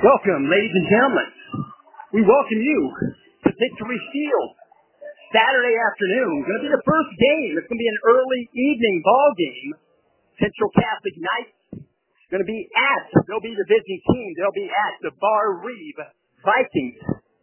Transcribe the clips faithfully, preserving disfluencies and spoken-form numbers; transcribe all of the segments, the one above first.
Welcome, ladies and gentlemen. We welcome you to Victory Field Saturday afternoon. Going to be the first game. It's going to be an early evening ball game. Central Catholic Knights going to be at, they'll be the visiting team. They'll be at the Bar Reeve Vikings.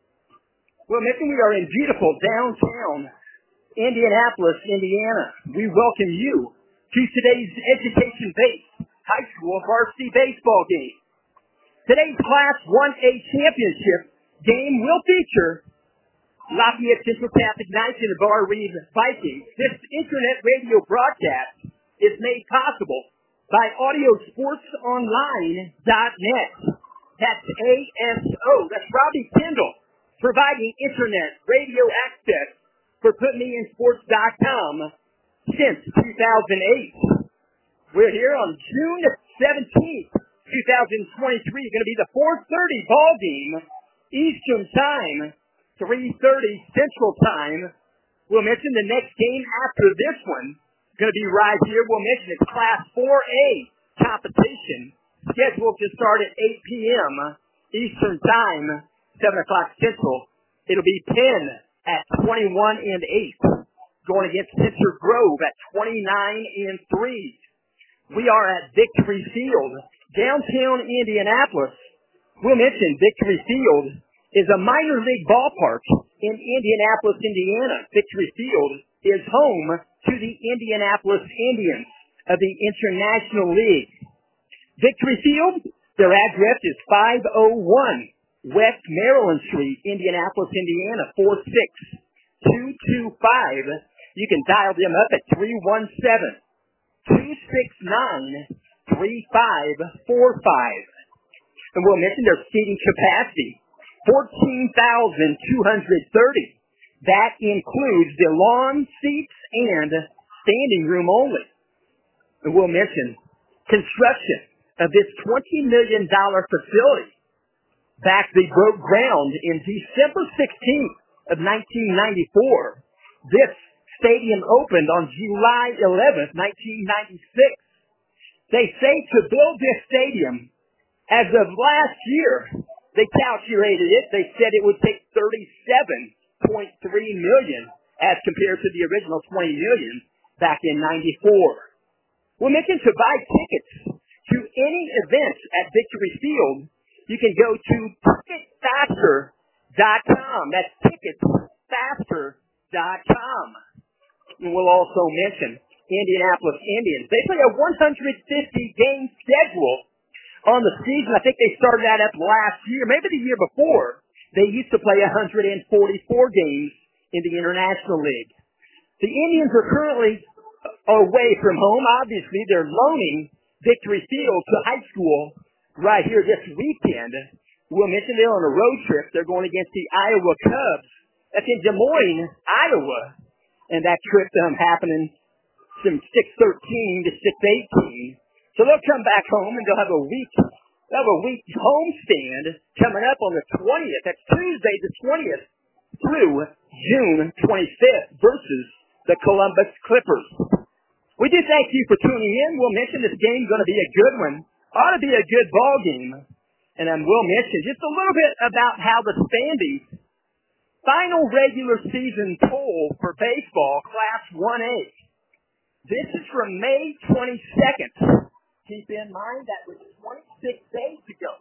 Well, Michigan, we are in beautiful downtown Indianapolis, Indiana. We welcome you to today's education-based high school varsity baseball game. Today's Class one A championship game will feature Lafayette Central Catholic Knights and the Bar Reeve Vikings. This internet radio broadcast is made possible by audio sports online dot net. That's A S O. That's Robbie Kendall providing internet radio access for put me in sports dot com since two thousand eight. We're here on June seventeenth, twenty twenty-three. Going to be the four thirty ball game, Eastern Time, three thirty Central Time. We'll mention the next game after this one going to be right here. We'll mention it's Class four A competition scheduled to start at eight p.m. Eastern Time, seven o'clock Central. It'll be Penn at twenty-one and eight, going against Center Grove at twenty-nine and three. We are at Victory Field, downtown Indianapolis. We'll mention Victory Field is a minor league ballpark in Indianapolis, Indiana. Victory Field is home to the Indianapolis Indians of the International League. Victory Field, their address is five oh one West Maryland Street, Indianapolis, Indiana, four six two two five. You can dial them up at three one seven, two six nine, three five four five. And we'll mention their seating capacity, fourteen thousand two hundred thirty. That includes the lawn seats and standing room only. And we'll mention construction of this twenty million dollars facility back they broke ground in December sixteenth of nineteen ninety-four. This stadium opened on July eleventh, nineteen ninety-six. They say to build this stadium, as of last year, they calculated it, they said it would take thirty-seven point three million dollars as compared to the original twenty million dollars back in ninety-four. We'll mention to buy tickets to any events at Victory Field, you can go to ticket faster dot com. That's ticket faster dot com. And we'll also mention Indianapolis Indians. They play a one hundred fifty game schedule on the season. I think they started that up last year, maybe the year before. They used to play one hundred forty-four games in the International League. The Indians are currently away from home. Obviously, they're loaning Victory Field to high school right here this weekend. We'll mention they're on a road trip. They're going against the Iowa Cubs. That's in Des Moines, Iowa. And that trip um, happening from six thirteen to six eighteen. So they'll come back home and they'll have a week, they'll have a week homestand coming up on the twentieth. That's Tuesday the twentieth through June twenty-fifth versus the Columbus Clippers. We do thank you for tuning in. We'll mention this game's going to be a good one. Ought to be a good ball game. And then we'll mention just a little bit about how the standings, final regular season poll for baseball, Class one A. This is from May twenty-second. Keep in mind that was twenty-six days ago.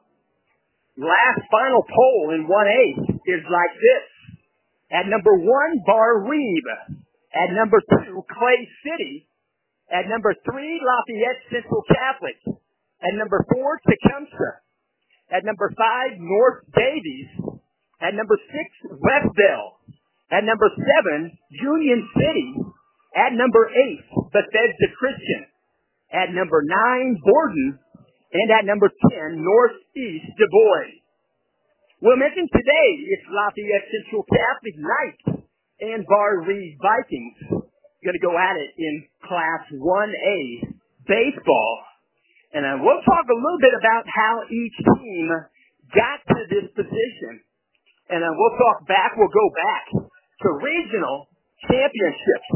Last final poll in one A is like this. At number one, Bar Reeve. At number two, Clay City. At number three, Lafayette Central Catholic. At number four, Tecumseh. At number five, North Davies. At number six, Westville. At number seven, Union City. At number eight, Bethesda Christian. At number nine, Borden. And at number ten, Northeast Du Bois. We'll mention today it's Lafayette Central Catholic Knights and Bar Reeve Vikings going to go at it in Class one A baseball. And uh, we'll talk a little bit about how each team got to this position. And uh, we'll talk back, we'll go back to regional championships.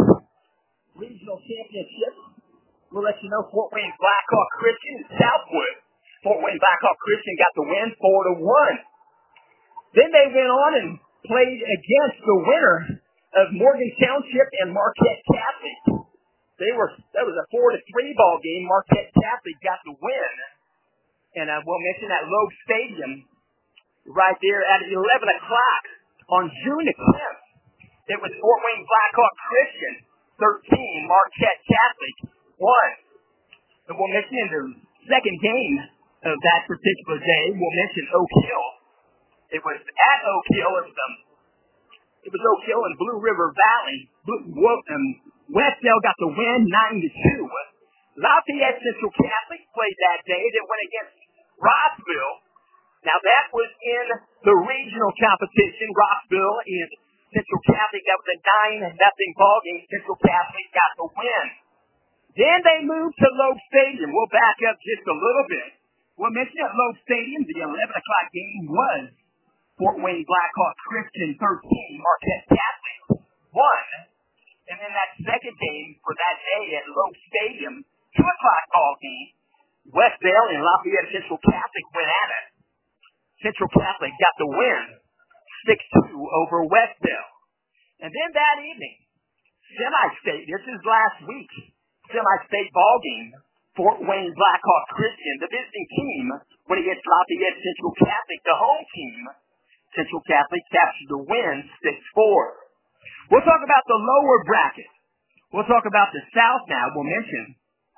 Regional championships. We'll let you know Fort Wayne Blackhawk Christian and Southwood Fort Wayne Blackhawk Christian got the win, four to one. Then they went on and played against the winner of Morgan Township and Marquette Catholic. They were that was a four to three ball game. Marquette Catholic got the win, and uh, we'll mention that Loeb Stadium right there at eleven o'clock on June the tenth. It was Fort Wayne Blackhawk Christian thirteen, Marquette Catholic one. And we'll mention in the second game of that particular day, we'll mention Oak Hill. It was at Oak Hill. It was, um, it was Oak Hill and Blue River Valley. Blue, um, Westdale got the win, nine to two. Lafayette Central Catholic played that day. They went against Rossville. Now that was in the regional competition. Rossville and Central Catholic. That was a nine and nothing ball game. Central Catholic got the win. Then they moved to Loeb Stadium. We'll back up just a little bit. We'll mention at Loeb Stadium, the eleven o'clock game was Fort Wayne Blackhawk Christian thirteen, Marquette Catholic one. And then that second game for that day at Loeb Stadium, two o'clock ball game, Westdale and Lafayette Central Catholic went at it. Central Catholic got the win, six two over Westdale. And then that evening, semi-state, this is last week, semi-state ball game, Fort Wayne Blackhawk Christian, the visiting team, went against Lafayette Central Catholic, the home team. Central Catholic captured the win, six four. We'll talk about the lower bracket. We'll talk about the South now. We'll mention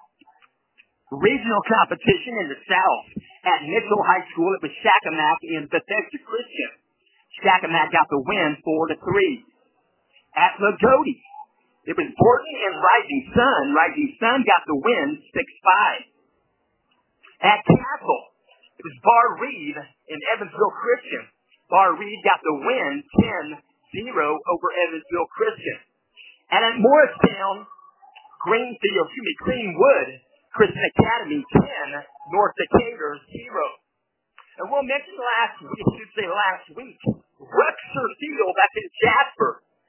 regional competition in the South at Mitchell High School. It was Shakamak and Bethesda Christian. Shakamak got the win, four to three. At Lagodi, it was Portland and Rising Sun. Rising Sun got the win, six five. At Castle, it was Bar Reed and Evansville Christian. Bar Reed got the win, ten zero over Evansville Christian. And at Morristown, Greenfield, excuse me, Greenwood Christian Academy, ten, North Decatur, zero. And we'll mention last week, I should say last week, Rexer Field, that's in Jasper.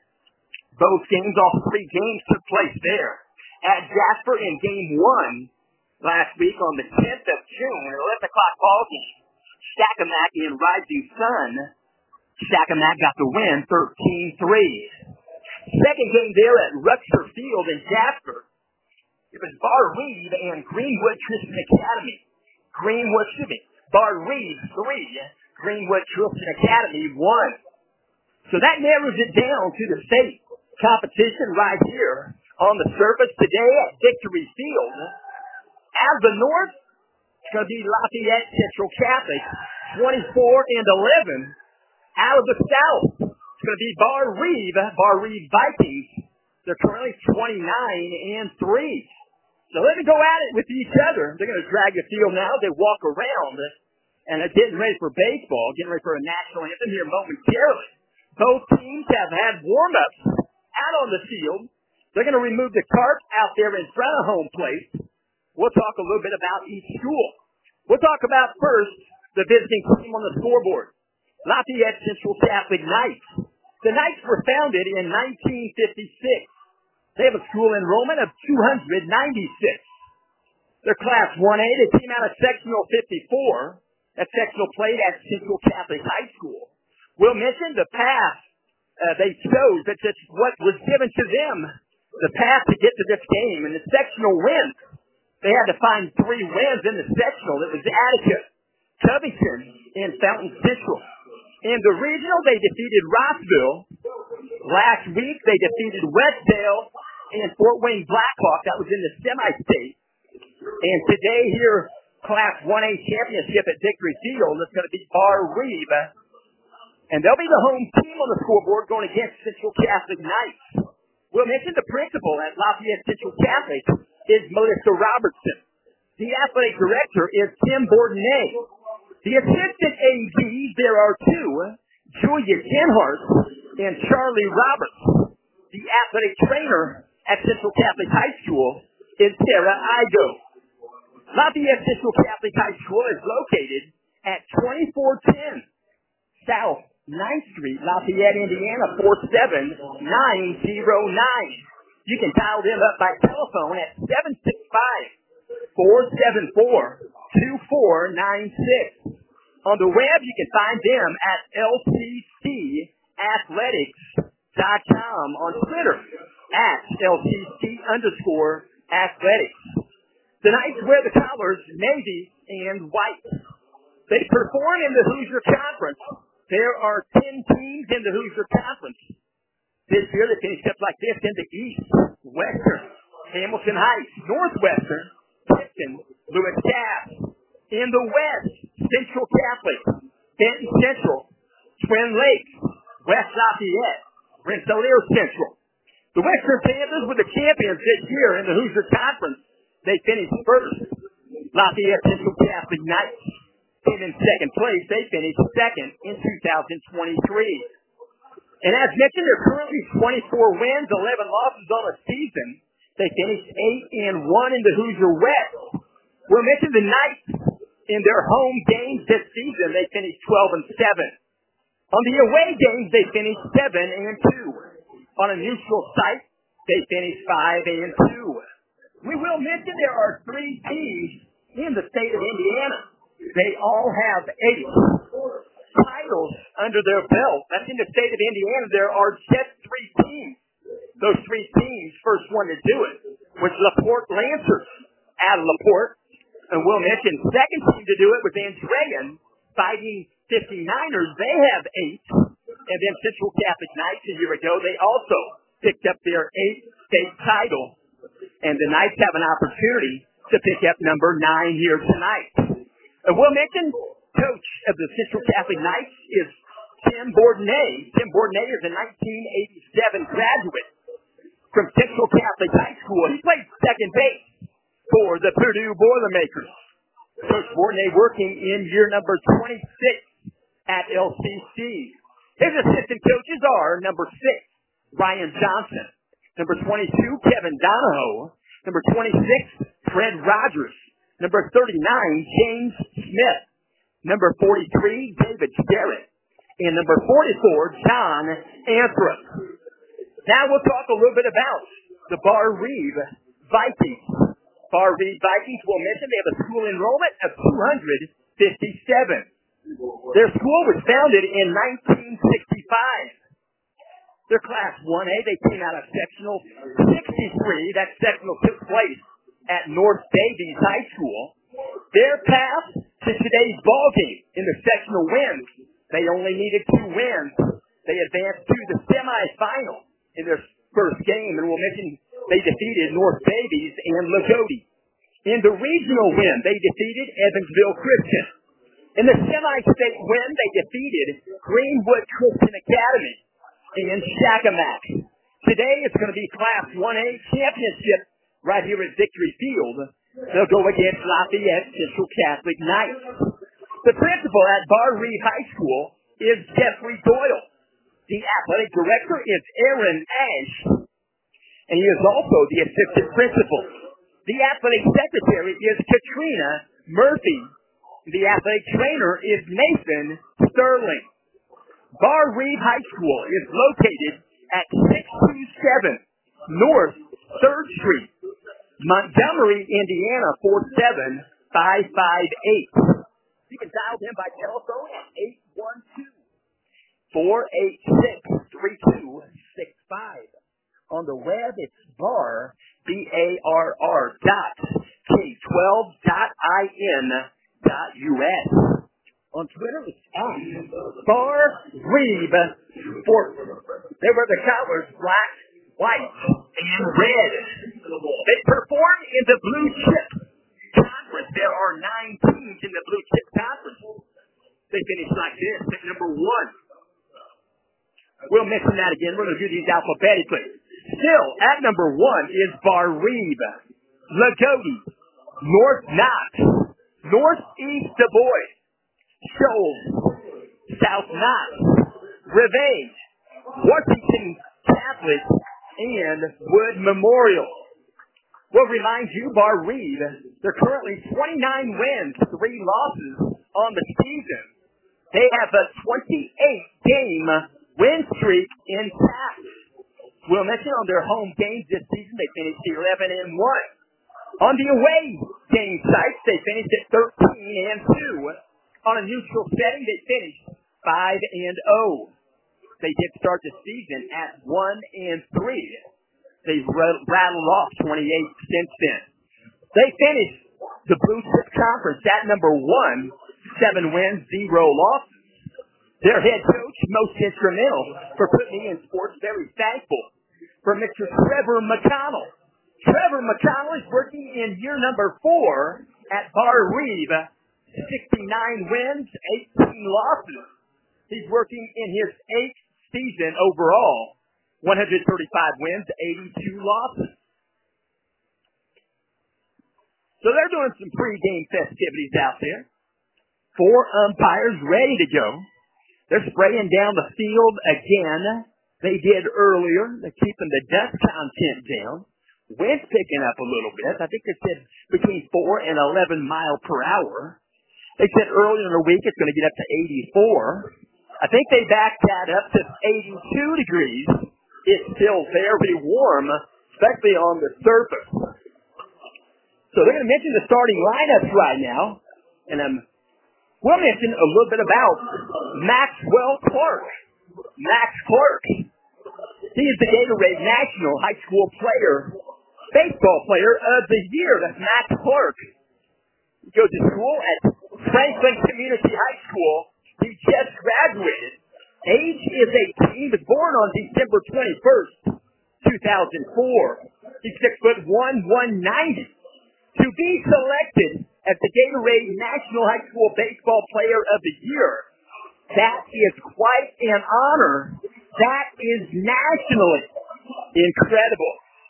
Both games, all three games took place there. At Jasper in game one last week on the tenth of June, an eleven o'clock ball game. Shakamak and Rising Sun. Shakamak got the win, thirteen three. Second game there at Rexer Field in Jasper. It was Bar Reed and Greenwood Christian Academy. Greenwood, excuse me, Bar Reed, three. Greenwood Christian Academy, one. So that narrows it down to the state competition right here on the surface today at Victory Field. Out of the north, it's going to be Lafayette Central Catholic, twenty-four and eleven. Out of the south, it's going to be Bar Reed, Bar Reed Vikings. They're currently twenty-nine and three. So let them go at it with each other. They're going to drag the field now. They walk around, and they're getting ready for baseball, getting ready for a national anthem here momentarily. Both teams have had warm-ups out on the field. They're going to remove the tarp out there in front of home plate. We'll talk a little bit about each school. We'll talk about first the visiting team on the scoreboard, Lafayette Central Catholic Knights. The Knights were founded in nineteen fifty-six. They have a school enrollment of two hundred ninety-six. They're Class one A. They came out of Sectional fifty-four. That sectional played at Central Catholic High School. We'll mention the path uh, they chose. That's just what was given to them, the path to get to this game. And the sectional wins, they had to find three wins in the sectional. It was Attica, Covington, and Fountain Central. In the regional, they defeated Rossville. Last week, they defeated Westdale and Fort Wayne Blackhawk. That was in the semi-state. And today here, Class one A championship at Victory Field, it's going to be Bar Reed. And they'll be the home team on the scoreboard going against Central Catholic Knights. We'll mention the principal at Lafayette Central Catholic is Melissa Robertson. The athletic director is Tim Bourdonnais. The assistant A Ds, there are two, Julia Kenhart and Charlie Roberts. The athletic trainer at Central Catholic High School is Sarah Igo. Lafayette Central Catholic High School is located at twenty-four ten South ninth Street, Lafayette, Indiana, four seven nine zero nine. You can dial them up by telephone at seven six five, four seven four, two four nine six. On the web, you can find them at L C C athletics dot com. On Twitter, at L C C underscore athletics. The Knights wear the colors navy and white. They perform in the Hoosier Conference. There are ten teams in the Hoosier Conference. This year they finished up like this in the East: Western, Hamilton Heights; Northwestern, Tipton, Lewis Cass. In the West, Central Catholic, Denton Central, Twin Lakes, West Lafayette, Rensselaer Central. The Western Panthers were the champions this year in the Hoosier Conference. They finished first. Lafayette Central Catholic Knights came in second place. They finished second in two thousand twenty-three. And as mentioned, they're currently twenty-four wins, eleven losses on the season. They finished eight and one in the Hoosier West. We'll mention the Knights in their home games this season. They finished twelve and seven. On the away games, they finished seven and two. On a neutral site, they finished five and two. We will mention there are three teams in the state of Indiana. They all have eight titles under their belt. That's in the state of Indiana. There are just three teams. Those three teams, first one to do it was LaPorte Lancers out of LaPorte. And we'll mention second team to do it was Andrean Fighting fifty-niners. They have eight. And then Central Catholic Knights a year ago, they also picked up their eighth state title. And the Knights have an opportunity to pick up number nine here tonight. And we'll mention coach of the Central Catholic Knights is Tim Bourdonnais. Tim Bourdonnais is a nineteen eighty-seven graduate from Central Catholic High School. He played second base for the Purdue Boilermakers. Coach Bourdonnais working in year number twenty-six at L C C. His assistant coaches are number six, Ryan Johnson. Number twenty-two, Kevin Donahoe. Number twenty-six, Fred Rogers. Number thirty-nine, James Smith. Number forty-three, David Garrett. And number forty-four, John Anthrop. Now we'll talk a little bit about the Bar Reeve Vikings. Bar Reeve Vikings, we'll mention they have a school enrollment of two hundred fifty-seven. Their school was founded in nineteen sixty-five. Their Class one A, they came out of Sectional sixty-three. That sectional took place at North Davies High School. Their path to today's ball game in the sectional wins, they only needed two wins. They advanced to the semifinal in their first game, and we'll mention they defeated North Davies and Lagodi. In the regional win, they defeated Evansville Christian. In the semi-state win, they defeated Greenwood Christian Academy and Shakamak. Today, it's going to be Class one A championship right here at Victory Field. They'll go against Lafayette Central Catholic Knights. The principal at Bar Reeve High School is Jeffrey Doyle. The athletic director is Aaron Ash, and he is also the assistant principal. The athletic secretary is Katrina Murphy. The athletic trainer is Nathan Sterling. Bar Reeve High School is located at six twenty-seven North third Street, Montgomery, Indiana, four seven five five eight. You can dial them by telephone at eight one two, four eight six, three two six five. On the web, it's bar, B A R R dot K twelve dot I N dot U S. On Twitter, it's at Bar Reeve Sports. They wear the colors black, white, and red. They perform in the Blue Chip Conference. There are nine teams in the Blue Chip Conference. They finish like this at number one. We'll mention that again. We're going to do these alphabetically. Still, at number one is Bar Reeve, Lagodi, North Knox, Northeast Du Bois, Shoals, South Knox, Revenge, Washington Catholic, and Wood Memorial. We'll remind you, Bar Reeve, they're currently twenty-nine wins, three losses on the season. They have a twenty-eight game win streak intact. We'll mention on their home games this season, they finished eleven and one. On the away game sites, they finished at thirteen and two. On a neutral setting, they finished five and oh. They did start the season at one and three. They've rattled off twenty-eight since then. They finished the Blue Chip Conference at number one, seven wins, zero losses. Their head coach, most instrumental for putting me in sports, very thankful for Mister Trevor McConnell. Trevor McConnell is working in year number four at Bar Reeve, sixty-nine wins, eighteen losses. He's working in his eighth season overall, one hundred thirty-five wins, eighty-two losses. So they're doing some pre-game festivities out there. Four umpires ready to go. They're spraying down the field again. They did earlier. They're keeping the dust content down. Wind's picking up a little bit. I think they said between four and eleven mile per hour. They said earlier in the week it's going to get up to eighty-four. I think they backed that up to eighty-two degrees. It's still very warm, especially on the surface. So they're going to mention the starting lineups right now. And um, we'll mention a little bit about Maxwell Clark. Max Clark. He is the Gatorade National High School Player, Baseball Player of the Year. That's Max Clark. He goes to school at Franklin Community High School. He just graduated. Age is eighteen. He was born on December twenty-first, two thousand four. He's six foot one, one ninety. To be selected as the Gatorade National High School Baseball Player of the Year, that is quite an honor. That is nationally incredible.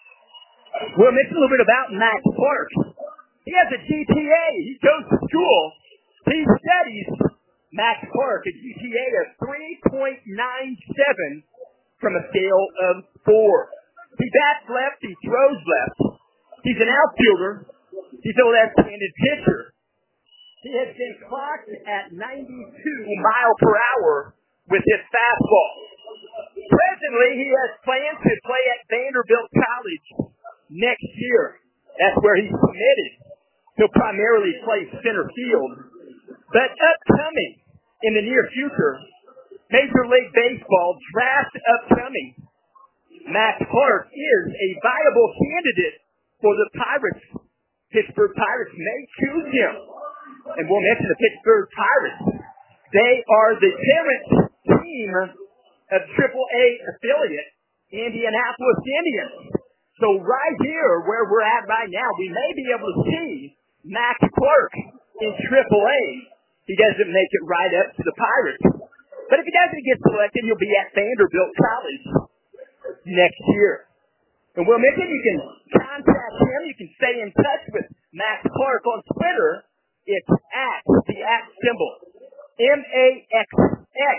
We'll mention a little bit about Max Clark. He has a G P A. He goes to school. He studies. Max Clark, a G P A of three point nine seven from a scale of four. He bats left. He throws left. He's an outfielder. He's a left-handed pitcher. He has been clocked at ninety-two mile per hour with his fastball. Presently, he has plans to play at Vanderbilt College next year. That's where he's committed. He'll primarily play center field. But upcoming in the near future, Major League Baseball draft upcoming. Max Clark is a viable candidate for the Pirates. Pittsburgh Pirates may choose him. And we'll mention the Pittsburgh Pirates. They are the parent team of triple A affiliate Indianapolis Indians. So right here, where we're at right now, we may be able to see Max Clark in triple A. He doesn't make it right up to the Pirates. But if he doesn't get selected, he'll be at Vanderbilt College next year. And we'll mention you can contact him. You can stay in touch with Max Clark on Twitter. It's at the at symbol. M A X X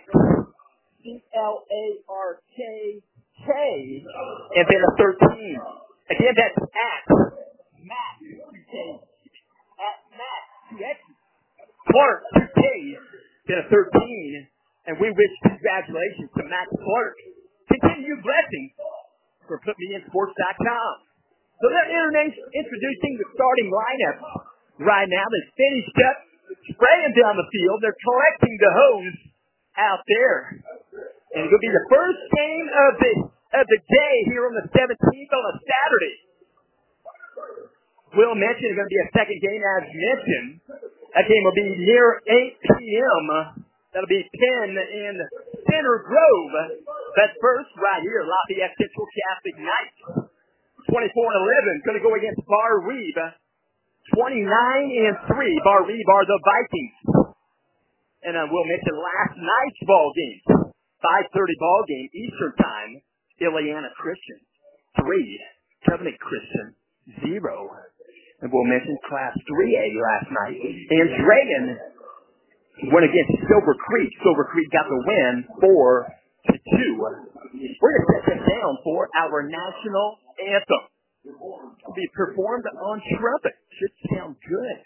C L A R K K and then a thirteen. Again, that's at Max at Max Clark two K's then a thirteen. And we wish congratulations to Max Clark. Continued blessings for put me in sports dot com. So they're introducing the starting lineup right now. They finished up spraying down the field. They're collecting the hose out there. And it'll be the first game of the of the day here on the seventeenth on a Saturday. We'll mention it's going to be a second game as mentioned. That game will be near eight p.m. That'll be ten in Center Grove. But first, right here, Lafayette Central Catholic Knights. twenty-four and eleven, going to go against Bar Reeve. twenty-nine and three, Bar Reeve are the Vikings. And uh, we'll mention last night's ball game. five thirty ball game, Eastern Time. Ileana Christian, three. Covenant Christian, zero. And we'll mention Class three A last night. And Dragon went against Silver Creek. Silver Creek got the win, four to two. We're going to set this down for our national anthem. It'll be performed on trumpet. Should sound good.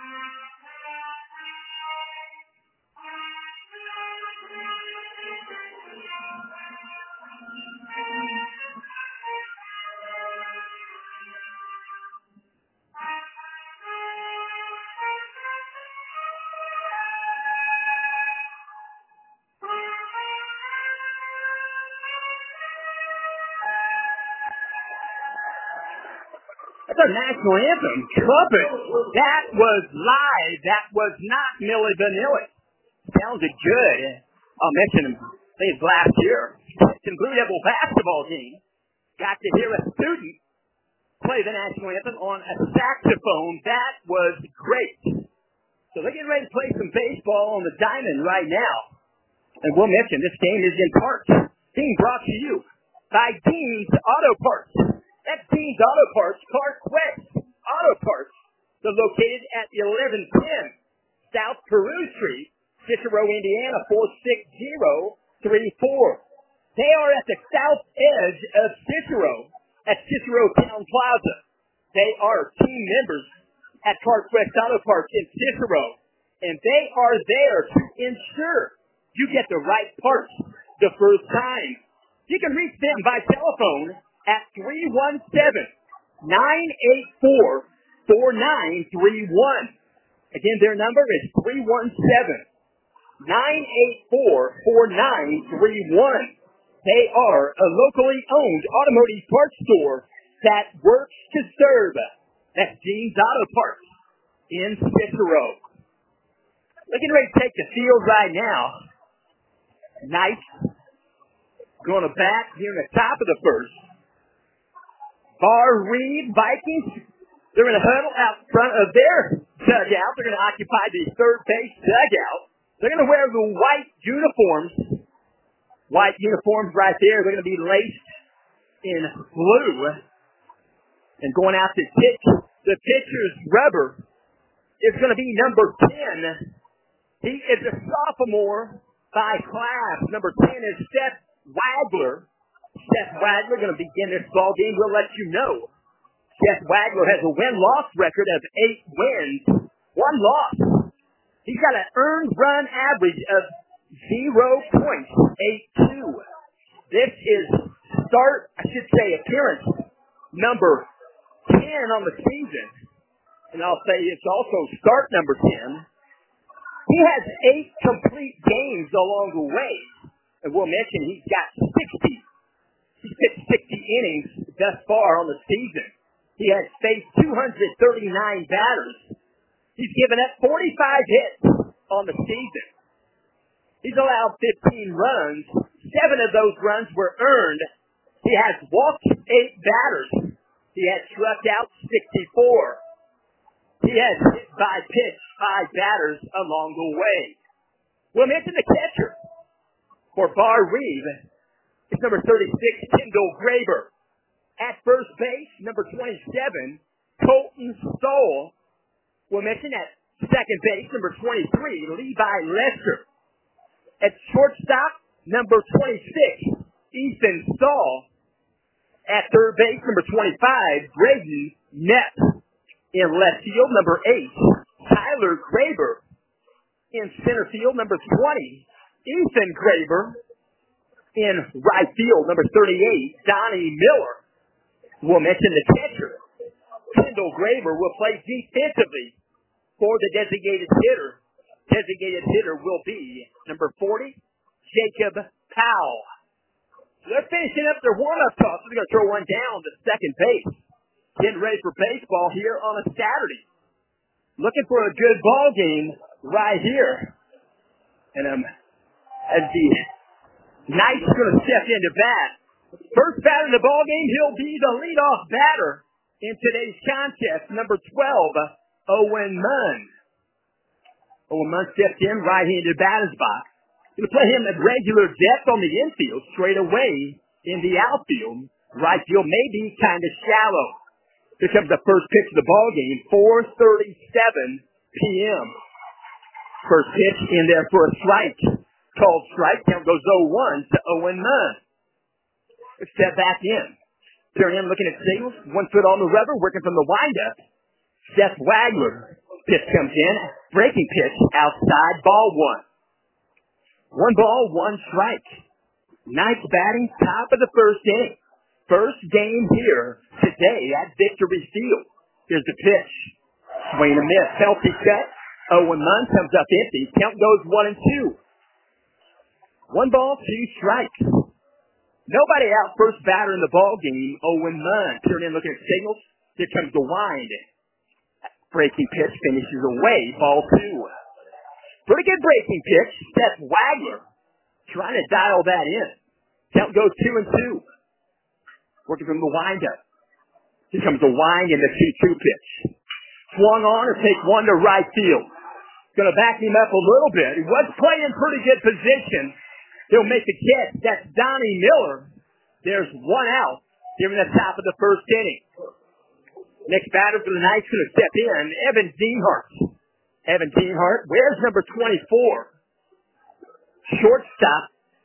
That's our national anthem, Trumpet. That was live. That was not Milli Vanilli. Sounded good. I'll mention him. I think it's last year. Some Blue Devil basketball team got to hear a student play the national anthem on a saxophone. That was great. So they're getting ready to play some baseball on the diamond right now. And we'll mention this game is in part being brought to you by Dean's Auto Parts. That's Dean's Auto Parts, CarQuest Auto Parts. They're located at eleven ten South Peru Street, Cicero, Indiana, four six zero three four. They are at the south edge of Cicero, at Cicero Town Plaza. They are team members at CarQuest Auto Parts in Cicero, and they are there to ensure you get the right parts the first time. You can reach them by telephone at three one seven, nine eight four, four nine three one. Again, their number is three one seven, nine eight four, four nine three one. They are a locally owned automotive parts store that works to serve. That's Dean's Auto Parts in Cicero. Looking ready to take the field right now. Nice. Going to bat here in the top of the first. Bar Reed Vikings, they're going to huddle out front of their dugout. They're going to occupy the third base dugout. They're going to wear the white uniforms. White uniforms right there. They're going to be laced in blue. And going out to pitch, the pitcher's rubber is going to be number ten. He is a sophomore by class. Number ten is Seth Wagler. Seth Wagler going to begin this ball game. We'll let you know. Seth Wagler has a win-loss record of eight wins, one loss. He's got an earned run average of zero point eight two. This is start, I should say, appearance number ten on the season. And I'll say it's also start number ten. He has eight complete games along the way. And we'll mention he's got sixty. He's pitched sixty innings thus far on the season. He has faced two hundred thirty-nine batters. He's given up forty-five hits on the season. He's allowed fifteen runs. Seven of those runs were earned. He has walked eight batters. He has struck out sixty-four. He has hit by pitch five batters along the way. We'll mention the catcher for Bar Reeve. It's number thirty-six, Kendall Graber. At first base, number twenty-seven, Colton Stoll. We'll mention at second base, number twenty-three, Levi Lester. At shortstop, number twenty-six, Ethan Stahl. At third base, number twenty-five, Braden Nepp. In left field, number eight, Tyler Graber. In center field, number twenty, Ethan Graber. In right field, number thirty-eight, Donnie Miller. We'll mention the catcher. Kendall Graber will play defensively for the designated hitter. Designated hitter will be number forty, Jacob Powell. They're finishing up their warm-up toss. They're going to throw one down to second base. Getting ready for baseball here on a Saturday. Looking for a good ball game right here. And um, as the Knight's going to step into bat. First batter in the ball game, he'll be the leadoff batter in today's contest, number twelve, Owen Munn. Owen Munn steps in, right-handed batter's box. Going to play him at regular depth on the infield, straight away in the outfield. Right field may be kind of shallow. Here comes the first pitch of the ball game, four thirty-seven p.m. First pitch in there for a strike. Called strike. Count goes oh one to Owen Munn. Step back in. Turn in looking at signals. One foot on the rubber, working from the windup. Seth Wagler. Pitch comes in. Breaking pitch outside. Ball one. One ball, one strike. Ninth batting, top of the first inning. First game here today at Victory Field. Here's the pitch. Swing and a miss. Healthy set. oh one none comes up empty. Count goes one and two. One ball, two strikes. Nobody out. First batter in the ball game. oh one none. Turn in looking at signals. Here comes the wind. Breaking pitch finishes away. Ball two. Pretty good breaking pitch. Seth Wagler trying to dial that in. Count goes two and two. Working from the windup. Here comes the wind and the two two pitch. Swung on or take one to right field. Going to back him up a little bit. He was playing pretty good position. He'll make the catch. That's Donnie Miller. There's one out here in the top of the first inning. Next batter for the Knights going to step in, Evan Dienhart. Evan Dienhart, where's number twenty-four? Shortstop.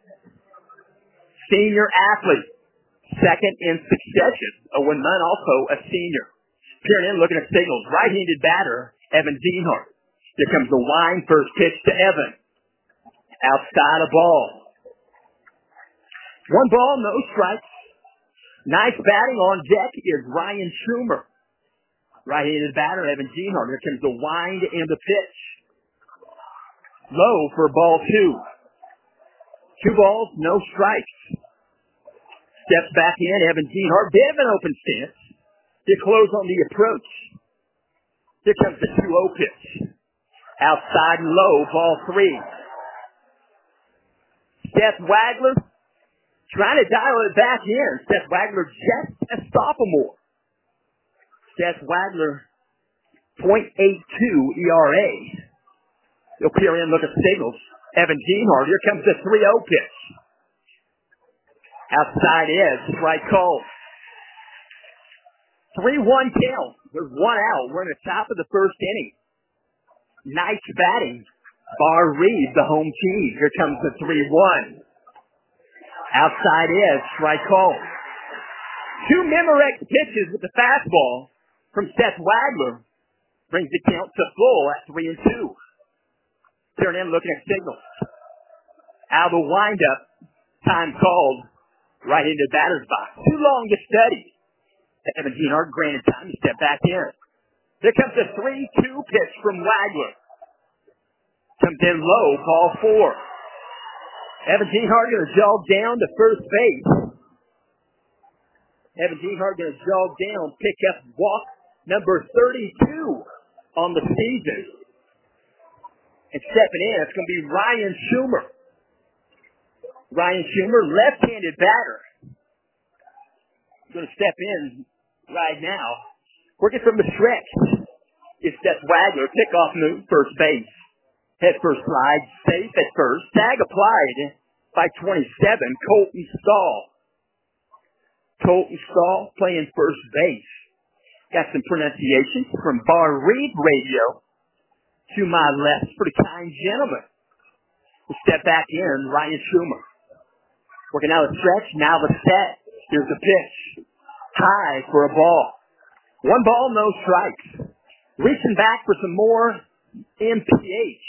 Senior athlete. Second in succession. oh one none also a senior. Peering in, looking at signals. Right-handed batter, Evan Dienhart. Here comes the wind. First pitch to Evan. Outside a ball. One ball, no strikes. Nice batting on deck is Ryan Schumer. Right-handed batter, Evan Dienhart. Here comes the wind and the pitch. Low for ball two. Two balls, no strikes. Steps back in, Evan Dienhart. Bit of an open stance. They close on the approach. Here comes the two oh pitch. Outside and low, ball three. Seth Wagler trying to dial it back in. Seth Wagler just a sophomore. Seth Wagler, point eight two E R A. He'll peer in, look at signals. Evan Dienhart, here comes the three oh pitch. Outside edge, strike call. three one count. There's one out. We're in the top of the first inning. Nice batting. Bar Reed, the home team. Here comes the three one. Outside edge, strike call. Two Memorex pitches with the fastball from Seth Wagler brings the count to full at three and two. Turn in, looking at signals. Out of the windup, time called. Right into batter's box. Too long to study. Evan Dienhart granted time to step back in. Here comes the three two pitch from Wagler. Comes in low, ball four. Evan Dienhart going to jog down to first base. Evan Dienhart going to jog down, pick up walk number thirty-two on the season. And stepping in, it's going to be Ryan Schumer. Ryan Schumer, left-handed batter. Going to step in right now. Working from the stretch is Seth Wagler. Pickoff move, first base. Head first slide, safe at first. Tag applied by twenty-seven, Colton Stahl. Colton Stahl playing first base. Got some pronunciations from Bar Reed Radio to my left. Pretty kind gentleman. We'll step back in, Ryan Schumer. Working out a stretch, now the set. Here's the pitch. High for a ball. One ball, no strikes. Reaching back for some more M P H.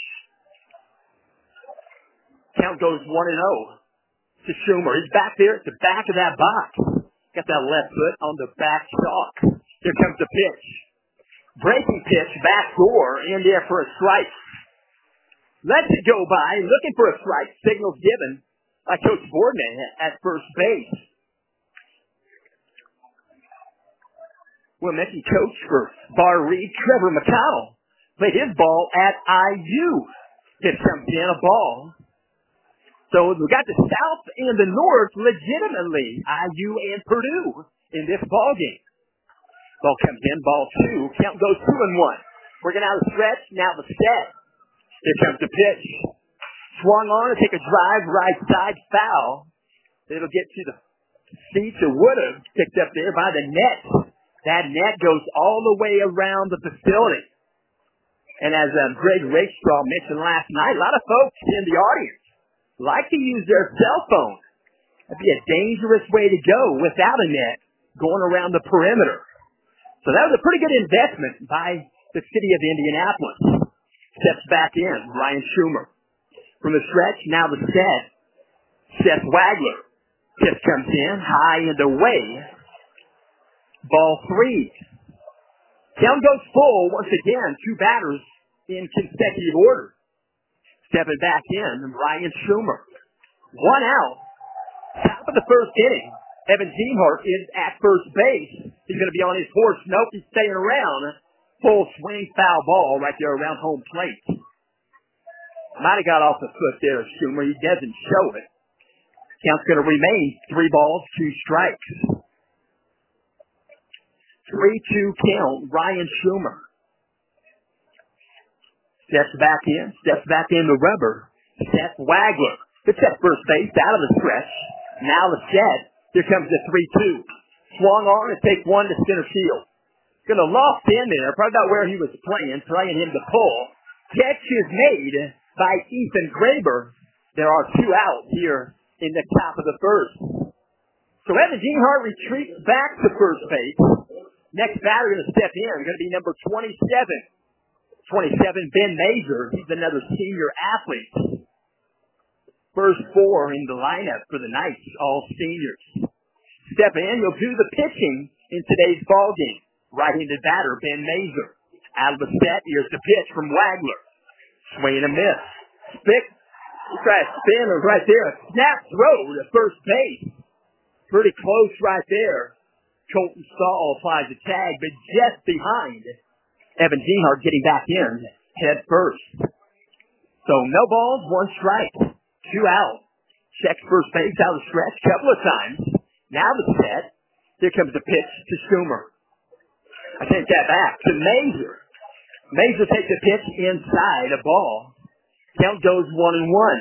Count goes one and oh to Schumer. He's back there at the back of that box. Got that left foot on the back chalk. Here comes the pitch. Breaking pitch, back door, in there for a strike. Lets it go by, looking for a strike. Signals given by Coach Boardman at first base. We'll mention coach for Bar Reed, Trevor McConnell, played his ball at I U. Here comes in a ball. So we got the South and the North legitimately, I U and Purdue, in this ball game. Ball comes in, ball two. Count goes two and one. Working out a stretch, now the set. Here comes the pitch. Swung on to take a drive, right side foul. It'll get to the seats or would have picked up there by the net. That net goes all the way around the facility. And as um, Greg Rakestraw mentioned last night, a lot of folks in the audience like to use their cell phone. That'd be a dangerous way to go without a net going around the perimeter. So that was a pretty good investment by the the city of Indianapolis. Steps back in, Ryan Schumer. From the stretch, now the set, Seth Wagler. Just comes in, high and away. Ball three. Count goes full once again, two batters in consecutive order. Stepping back in, Ryan Schumer. One out. Top of the first inning. Evan Dienhart is at first base. He's going to be on his horse. Nope, he's staying around. Full swing, foul ball right there around home plate. Might have got off the foot there, Schumer. He doesn't show it. Count's going to remain three balls, two strikes. three two count, Ryan Schumer. Steps back in, steps back in the rubber. Seth Wagler. It's at first base, out of the stretch. Now the set. Here comes the three two. Swung on and take one to center field. Gonna loft in there, probably about where he was playing, trying him to pull. Catch is made by Ethan Graber. There are two out here in the top of the first. So Evan Dienhart retreats back to first base. Next batter gonna step in, gonna be number twenty-seven. twenty-seven, Ben Mazur. He's another senior athlete. First four in the lineup for the Knights, all seniors. Step in, you'll do the pitching in today's ball game. Right-handed batter, Ben Mazur. Out of the set, here's the pitch from Wagler. Swing and a miss. Spick, try to spin it right there. A snap throw to first base. Pretty close right there. Colton Stahl applies the tag, but just behind Evan Dienhart getting back in, head first. So no balls, one strike. Two out. Checks first base out of the stretch a couple of times. Now the set. Here comes the pitch to Schumer. I take that back to Mazur. Mazur takes the pitch inside a ball. Count goes one and one.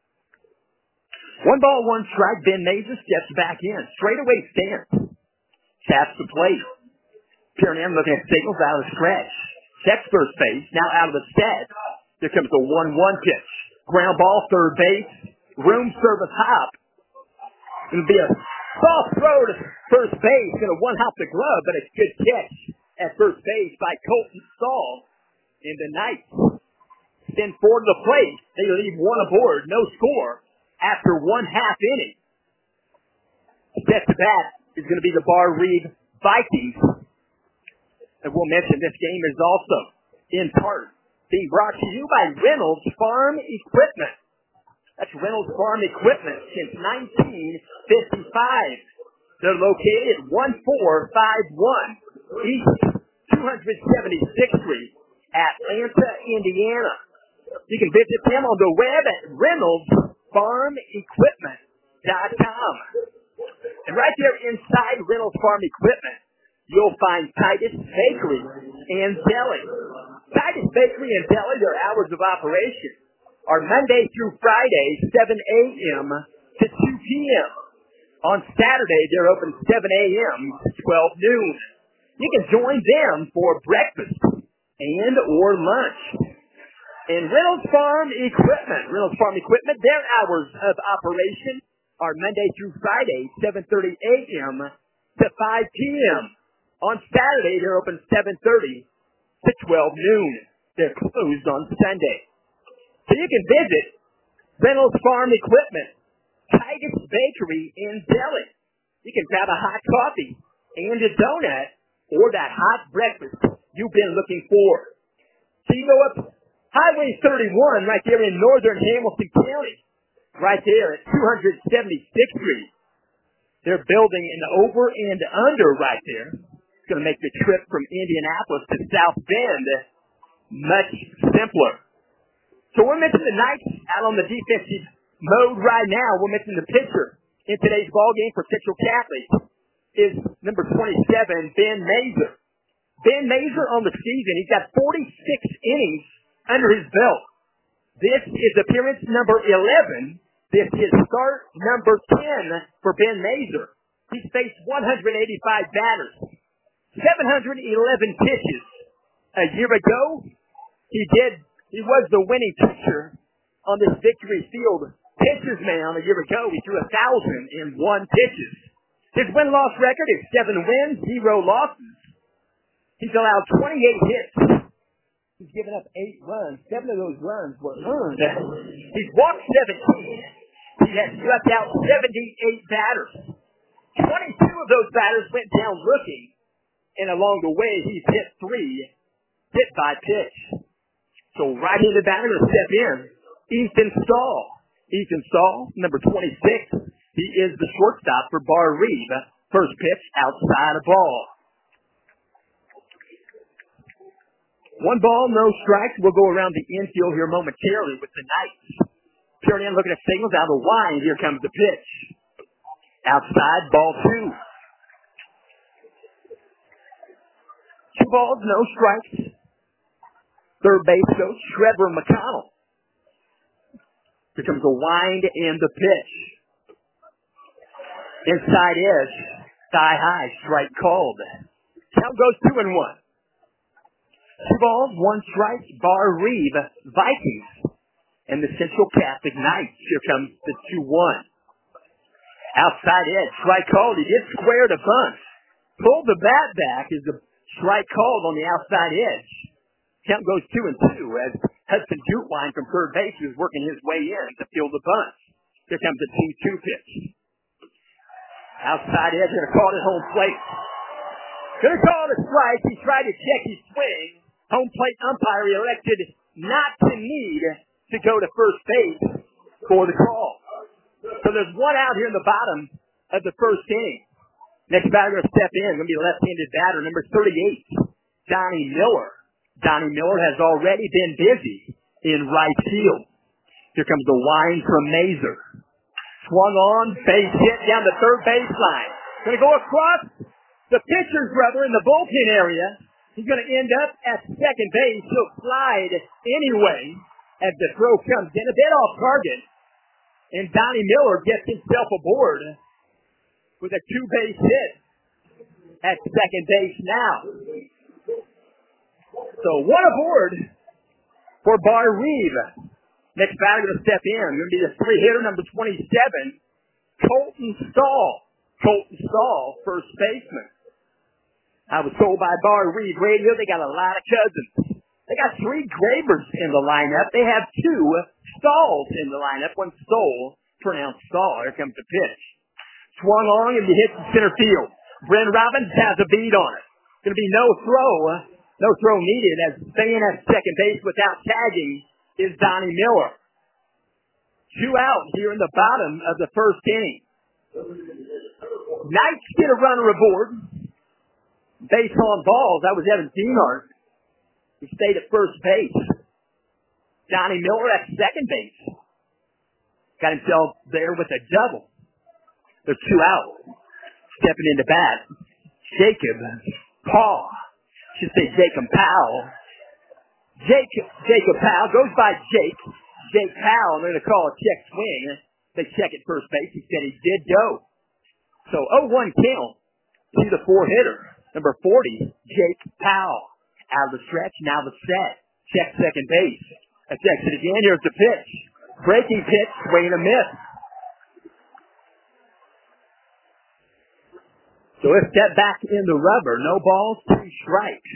One ball, one strike. Ben Mazur steps back in. Straightaway stance. Taps the plate. Peering in, looking at signals out of the stretch. Checks first base. Now out of the set. Here comes the one one pitch. Ground ball, third base, room service hop. It'll be a soft throw to first base, going to one hop the glove, but a good catch at first base by Colton Stahl. And the Knights send forward to the plate. They leave one aboard, no score, after one half inning. Set to bat is going to be the Bar Reeve Vikings. And we'll mention this game is also in part being brought to you by Reynolds Farm Equipment. That's Reynolds Farm Equipment since nineteen fifty-five. They're located at one four five one East two seventy-sixth Street, Atlanta, Indiana. You can visit them on the web at reynolds farm equipment dot com. And right there inside Reynolds Farm Equipment, you'll find Titus Bakery and Deli. Titus Bakery and Deli, their hours of operation are Monday through Friday, seven a.m. to two p.m. On Saturday, they're open seven a.m. to twelve noon. You can join them for breakfast and or lunch. And Reynolds Farm Equipment, Reynolds Farm Equipment, their hours of operation are Monday through Friday, seven thirty a.m. to five p.m. On Saturday, they're open seven thirty to twelve noon. They're closed on Sunday. So you can visit Reynolds Farm Equipment, Titus Bakery and Deli. You can grab a hot coffee and a donut or that hot breakfast you've been looking for. So you go up Highway thirty-one right there in northern Hamilton County, right there at two seventy-sixth Street. They're building an over and under right there. It's going to make the trip from Indianapolis to South Bend much simpler. So we're missing the Knights out on the defensive mode right now. We're missing the pitcher in today's ball game for Central Catholic is number twenty-seven, Ben Mazur. Ben Mazur on the season, he's got forty-six innings under his belt. This is appearance number eleven. This is start number ten for Ben Mazur. He's faced one hundred eighty-five batters, seven hundred eleven pitches. A year ago, he did, he was the winning pitcher on this Victory Field pitcher's mound. A year ago, he threw one thousand one pitches. His win-loss record is seven wins, zero losses. He's allowed twenty-eight hits He's given up eight runs. Seven of those runs were earned. He's walked seventeen. He has struck out seventy-eight batters. twenty-two of those batters went down looking, and along the way, he's hit three, hit by pitch. So right-handed batter to step in, Ethan Stahl. Ethan Stahl, number twenty-six. He is the shortstop for Bar Reeve. First pitch outside of ball. One ball, no strikes. We'll go around the infield here momentarily with the Knights. Turning in, looking at signals out of the line. Here comes the pitch. Outside, ball two. Two balls, no strikes. Third base coach, Trevor McConnell. Here comes the wind and the pitch. Inside edge, thigh high, strike called. Count goes two and one. Two balls, one strike, Bar Reeve Vikings. And the Central Catholic Knights. Here comes the two one. Outside edge, strike called. He did square the bunt. Pulled the bat back as the strike called on the outside edge. Count goes two and two as Hudson Dutwine from third base was working his way in to field the bunt. Here comes the two two pitch. Outside edge, going to call it at home plate. Going to call it a strike. He tried to check his swing. Home plate umpire elected not to need to go to first base for the call. So there's one out here in the bottom of the first inning. Next batter going to step in. Going to be a left-handed batter, number thirty-eight, Donnie Miller. Donnie Miller has already been busy in right field. Here comes the wind from Mazer. Swung on, base hit down the third baseline. Going to go across the pitcher's rubber in the bullpen area. He's going to end up at second base. He'll slide anyway as the throw comes in. A bit off target. And Donnie Miller gets himself aboard with a two-base hit at second base now. So one aboard for Bar Reeve. Next batter going to step in. Going to be the three-hitter, number twenty-seven, Colton Stahl. Colton Stahl, first baseman. I was told by Bar Reeve Radio they got a lot of cousins. They got three Gravers in the lineup. They have two Stalls in the lineup. One Stoll, pronounced Stall. Here comes the pitch. Swung on and he hits the center field. Brent Robbins has a beat on it. Going to be no throw. No throw needed as staying at second base without tagging is Donnie Miller. Two out here in the bottom of the first inning. Knights get a runner aboard. Base on balls. That was Evan Dienart. He stayed at first base. Donnie Miller at second base. Got himself there with a double. There's two out. Stepping into bat, Jacob Paul. Should say Jacob Powell. Jacob, Jacob Powell goes by Jake. Jake Powell. They're going to call a check swing. They check at first base. He said he did go. So oh one count to the four-hitter. Number forty, Jake Powell. Out of the stretch, now the set. Check second base. That checks it again. Here's the pitch. Breaking pitch, swing and a miss. So let's step back in the rubber. No balls, two strikes.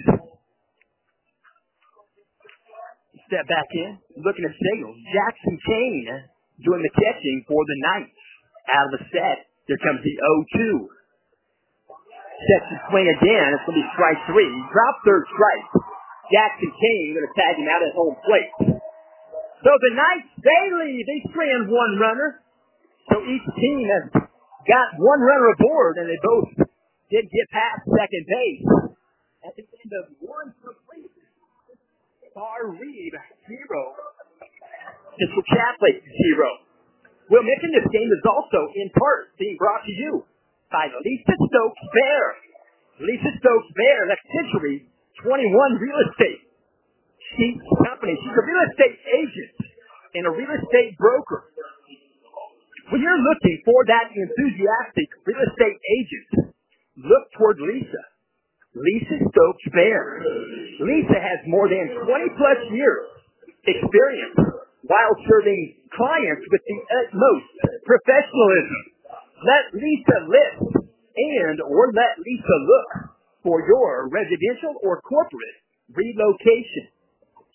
Step back in, looking at signals. Jackson Kane doing the catching for the Knights. Out of the set, here comes the oh two. Sets the swing again. It's going to be strike three. Drop third strike. Jackson Kane going to tag him out at home plate. So the Knights, they leave. They three and one runner. So each team has got one runner aboard, and they both did get past second base. At the end of one complete, Bar Reeve zero, Central Catholic zero. We'll mention this game is also in part being brought to you by Lisa Stokes Bear. Lisa Stokes Bear, that's Century twenty-one Real Estate. She's company. She's a real estate agent and a real estate broker. When you're looking for that enthusiastic real estate agent, look toward Lisa. Lisa Stokes Bear. Lisa has more than twenty plus years experience while serving clients with the utmost professionalism. Let Lisa list and or let Lisa look for your residential or corporate relocation.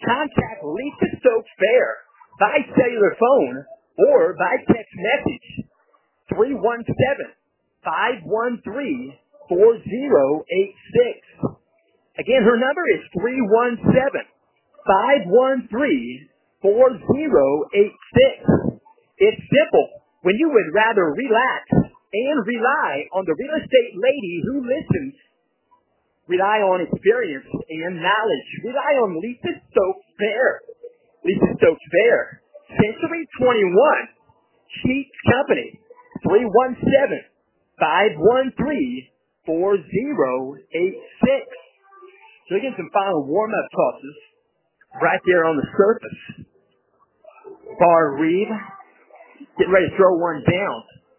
contact Lisa Stokes Fair by cellular phone or by text message. three one seven, five one three, four zero eight six. Again, her number is three one seven, five one three, four zero eight six. It's simple. When you would rather relax and rely on the real estate lady who listens, rely on experience and knowledge. Rely on Lisa Stokes Fair. Lisa Stokes Fair. Century twenty-one. Sheets Company. three one seven, five one three, four zero eight six. So again, some final warm-up tosses right there on the surface. Bar Reed getting ready to throw one down.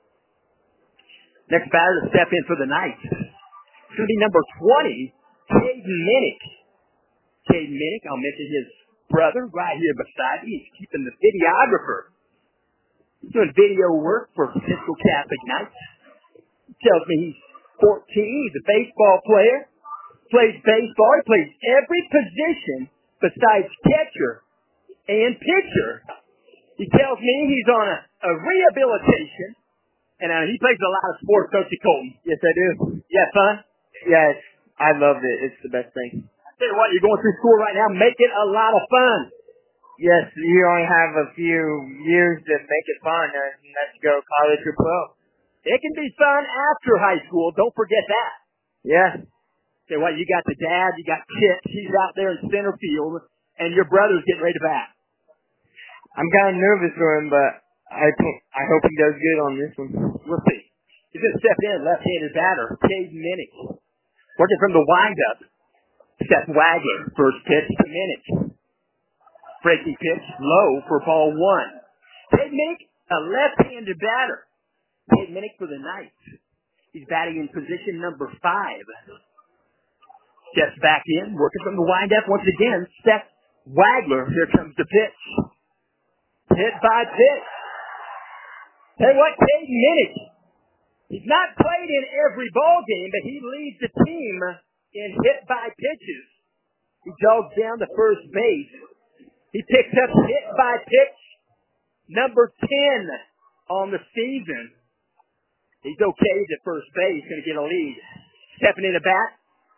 Next batter to step in for the night. It's going to be number twenty, Caden Minnick. Caden Minnick, I'll mention his brother right here beside me. He's keeping the videographer. He's doing video work for Central Catholic Knights. He tells me he's fourteen. He's a baseball player. Plays baseball. He plays every position besides catcher and pitcher. He tells me he's on a, a rehabilitation. And uh, he plays a lot of sports, don't you, Colton? Yes, I do. You have fun? Yes, I love it. It's the best thing. I tell you what, you're going through school right now. Make it a lot of fun. Yes, you only have a few years to make it fun, and let's go college or pro. It can be fun after high school. Don't forget that. Yeah. Say what, you got the dad, you got Kit. He's out there in center field, and your brother's getting ready to bat. I'm kind of nervous for him, but I I hope he does good on this one. We'll see. He's going to step in, left-handed batter, Caden Minnick. Working from the windup. Seth Wagler, first pitch to Minnick. Breaking pitch, low for ball one. Caden Minnick, a left-handed batter. Caden Minnick for the Knights. He's batting in position number five. Steps back in, working from the windup once again. Seth Wagler, here comes the pitch. Hit by pitch. Tell you what, Caden Minnick, he's not played in every ball game, but he leads the team in hit by pitches. He jogs down to first base. He picks up hit by pitch number ten on the season. He's okay at first base, going to get a lead. Stepping in the bat,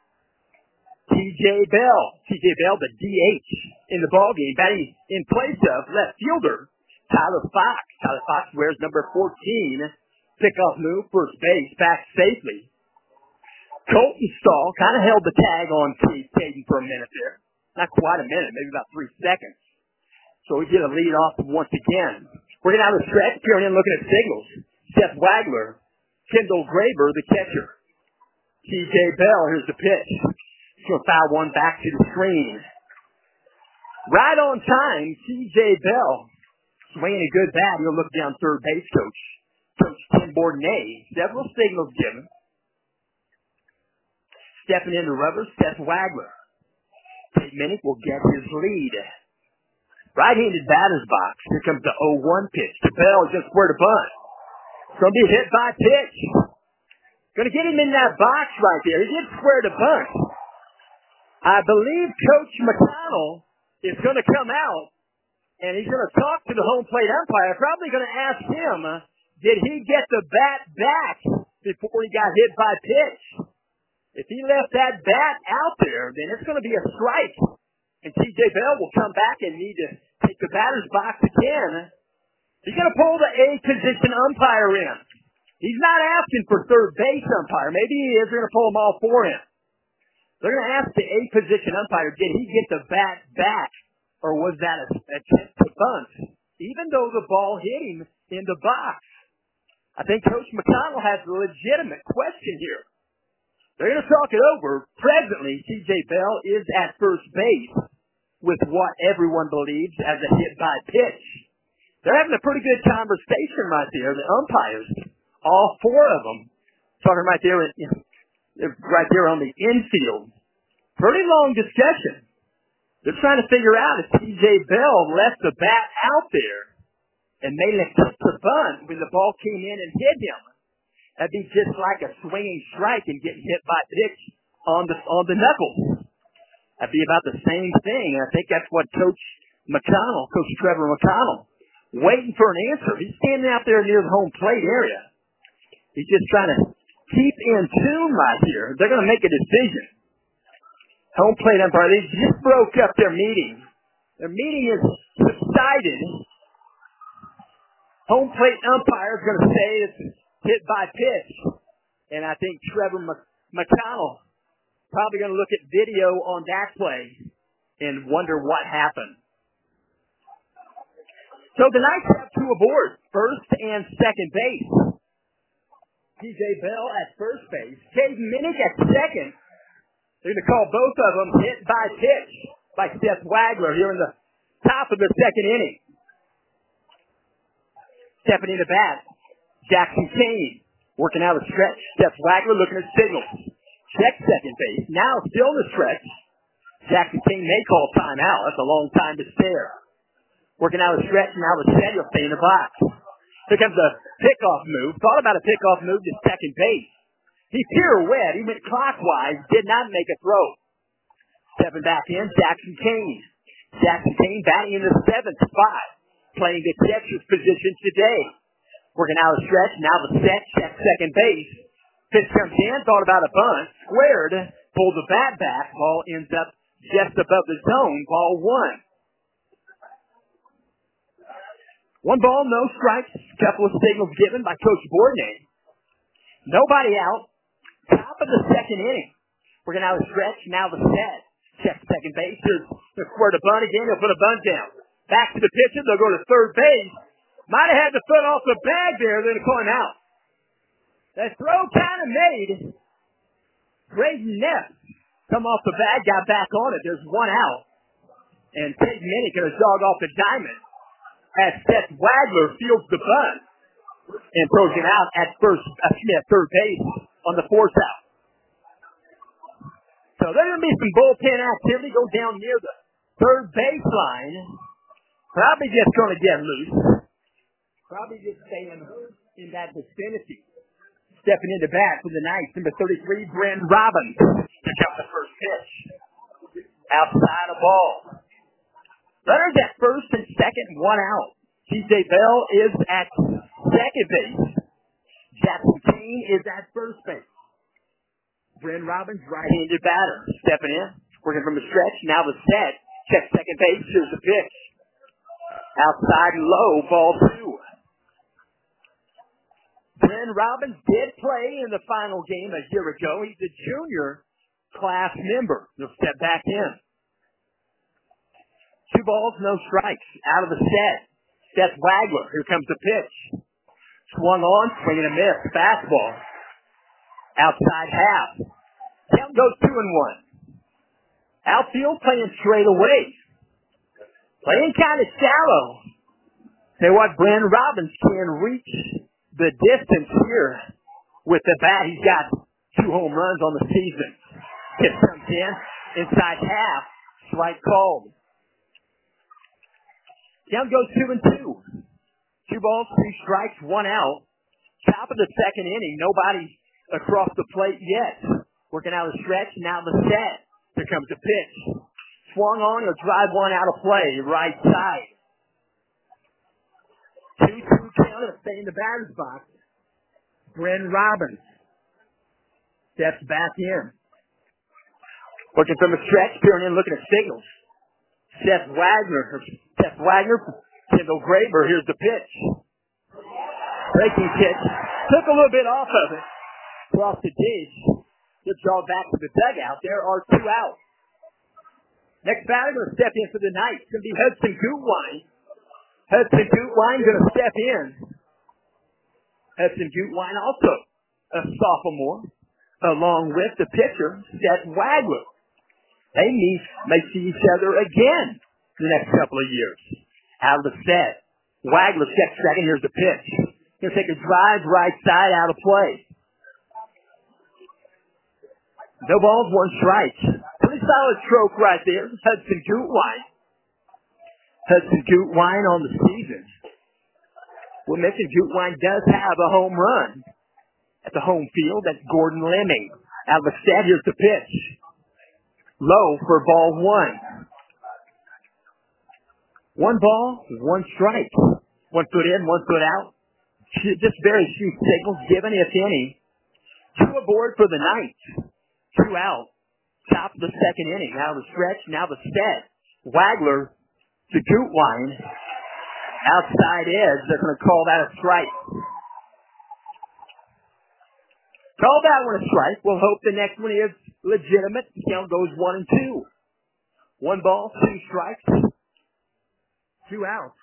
T J Bell. T J Bell, the D H in the ball game, batting in place of left fielder Tyler Fox. Tyler Fox wears number fourteen. Pickoff move, first base, back safely. Colton Stahl kind of held the tag on Caden for a minute there. Not quite a minute, maybe about three seconds. So we get a lead off once again. We're going to have a stretch, peering in, looking at signals. Seth Wagler, Kendall Graber, the catcher. T J Bell, here's the pitch. He's going to foul one back to the screen. Right on time, T J Bell, swinging a good bat. He'll look down third base coach. Coach Tim Bourdonnais. Several signals given. Stepping into rubber, Seth Wagler. Caden Minnick will get his lead. Right-handed batter's box. Here comes the oh one pitch. To Bell, just square to bunt. It's going to be hit by pitch. Going to get him in that box right there. He did square to bunt. I believe Coach McConnell is going to come out, and he's going to talk to the home plate umpire. Probably going to ask him, uh, did he get the bat back before he got hit by pitch? If he left that bat out there, then it's going to be a strike. And T J Bell will come back and need to take the batter's box again. He's going to pull the A position umpire in. He's not asking for third base umpire. Maybe he is going to pull them all for him. They're going to ask the A position umpire, did he get the bat back, or was that a, a chance to bunt? Even though the ball hit him in the box. I think Coach McConnell has a legitimate question here. They're going to talk it over. Presently, T J Bell is at first base with what everyone believes as a hit by pitch. They're having a pretty good conversation right there, the umpires, all four of them, talking right there, you know, right there on the infield. Pretty long discussion. They're trying to figure out if T J Bell left the bat out there and made it to bunt when the ball came in and hit him. That'd be just like a swinging strike and getting hit by pitch on the on the knuckles. That'd be about the same thing. And I think that's what Coach McConnell, Coach Trevor McConnell, waiting for an answer. He's standing out there near the home plate area. He's just trying to keep in tune right here. They're going to make a decision. Home plate umpire, they just broke up their meeting. Their meeting is subsided. Home plate umpire is going to say it's hit by pitch. And I think Trevor McConnell probably going to look at video on that play and wonder what happened. So the Knights have two aboard, first and second base. T J Bell at first base. Cade Minnick at second. They're going to call both of them hit by pitch by Seth Wagler here in the top of the second inning. Stepping into bat, Jackson Kane working out a stretch. Seth Wagler looking at signals. Check second base. Now still in the stretch. Jackson Kane may call timeout. That's a long time to stare. Working out a stretch. Now the set. He'll stay in the box. Here comes a pickoff move. Thought about a pickoff move to second base. He pirouetted. He went clockwise. Did not make a throw. Stepping back in, Jackson Kane. Jackson Kane batting in the seventh spot. Playing the catcher's position today. Working out a stretch. Now the set. Check second base. Pitch comes in. Thought about a bunt. Squared. Pulled the bat back. Ball ends up just above the zone. Ball one. One ball, no strikes. Couple of signals given by Coach Bourdonnais. Nobody out. Top of the second inning. We're going to have a stretch. Now the set. Check second base. Here's the square to bunt again. He'll put a bunt down. Back to the pitcher. They'll go to third base. Might have had the foot off the bag there. Then call him out. That throw kind of made Braden Neff come off the bag. Got back on it. There's one out. And Cade Minnick going to jog off the diamond as Seth Wagler fields the bunt and throws him out at first, uh, at third base on the fourth out. So there's going to be some bullpen activity. Go down near the third baseline. Probably just going to get loose. Probably just staying in that vicinity. Stepping into bat for the Knights, number thirty-three, Brent Robbins. Pick up the first pitch. Outside a ball. Runners at first and second, one out. T J Bell is at second base. Jackson Kane is at first base. Brent Robbins, right-handed batter, stepping in, working from the stretch. Now the set. Check second base. Here's the pitch. Outside and low, ball two. Brent Robbins did play in the final game a year ago. He's a junior class member. He'll step back in. Two balls, no strikes. Out of the set. Seth Wagler. Here comes the pitch. Swung on, swing and a miss. Fastball. Outside half. Count goes two and one. Outfield playing straight away. Playing kind of shallow. Say what, Brent Robbins can reach the distance here with the bat. He's got two home runs on the season. Pitch comes in. Inside half. Strike called. Count goes two and two. Two balls, two strikes, one out. Top of the second inning. Nobody across the plate yet. Working out a stretch. Now the set. Here comes the pitch. Swung on. He'll drive one out of play. Right side. two two count. He'll stay in the batter's box. Brent Robbins steps back in. Working from the stretch. Peering in, looking at signals. Seth Wagner. Seth Wagner. Kendall Graber. Here's the pitch. Breaking pitch. Took a little bit off of it. Across the dish. He'll draw back to the dugout. There are two out. Next batter going to step in for the Knights. It's going to be Hudson Gutwine. Hudson Gutwine going to step in. Hudson Gutwine also a sophomore, along with the pitcher, Seth Wagler. They may, may see each other again the next couple of years. Out of the set. Wagler steps second. Here's the pitch. He'll take a drive right side out of play. No balls, one strike. Pretty solid stroke right there. Hudson Gutwine. Hudson Gutwine on the season. We'll mention Gutwine does have a home run at the home field. That's Gordon Lemming. Out of the set, here's the pitch. Low for ball one. One ball, one strike. One foot in, one foot out. Just very few signals given, if any. Two aboard for the Knights. Two out. Top of the second inning. Now the stretch, now the set. Wagler to Gutwein. Outside edge. They're going to call that a strike. Call that one a strike. We'll hope the next one is legitimate. Count goes one and two. One ball, two strikes. Two outs.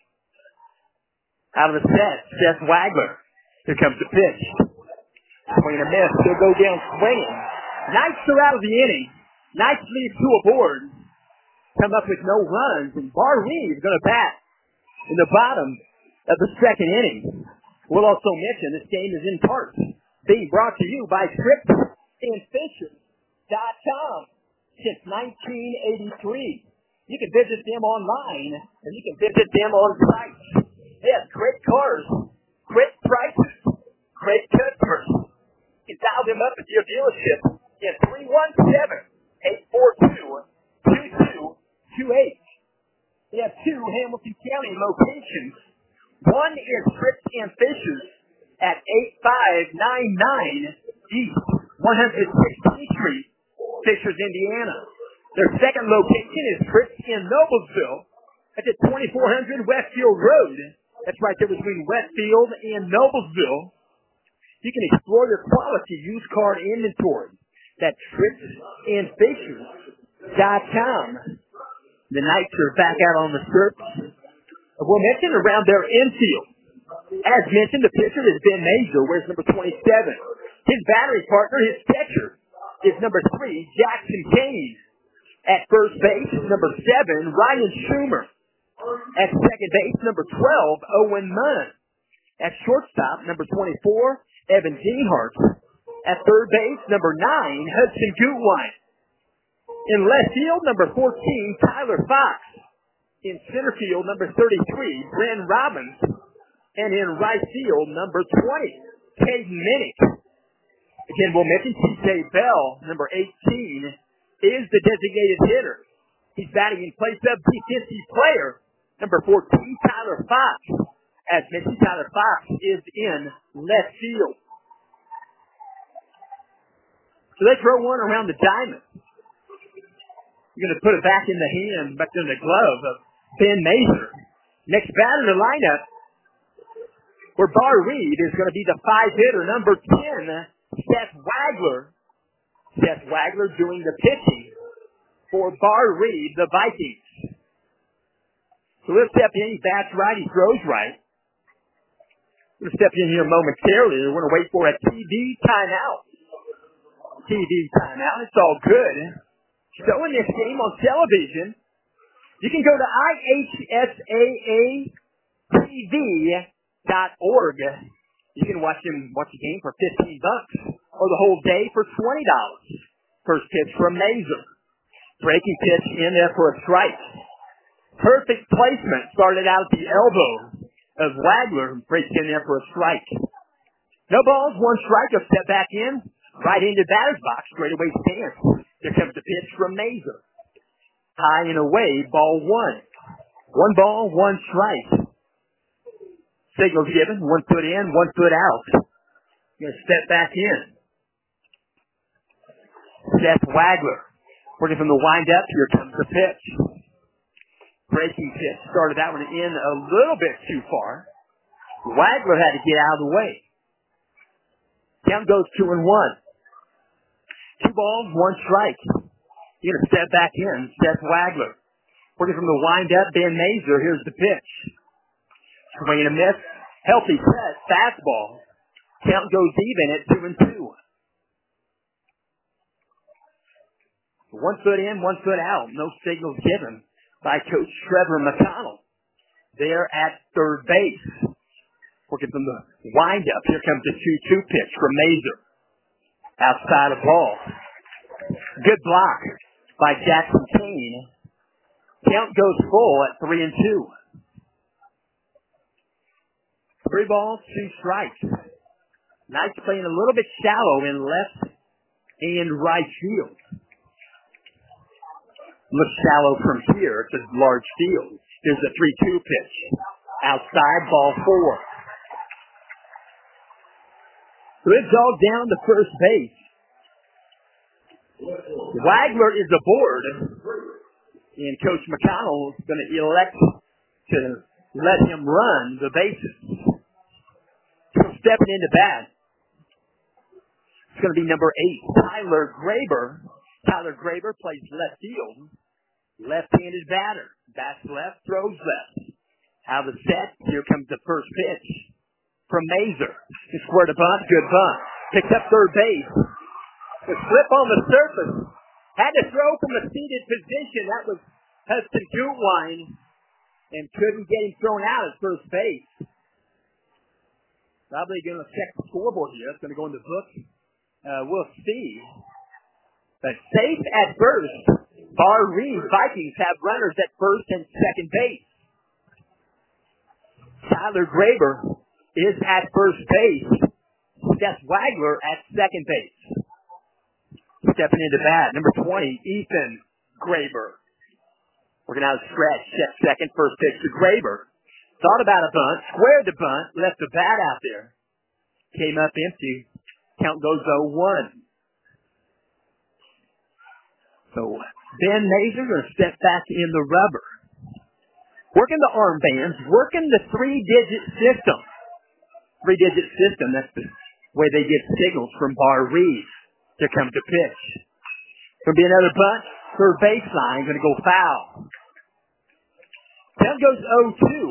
Out of the set, Seth Wagler. Here comes the pitch. Swing and a miss. He'll go down swinging. Knights are out of the inning. Knights leave two aboard. Come up with no runs. And Bar Reed is going to bat in the bottom of the second inning. We'll also mention this game is in part being brought to you by Trips and Fishers dot com since nineteen eighty-three. You can visit them online, and you can visit them on site. They have great cars, great prices, great customers. You can dial them up at your dealership in three one seven, eight four two, two two two eight. They have two Hamilton County locations. One is Trips and Fishers at eighty-five ninety-nine East one hundred sixteenth Street, Fishers, Indiana. Their second location is Trips in Noblesville at the twenty-four hundred Westfield Road. That's right there between Westfield and Noblesville. You can explore their quality used car inventory. That's Trips and Fishers dot com. The Knights are back out on the surface. We'll mention around their infield. As mentioned, the pitcher is Ben Mazer, wears number twenty-seven. His battery partner, his catcher, is number three, Jackson Kane. At first base, number seven, Ryan Schumer. At second base, number twelve, Owen Munn. At shortstop, number twenty-four, Evan Deanhart. At third base, number nine, Hudson Gutwein. In left field, number fourteen, Tyler Fox. In center field, number thirty-three, Bren Robbins. And in right field, number twenty, Caden Minnick. Again, we'll mention T J Bell, number eighteen, is the designated hitter. He's batting in place of defensive player, number fourteen, Tyler Fox. As mentioned, Tyler Fox is in left field. So they throw one around the diamond. You're going to put it back in the hand, back in the glove of Ben Mazer. Next batter in the lineup for Bar Reed is going to be the five-hitter, number ten, Seth Wagler. Seth Wagler doing the pitching for Bar Reed, the Vikings. So we'll step in. He bats right. He throws right. We're going to step in here momentarily. We're going to wait for a T V timeout. T V timeout. It's all good. Showing this game on television. You can go to I H S A A T V dot org. You can watch him watch the game for fifteen bucks or the whole day for twenty dollars. First pitch from Mazer. Breaking pitch in there for a strike. Perfect placement. Started out at the elbow of Wagler. Breaks in there for a strike. No balls, one strike. He'll step back in. Right into batter's box. Straightaway stance. Here comes the pitch from Mazer. High and away. Ball one. One ball, one strike. Signals given. One foot in, one foot out. Going to step back in. Seth Wagler. Working from the windup. Here comes the pitch. Breaking pitch. Started that one in a little bit too far. Wagler had to get out of the way. Count goes two and one. Two balls, one strike. You're going to step back in. Seth Wagler. Working from the windup. Ben Mazer. Here's the pitch. Swing and a miss. Healthy set. Fastball. Count goes even at two and two. One foot in, one foot out. No signals given by Coach Trevor McConnell. There at third base. Working from the windup. Here comes the two two pitch from Mazer. Outside of ball. Good block by Jackson Kane. Count goes full at three and two. Three balls, two strikes. Knights playing a little bit shallow in left and right field. Looks shallow from here. It's a large field. Here's a three two pitch. Outside, ball four. So it's all down to first base. Wagler is aboard, and Coach McConnell is going to elect to let him run the bases. So stepping into bat, it's going to be number eight, Tyler Graber. Tyler Graber plays left field, left-handed batter. Bats left, throws left. Out of the set, here comes the first pitch from Mazer. He squared a bunt, good bunt. Picked up third base. The slip on the surface. Had to throw from a seated position. That was Hudson Gutwine, and couldn't get him thrown out at first base. Probably going to check the scoreboard here. It's going to go in the book. Uh, we'll see. But safe at first. Bar Reed Vikings have runners at first and second base. Tyler Graber is at first base. Seth Wagler at second base. Stepping into bat, number twenty, Ethan Graber. Working out a stretch, check second, first pitch to Graber. Thought about a bunt, squared the bunt, left the bat out there. Came up empty. Count goes oh one. So Ben Mazer going to step back in the rubber. Working the armbands, working the three-digit system. Three-digit system, that's the way they get signals from Bar Reed. Here comes the pitch. Going to be another bunt, third baseline, going to go foul. Count goes oh two.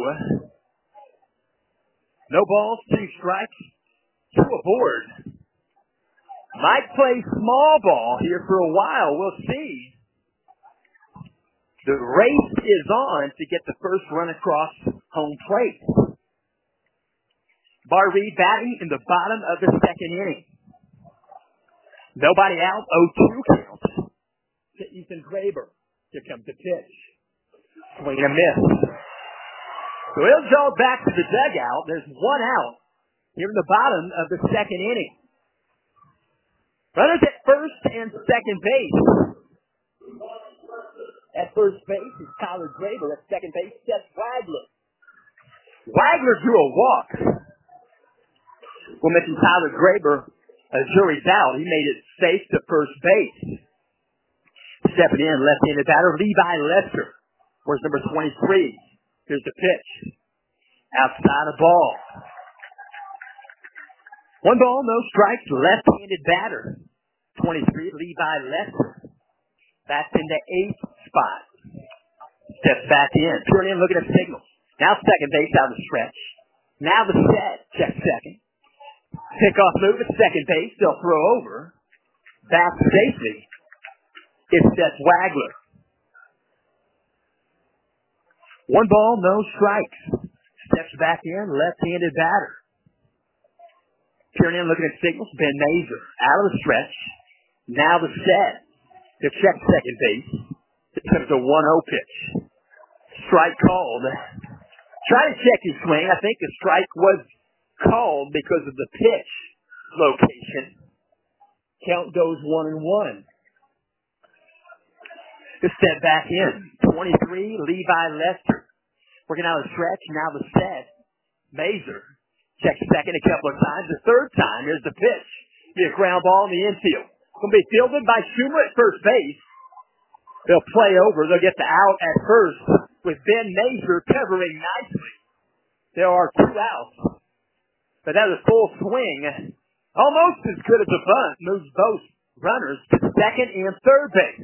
No balls, two strikes, two aboard. Might play small ball here for a while. We'll see. The race is on to get the first run across home plate. Bar Reed batting in the bottom of the second inning. Nobody out, oh two count to Ethan Graber. Here comes the pitch. Swing and a miss. So he'll jog back to the dugout. There's one out here in the bottom of the second inning. Runners at first and second base. At first base is Tyler Graber. At second base, Seth Wagler. Wagler drew a walk. We'll mention Tyler Graber. A jury's out. He made it safe to first base. Stepping in, left-handed batter, Levi Lester. Where's number twenty-three? Here's the pitch. Outside a ball. One ball, no strikes, left-handed batter. twenty-three, Levi Lester. That's in the eighth spot. Steps back in. Turn in, looking at signals. Now second base out of the stretch. Now the set. Check second. Pickoff move at second base. They'll throw over. Back safely. It's Seth Wagler. One ball, no strikes. Steps back in, left-handed batter. Turn in, looking at signals. Ben Mazer out of the stretch. Now the set. To check second base. It comes a one oh pitch. Strike called. Try to check his swing. I think the strike was called because of the pitch location. Count goes one and one. Just step back in. twenty-three, Levi Lester. Working out a stretch. Now the set. Mazer. Check second a couple of times. The third time, here's the pitch. Be a ground ball in the infield. Going to be fielded by Schumer at first base. They'll play over. They'll get the out at first with Ben Mazer covering nicely. There are two outs. But that is full swing. Almost as good as a bunt. Moves both runners to second and third base.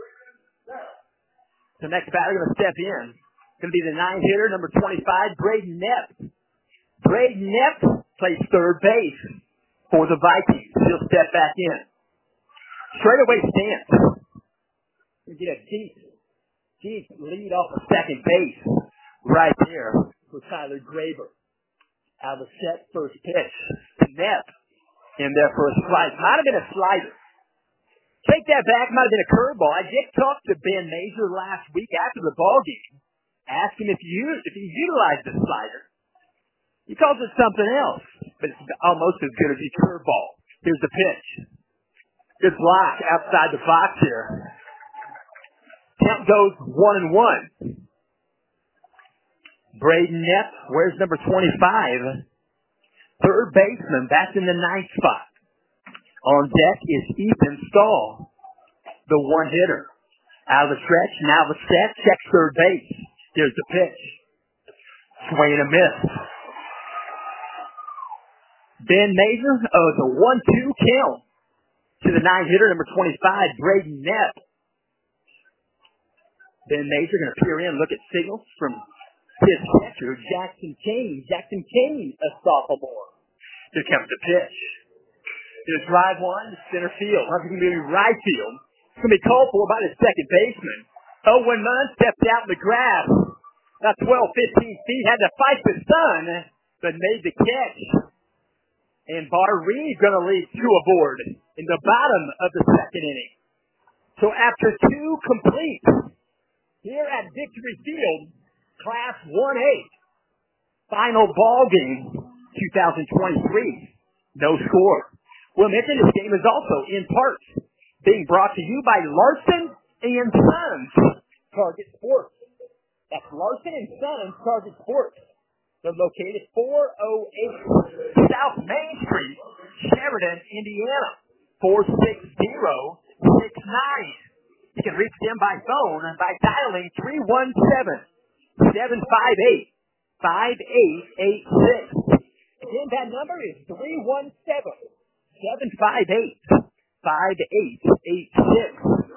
The next batter going to step in. Going to be the nine hitter, number twenty-five, Braden Neff. Braden Neff plays third base for the Vikings. He'll step back in. Straightaway stance. We get a deep, deep lead off of second base right there for Tyler Graber. Out of the set, first pitch. Neff in there for a strike. Might have been a slider. Take that back. Might have been a curveball. I did talk to Ben Mazer last week after the ball game. Asked him if he, if he utilized the slider. He calls it something else, but it's almost as good as a curveball. Here's the pitch. Good block outside the box here. Count goes one and one. Braden Neff, where's number twenty-five? Third baseman, that's in the ninth spot. On deck is Ethan Stahl, the one hitter. Out of the stretch, now the set, checks third base. Here's the pitch. Swing and a miss. Ben Major, oh, the one two count to the nine hitter, number twenty-five, Braden Neff. Ben Major going to peer in, look at signals from his catcher, Jackson Kane. Jackson Kane, a sophomore. Here comes the pitch. Here's drive one to center field. That's going to be right field. It's going to be called for by the second baseman. Owen Munn stepped out in the grass. About twelve, fifteen feet. Had to fight the sun, but made the catch. And Bar Reed going to lead two aboard in the bottom of the second inning. So after two complete here at Victory Field, Class one A, final ball game twenty twenty-three. No score. Well, mention this game is also in part being brought to you by Larson and Sons Target Sports. That's Larson and Sons Target Sports. They're located four oh eight South Main Street, Sheridan, Indiana, four six zero six nine. You can reach them by phone by dialing three one seven, seven five eight, five eight eight six. Again, that number is three one seven, seven five eight, five eight eight six.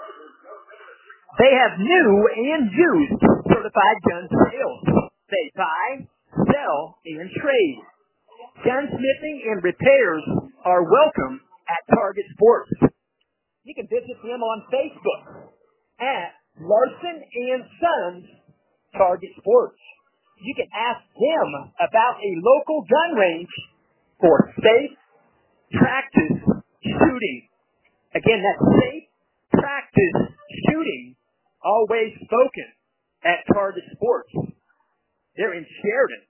They have new and used certified gun sales. They buy, sell, and trade. Gunsmithing and repairs are welcome at Target Sports. You can visit them on Facebook at Larson and Sons Target Sports. You can ask them about a local gun range for safe practice shooting. Again, that's safe practice shooting, always spoken at Target Sports. They're in Sheridan.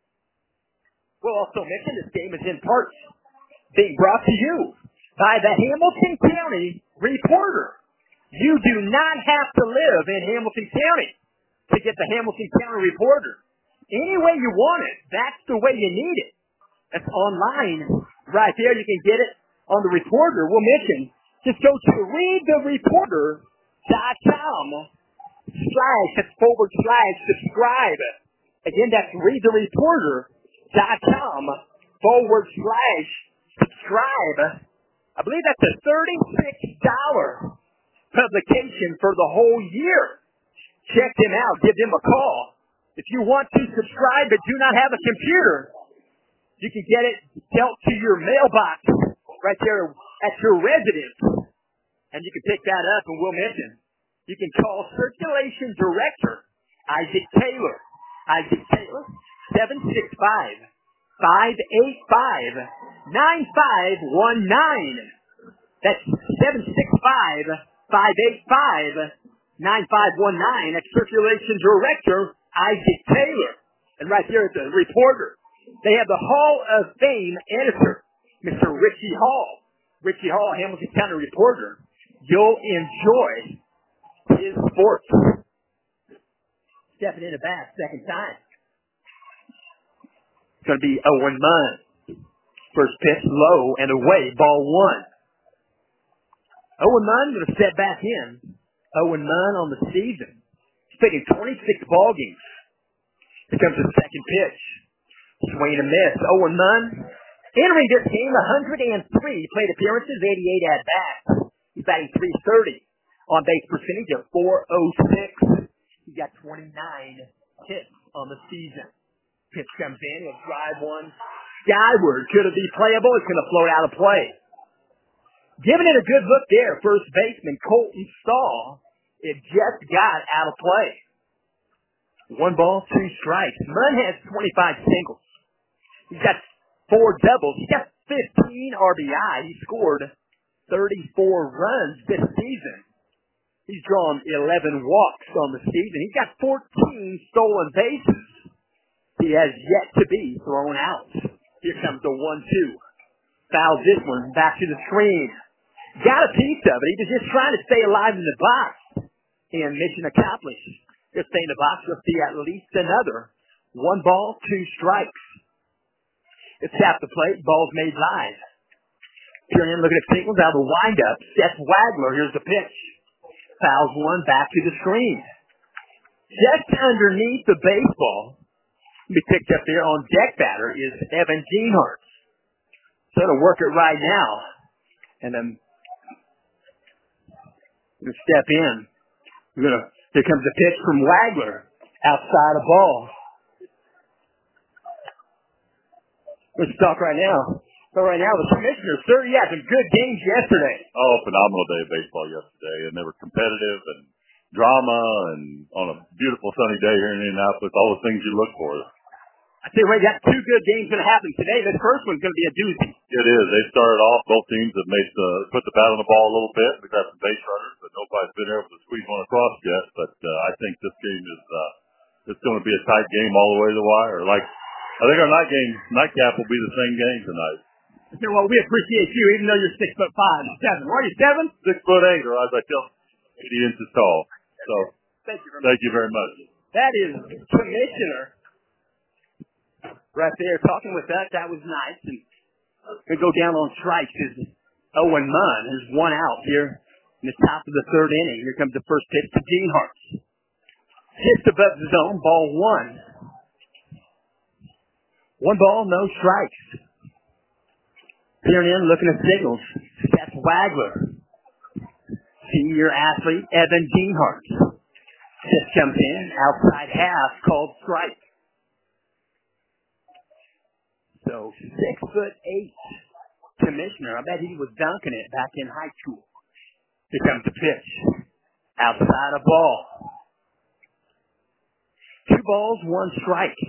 We'll also mention this game is in part being brought to you by the Hamilton County Reporter. You do not have to live in Hamilton County to get the Hamilton County Reporter. Any way you want it, that's the way you need it. That's online right there. You can get it on the Reporter. We'll mention, just go to read the reporter dot com slash, that's forward slash subscribe. Again, that's read the reporter dot com forward slash subscribe. I believe that's a thirty-six dollars publication for the whole year. Check them out. Give them a call. If you want to subscribe but do not have a computer, you can get it dealt to your mailbox right there at your residence. And you can pick that up, and we'll mention. You can call Circulation Director Isaac Taylor. Isaac Taylor, seven six five, five eight five, nine five one nine. That's seven six five, five eight five, nine five one nine. That's Circulation Director Isaac Taylor. And right there at the Reporter, they have the Hall of Fame editor, Mister Richie Hall. Richie Hall, Hamilton County Reporter. You'll enjoy his sports. Stepping in the bat, second time. It's going to be Owen Munn. First pitch low and away, ball one. Owen Munn going to step back in. Owen Munn on the season. He's taking twenty-six ball games. Here comes the second pitch. Swing and a miss. Owen Munn entering this game one hundred three plate appearances, eighty-eight at bats. He's batting three thirty. On base percentage of four oh six. He's got twenty-nine hits on the season. Pitch comes in. He'll drive one skyward. Could it be playable? It's going to float out of play. Giving it a good look there, first baseman Colton Stahl. It just got out of play. One ball, two strikes. Munn has twenty-five singles. He's got four doubles. He's got fifteen R B I. He scored thirty-four runs this season. He's drawn eleven walks on the season. He's got fourteen stolen bases. He has yet to be thrown out. Here comes the one two. Fouls this one back to the screen. Got a piece of it. He was just trying to stay alive in the box. And mission accomplished. Just stay in the box. You'll see at least another. One ball, two strikes. It's tapped the plate. Ball's made live. Peering in, looking at signals out of the windup. Seth Wagler. Here's the pitch. Fouls one back to the screen. Just underneath the baseball, to be picked up there on deck batter, is Evan Geenhart. So to work it right now. And then going to step in. We're gonna, here comes the pitch from Wagler. Outside the ball. Let's talk right now. So right now, the commissioner, sir, you had some good games yesterday. Oh, phenomenal day of baseball yesterday. And they were competitive and drama and on a beautiful sunny day here in Indianapolis, all the things you look for. I tell you what, you got two good games going to happen today. The first one's going to be a doozy. It is. They started off, both teams have made the, put the bat on the ball a little bit. We got some base runners, but nobody's been able to squeeze one across yet. But uh, I think this game is uh, it's going to be a tight game all the way to the wire. Like, I think our night game, nightcap will be the same game tonight. I tell you what, we appreciate you, even though you're six foot five and seven. What are you, seven? Six foot eight, or as I tell, eighty inches tall. So, thank you very thank much. you very much. That is Commissioner right there talking with us. That was nice. And we go down on strikes. Is Owen Munn. There's one out here in the top of the third inning. Here comes the first pitch to Geenhart. Hits above the zone. Ball one. One ball, no strikes. Peering in, looking at signals. Seth Wagler. Senior athlete, Evan Geenhart. Just comes in, outside half, called strike. So, six foot eight commissioner. I bet he was dunking it back in high school. Here comes the pitch. Outside a ball. Two balls, one strike.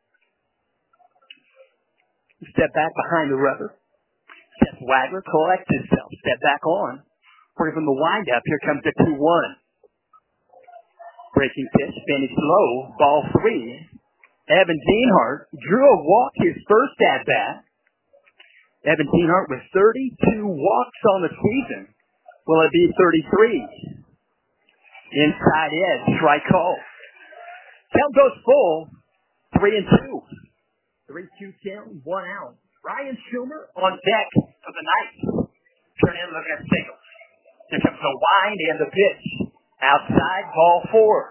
Step back behind the rubber. Seth Wagler collects himself. Step back on. Working from the windup. Here comes the two one. Breaking pitch. Finished low. Ball three. Evan Geenhart drew a walk his first at bat. Evan Geenhart with thirty-two walks on the season. Will it be thirty-three? Inside edge. Strike call. Count goes full. Three and two. Three two count. One out. Ryan Schumer on deck for the night. Turn in, looking at the signals. Here comes the wind and the pitch. Outside, ball four.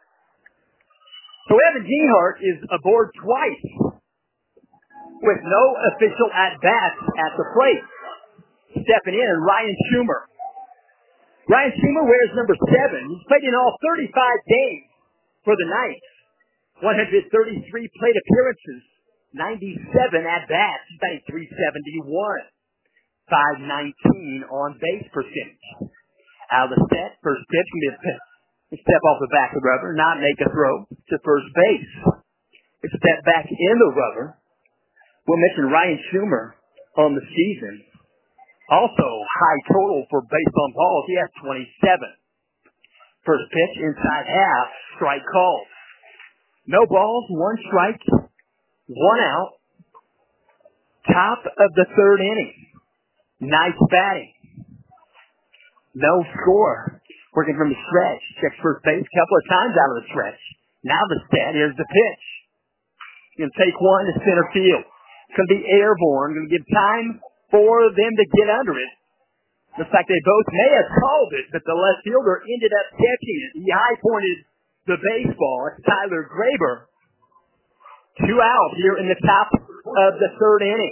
So Evan Geenhart is aboard twice with no official at-bats at the plate. Stepping in, Ryan Schumer. Ryan Schumer wears number seven. He's played in all thirty-five games for the Knights. one hundred thirty-three plate appearances. ninety-seven at-bats. He's batting three seventy-one. five nineteen on base percentage. Out of the set, first pitch can be a pitch. Step off the back of the rubber, not make a throw to first base. A step back in the rubber. We'll mention Ryan Schumer on the season. Also, high total for base on balls. He has twenty-seven. First pitch, inside half, strike called. No balls, one strike, one out. Top of the third inning. Nice batting. No score. Working from the stretch. Checks first base a couple of times out of the stretch. Now the stat, here's the pitch. Going to take one to center field. It's going to be airborne. Going to give time for them to get under it. Looks like they both may have called it, but the left fielder ended up catching it. He high-pointed the baseball. It's Tyler Graber. Two out here in the top of the third inning.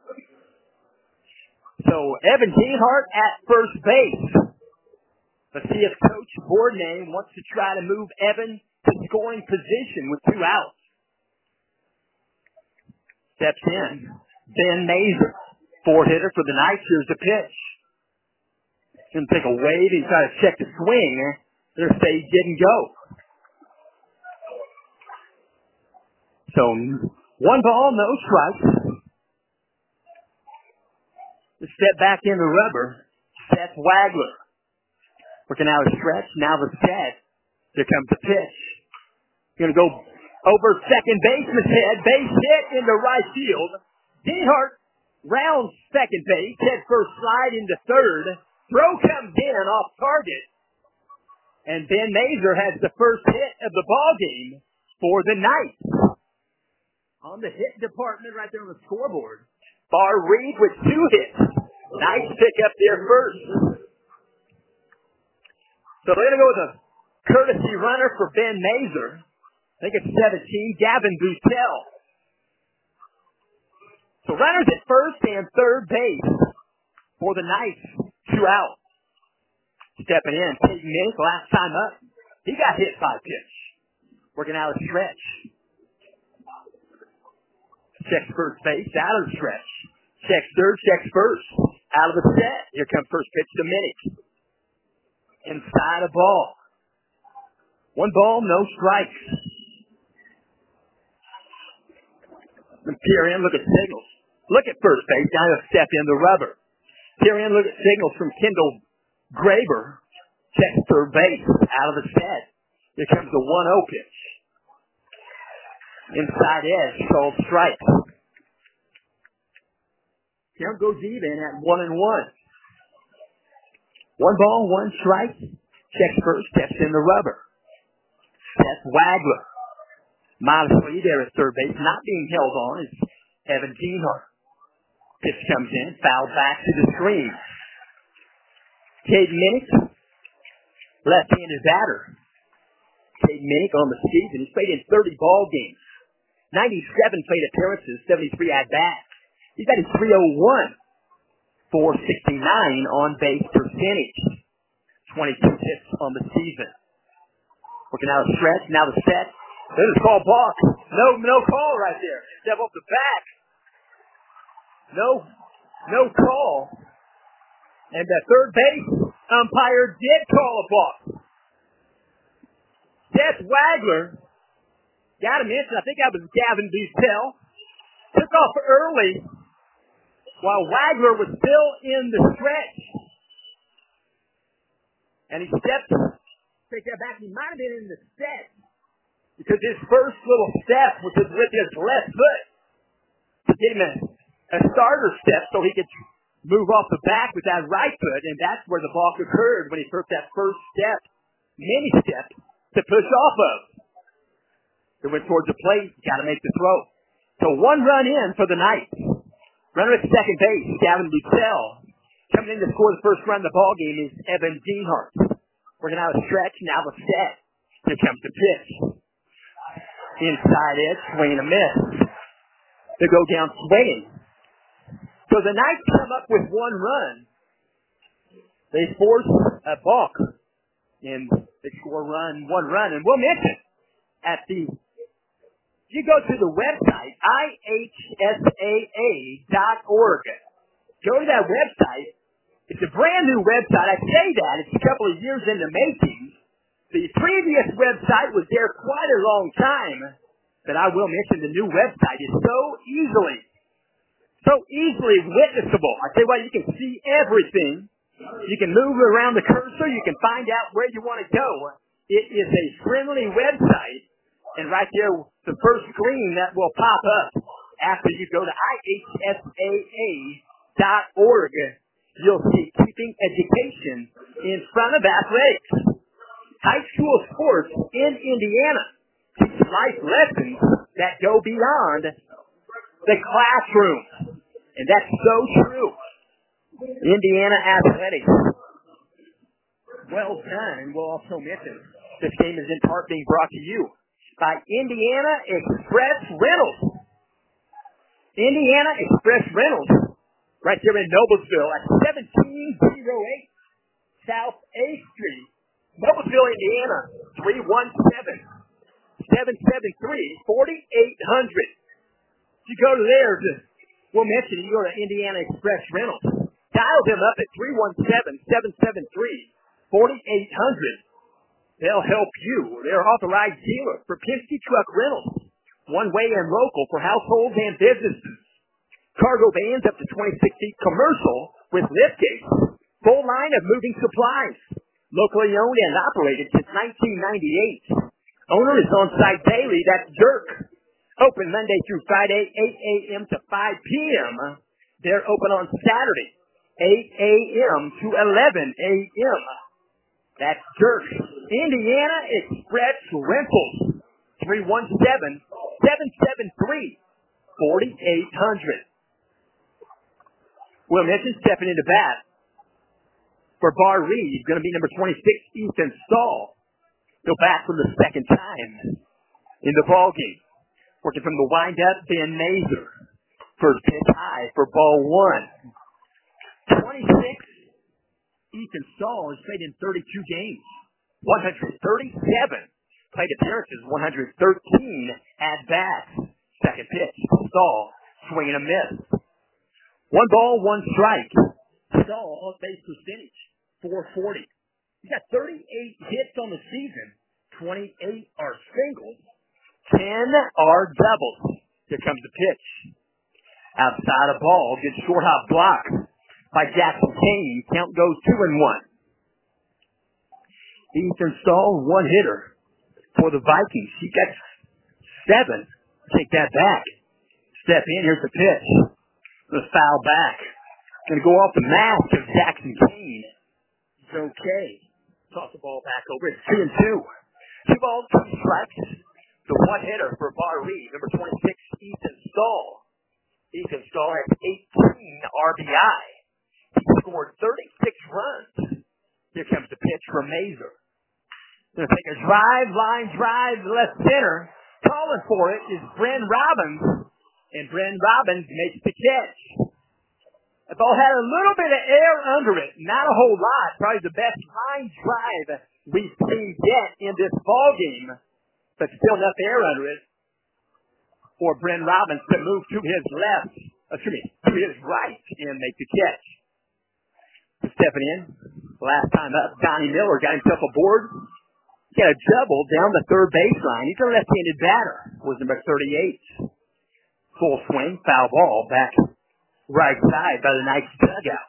So Evan Geenhart at first base. Let's see if Coach Bourdonnais wants to try to move Evan to scoring position with two outs. Steps in. Ben Mazer, four hitter for the Knights. Here's the pitch. Going to take a wave and try to check the swing. They're say he didn't go. So one ball, no strikes. The step back in the rubber. Seth Wagler. Working out a stretch. Now the set. Here comes the pitch. Going to go over second baseman's head. Base hit into right field. Geenhart rounds second base. Head first slide into third. Throw comes in off target. And Ben Mazer has the first hit of the ball game for the Knights. On the hit department right there on the scoreboard, Bar Reed with two hits. Knights pick up their first. So they're going to go with a courtesy runner for Ben Mazer. I think it's seventeen, Gavin Boutel. So runners at first and third base for the Knights. Two out. Stepping in, Peyton Minnick, last time up. He got hit by a pitch. Working out a stretch. Checks first base, out of the stretch. Checks third, checks first. Out of the set. Here comes first pitch to Minnick. Inside a ball. One ball, no strikes. And peer in, look at signals. Look at first base, now he'll step in the rubber. Peer in, look at signals from Kendall Graber. Checks third base, out of the set. Here comes the one oh pitch. Inside edge, called strike. Count goes even at one and one. One ball, one strike. Checks first, steps in the rubber. Seth Wagler. Modestly there at third base, not being held on is Evan Dienhart. Pitch comes in, fouled back to the screen. Cade Minnick, left-handed batter. Cade Minnick on the season. He's played in thirty ball games. ninety-seven plate appearances, seventy-three at-bats. He's got his three oh one, four sixty-nine on base percentage. twenty-two hits on the season. Working out a stretch, now the set. Then it's called balk. No, no call right there. Step off the back. No, no call. And the third base umpire did call a balk. Seth Wagler got him in. I think that was Gavin Boutel. Took off early while Wagler was still in the stretch. And he stepped, take that back, he might have been in the set because his first little step was with his left foot to get him a, a starter step so he could move off the back with that right foot, and that's where the balk occurred when he took that first step, mini step, to push off of. It went towards the plate, got to make the throw. So one run in for the Knights. Runner at second base, Gavin Boutel. Coming in to score the first run of the ball game is Evan Dienhart. Working out a stretch, now the set. Here comes the pitch. Inside edge, swing and a miss. They go down swinging. So the Knights come up with one run. They force a balk. And they score run, one run. And we'll mention at the, you go to the website, I H S A A dot org. Go to that website. It's a brand new website. I say that. It's a couple of years in the making. The previous website was there quite a long time. But I will mention the new website is so easily, so easily witnessable. I tell you what, you can see everything. You can move around the cursor. You can find out where you want to go. It is a friendly website. And right there, the first screen that will pop up after you go to I H S A A dot org, you'll see Keeping Education in front of athletics. High school sports in Indiana teach life lessons that go beyond the classroom. And that's so true. Indiana athletics. Well done. And we'll also mention this game is in part being brought to you by Indiana Express Rentals. Indiana Express Rentals, right there in Noblesville at seventeen oh eight South eighth Street. Noblesville, Indiana, three one seven, seven seven three, four eight zero zero. You go to there, to, we'll mention you go to Indiana Express Rentals. Dial them up at three one seven, seven seven three, four eight zero zero. They'll help you. They're authorized dealer for Penske Truck Rentals. One way and local for households and businesses. Cargo vans up to twenty-six feet commercial with lift gates. Full line of moving supplies. Locally owned and operated since nineteen ninety-eight. Owner is on site daily. That's Dirk. Open Monday through Friday, eight a.m. to five p.m. They're open on Saturday, eight a.m. to eleven a.m. That's Dirk. Indiana Express Rentals. three one seven, seven seven three, four eight zero zero. Will Mitchell stepping into bat for Bar Reed. Going to be number twenty-six, Ethan Stahl. He'll bat for the second time in the ballgame. Working from the windup, Ben Mazer. First pitch high for ball one. twenty-six, Ethan Stahl has played in thirty-two games. one hundred thirty-seven plate appearances, one hundred thirteen at-bats. Second pitch, Stahl swinging a miss. One ball, one strike. Stahl on-base percentage, four forty. He's got thirty-eight hits on the season. twenty-eight are singles. ten are doubles. Here comes the pitch. Outside a ball, good short hop block by Jackson Kane. Count goes two and one. Ethan Stahl, one hitter for the Vikings. He got seven. Take that back. Step in. Here's the pitch. The foul back. Going to go off the mask of Jackson Kane. It's okay. Toss the ball back over. It's two and two. Two balls, two strikes. The one hitter for Bar Reed, number twenty-six, Ethan Stahl. Ethan Stahl has eighteen R B I. He scored thirty-six runs. Here comes the pitch from Mazer. Going to take a drive, line drive, left center. Calling for it is Bren Robbins. And Bren Robbins makes the catch. The ball had a little bit of air under it. Not a whole lot. Probably the best line drive we've seen yet in this ball game. But still enough air under it for Bren Robbins to move to his left, excuse me, to his right and make the catch. Stepping in, last time up, Donnie Miller got himself aboard. He got a double down the third baseline. He's a left-handed batter. Was number thirty-eight. Full swing, foul ball, back right side by the Knights dugout.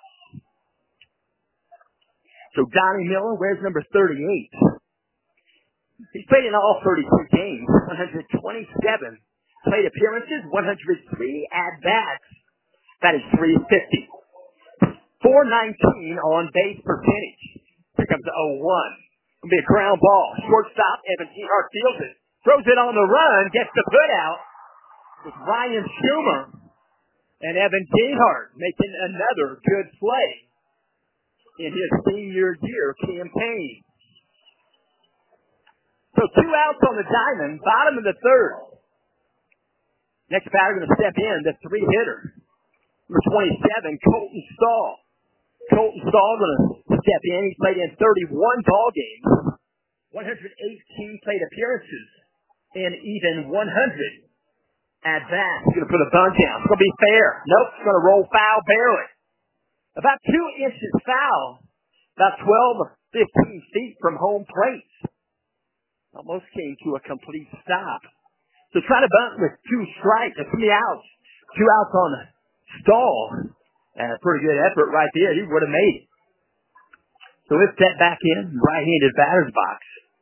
So Donnie Miller wears number thirty-eight. He's played in all thirty-two games, one hundred twenty-seven plate appearances, one hundred three at-bats. That is three fifty. four nineteen on base percentage. Here comes the oh one. It'll be a ground ball. Shortstop, Evan Gehart fields it. Throws it on the run, gets the put out with Ryan Schumer and Evan Gehart making another good play in his senior year campaign. So two outs on the diamond, bottom of the third. Next batter going to step in, the three hitter. Number twenty-seven, Colton Stahl. Colton Stahl going to step in. He's played in thirty-one ball games, one hundred eighteen plate appearances, and even one hundred at bats. He's going to put a bunt down. It's going to be fair. Nope, it's going to roll foul barely. About two inches foul, about twelve or fifteen feet from home plate. Almost came to a complete stop. So try to bunt with two strikes, three outs, two outs on Stahl. And a pretty good effort right there. He would have made it. So let's step back in, right-handed batter's box.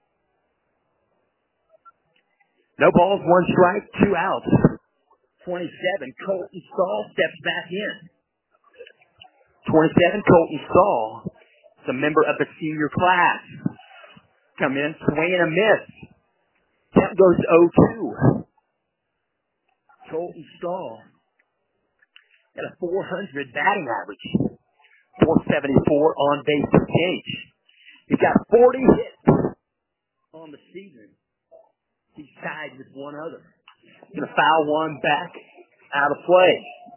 No balls, one strike, two outs. twenty-seven, Colton Stahl steps back in. twenty-seven, Colton Stahl is a member of the senior class. Come in, swing and a miss. Count goes oh two. Colton Stahl got a four hundred batting average. four seventy-four on base percentage. He's got forty hits on the season. He's tied with one other. He's going to foul one back out of play.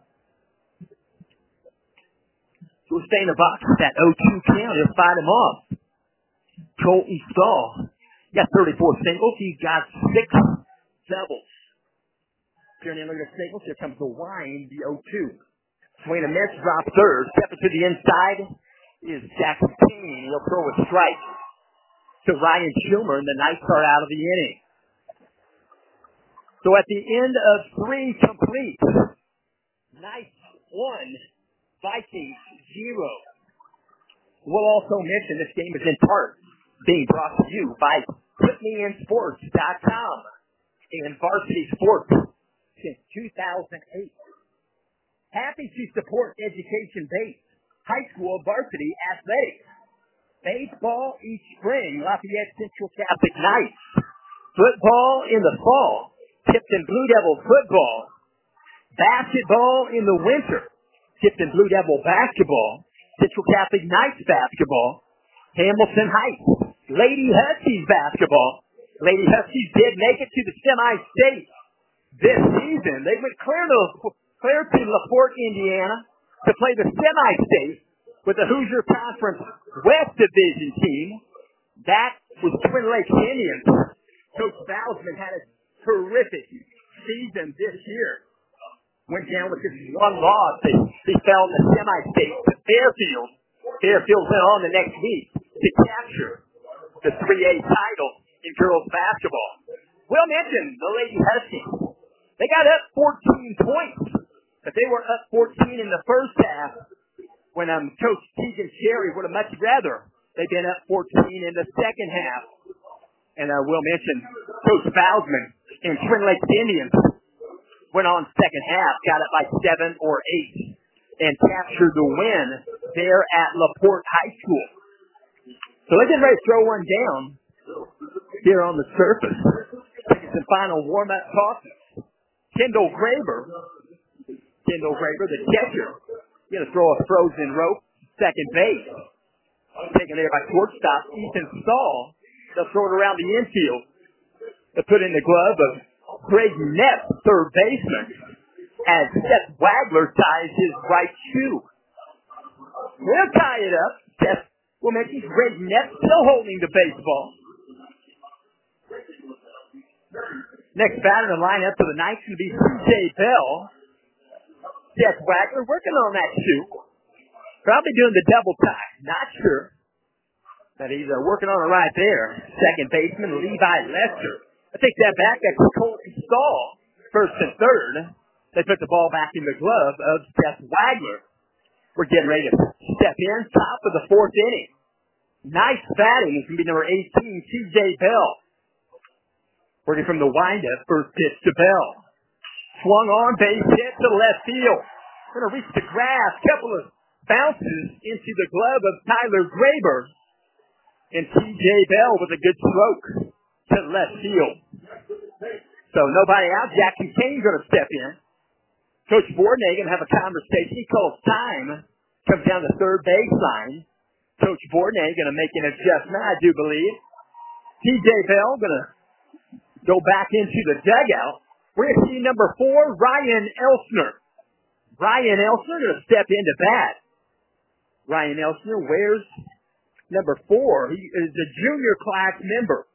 So we'll stay in the box with that oh two count. He'll fight him off. Colton Stahl. He got thirty-four singles. He's got six doubles. Peering in, look at the singles. Here comes the line, the oh two. Swing and a miss, drop third. Stepping to the inside is Jackson Kane. He'll throw a strike to Ryan Schumer, and the Knights are out of the inning. So at the end of three complete, Knights one, Vikings zero. We'll also mention this game is in part being brought to you by put me in sports dot com and Varsity Sports since two thousand eight. Happy to support education-based high school varsity athletics. Baseball each spring, Lafayette Central Catholic Knights. Football in the fall, Tipton Blue Devil football. Basketball in the winter, Tipton Blue Devil basketball. Central Catholic Knights basketball. Hamilton Heights, Lady Huskies basketball. Lady Huskies did make it to the semi-state this season. They went clear to, clear to LaPorte, Indiana to play the semi-state with the Hoosier Conference West Division team. That was Twin Lakes Indians. Coach Bowsman had a terrific season this year. Went down with just one loss. They, they fell in the semi-state to Fairfield. Fairfield went on the next week to capture the three A title in girls basketball. Will mention the Lady Huskies. They got up fourteen points, but they were up fourteen in the first half when um, Coach Keegan Sherry would have much rather they've been up fourteen in the second half. And I uh, will mention Coach Bowsman and Twin Lakes Indians went on second half, got up by seven or eight, and captured the win there at LaPorte High School. So they're getting ready to throw one down here on the surface. Taking some final warm-up tosses. Kendall Graber, Kendall Graber, the catcher, going to throw a frozen rope, second base. Taken there by shortstop Ethan Stahl. They'll throw it around the infield. They'll put in the glove of Greg Nepp, third baseman, as Seth Wagler ties his right shoe. We'll tie it up. Seth will mention Greg Nepp still holding the baseball. Next batter to line up for the Knights will be C J Bell. Seth Wagler working on that shoe. Probably doing the double tie. Not sure. But he's uh, working on it right there. Second baseman Levi Lester. I take that back. That's Colton Stahl. First and third. They put the ball back in the glove of Seth Wagler. We're getting ready to step in. Top of the fourth inning. Nice batting. It's going to be number eighteen, C J Bell. Working from the windup. First pitch to Bell. Swung on. Base hit to left field. Going to reach the grass. Couple of bounces into the glove of Tyler Graber. And T J Bell with a good stroke to left field. So nobody out. Jackson Kane going to step in. Coach Bourdonnais going to have a conversation. He calls time. Comes down the third baseline. Coach Bourdonnais going to make an adjustment, I do believe. T J Bell going to go back into the dugout. We're going to see number four, Ryan Elsner. Ryan Elsner going to step into bat. Ryan Elsner wears number four. He is a junior class member.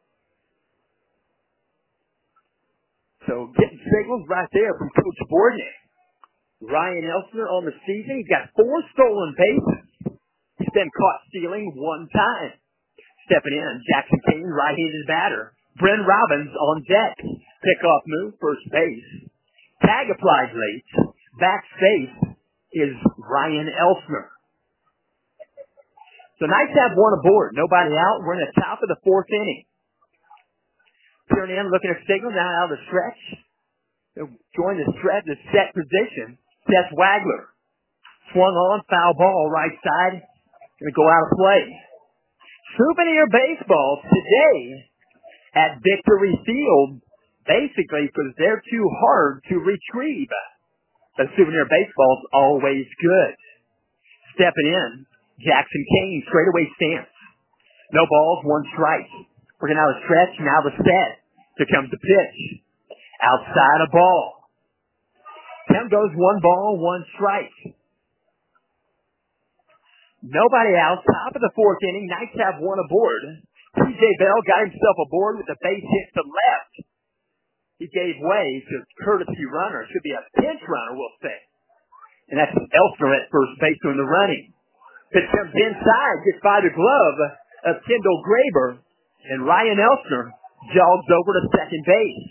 So getting signals right there from Coach Bourdonnais. Ryan Elsner on the season. He's got four stolen bases. He's been caught stealing one time. Stepping in, Jackson Kane, right-handed batter. Bryn Robbins on deck. Pickoff move, first base. Tag applied late. Back space is Ryan Elsner. So Knights have one aboard. Nobody out. We're in the top of the fourth inning. Turn in, looking at signal, now out of the stretch. He'll join the stretch, the set position. Seth Wagler. Swung on, foul ball, right side. Going to go out of play. Souvenir baseball today at Victory Field, basically because they're too hard to retrieve. But souvenir baseball's always good. Stepping in, Jackson Kane, straightaway stance. No balls, one strike. Working out a stretch, now the set. Here comes the pitch. Outside a ball. Down goes one ball, one strike. Nobody out. Top of the fourth inning. Knights have one aboard. T J Bell got himself aboard with a base hit to left. He gave way to courtesy runner. Should be a pinch runner, we'll say. And that's Elsner at first base doing the running. Pitch comes inside, gets by the glove of Kendall Graber, and Ryan Elsner jogs over to second base.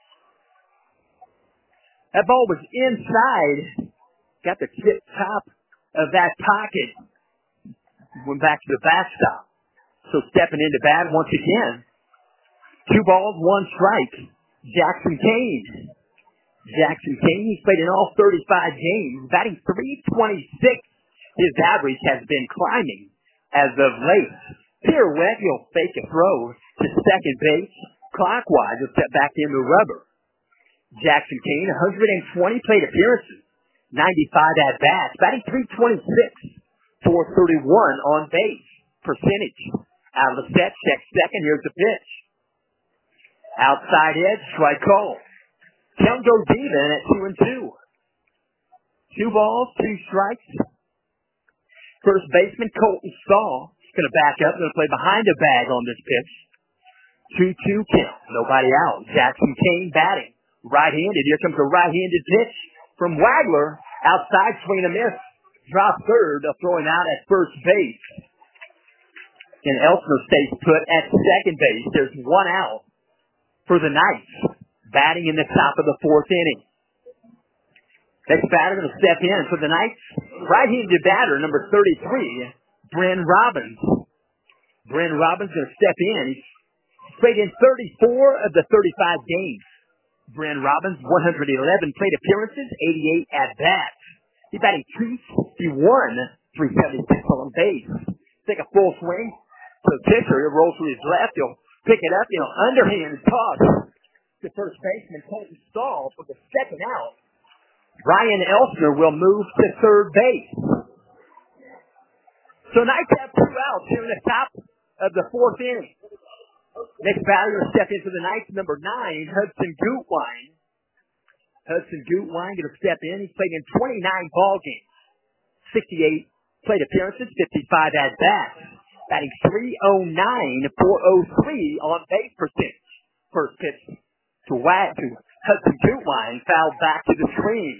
That ball was inside, got the tip top of that pocket, went back to the backstop. So stepping into bat once again. Two balls, one strike. Jackson Kane. Jackson Kane, he's played in all thirty-five games, batting three twenty-six. His average has been climbing as of late. Pirouette, you'll fake a throw to second base. Clockwise, you'll step back into rubber. Jackson Kane, one hundred twenty plate appearances, ninety-five at-bats, batting three twenty-six, four thirty-one on base. Percentage. Out of the set, check second, here's the pitch. Outside edge, strike call. Count goes even at two and two. Two balls, two strikes. First baseman Colton Stahl is going to back up, going to play behind the bag on this pitch. two two count, nobody out. Jackson Kane batting, right-handed. Here comes a right-handed pitch from Wagler. Outside, swing and a miss. Drop third, throwing out at first base. And Elsner stays put at second base. There's one out for the Knights, batting in the top of the fourth inning. Next batter going to step in for the Knights. Right-handed batter, number thirty-three, Bryn Robbins. Bryn Robbins going to step in. He's played in thirty-four of the thirty-five games. Bryn Robbins, one hundred eleven plate appearances, eighty-eight at-bats. He's batting two fifty-one, three seventy-six on base. Take a full swing. So the pitcher, he'll roll to his left. He'll pick it up, you know, underhand toss to first baseman Colton Stahl for the second out. Ryan Elsner will move to third base. So Knights have two outs here in the top of the fourth inning. Next batter will step in for the Knights, number nine, Hudson Gutwine. Hudson Gutwine going to step in. He's played in twenty-nine ball games, sixty-eight plate appearances, fifty-five at-bats. Batting three oh nine, four oh three on base percentage. First pitch to Wag to Hudson Gutwine, fouled back to the screen.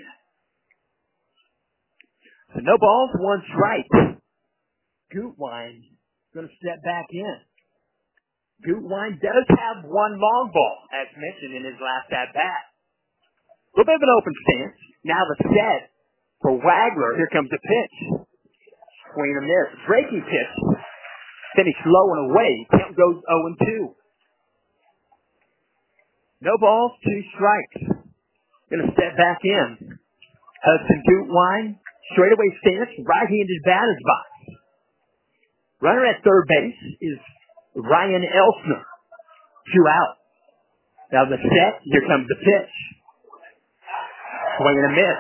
So no balls, one strike. Gutwine going to step back in. Gutwine does have one long ball, as mentioned in his last at-bat. A little bit of an open stance. Now the set for Wagler. Here comes the pitch. Swing and a miss. Breaking pitch. Finished low and away. Count goes oh and two. No balls, two strikes. Going to step back in. Hudson Gutwine, straightaway stance, right-handed batter's box. Runner at third base is Ryan Elsner. Two out. Now the set, here comes the pitch. Swing and a miss.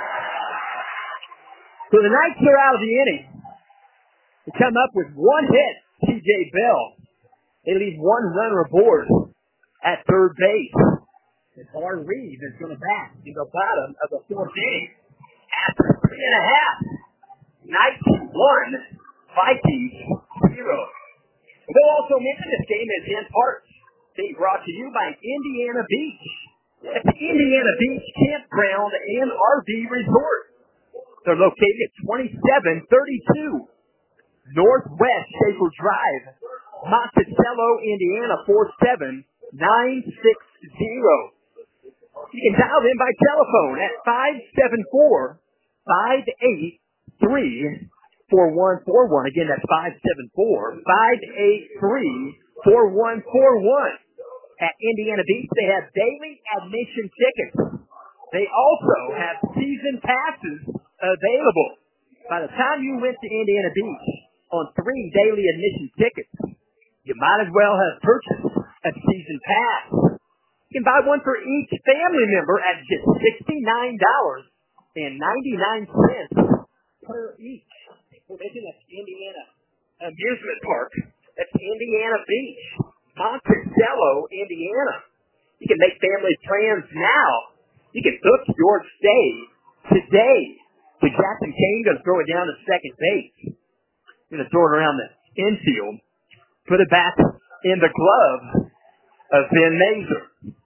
So the Knights are out of the inning. They come up with one hit, T J Bell. They leave one runner aboard at third base. And Bar Reed is going to bat in the bottom of the fourth inning. After three and a half, Knights one, Vikings zero. We'll also mention this game is in part being brought to you by Indiana Beach. At the Indiana Beach Campground and R V Resort. They're located at twenty-seven thirty-two Northwest Schaefer Drive, Monticello, Indiana four seven nine six zero. You can dial in by telephone at five seven four, five eight three, four one four one. Again, that's five seven four, five eight three, four one four one. At Indiana Beach, they have daily admission tickets. They also have season passes available. By the time you went to Indiana Beach on three daily admission tickets, you might as well have purchased a season pass. You can buy one for each family member at just sixty-nine dollars and ninety-nine cents per each. That's Indiana Amusement Park. That's Indiana Beach, Monticello, Indiana. You can make family plans now. You can book your stay today. So Jackson Kane going to throw it down to second base. Going to throw it around the infield. Put it back in the glove of Ben Mazer.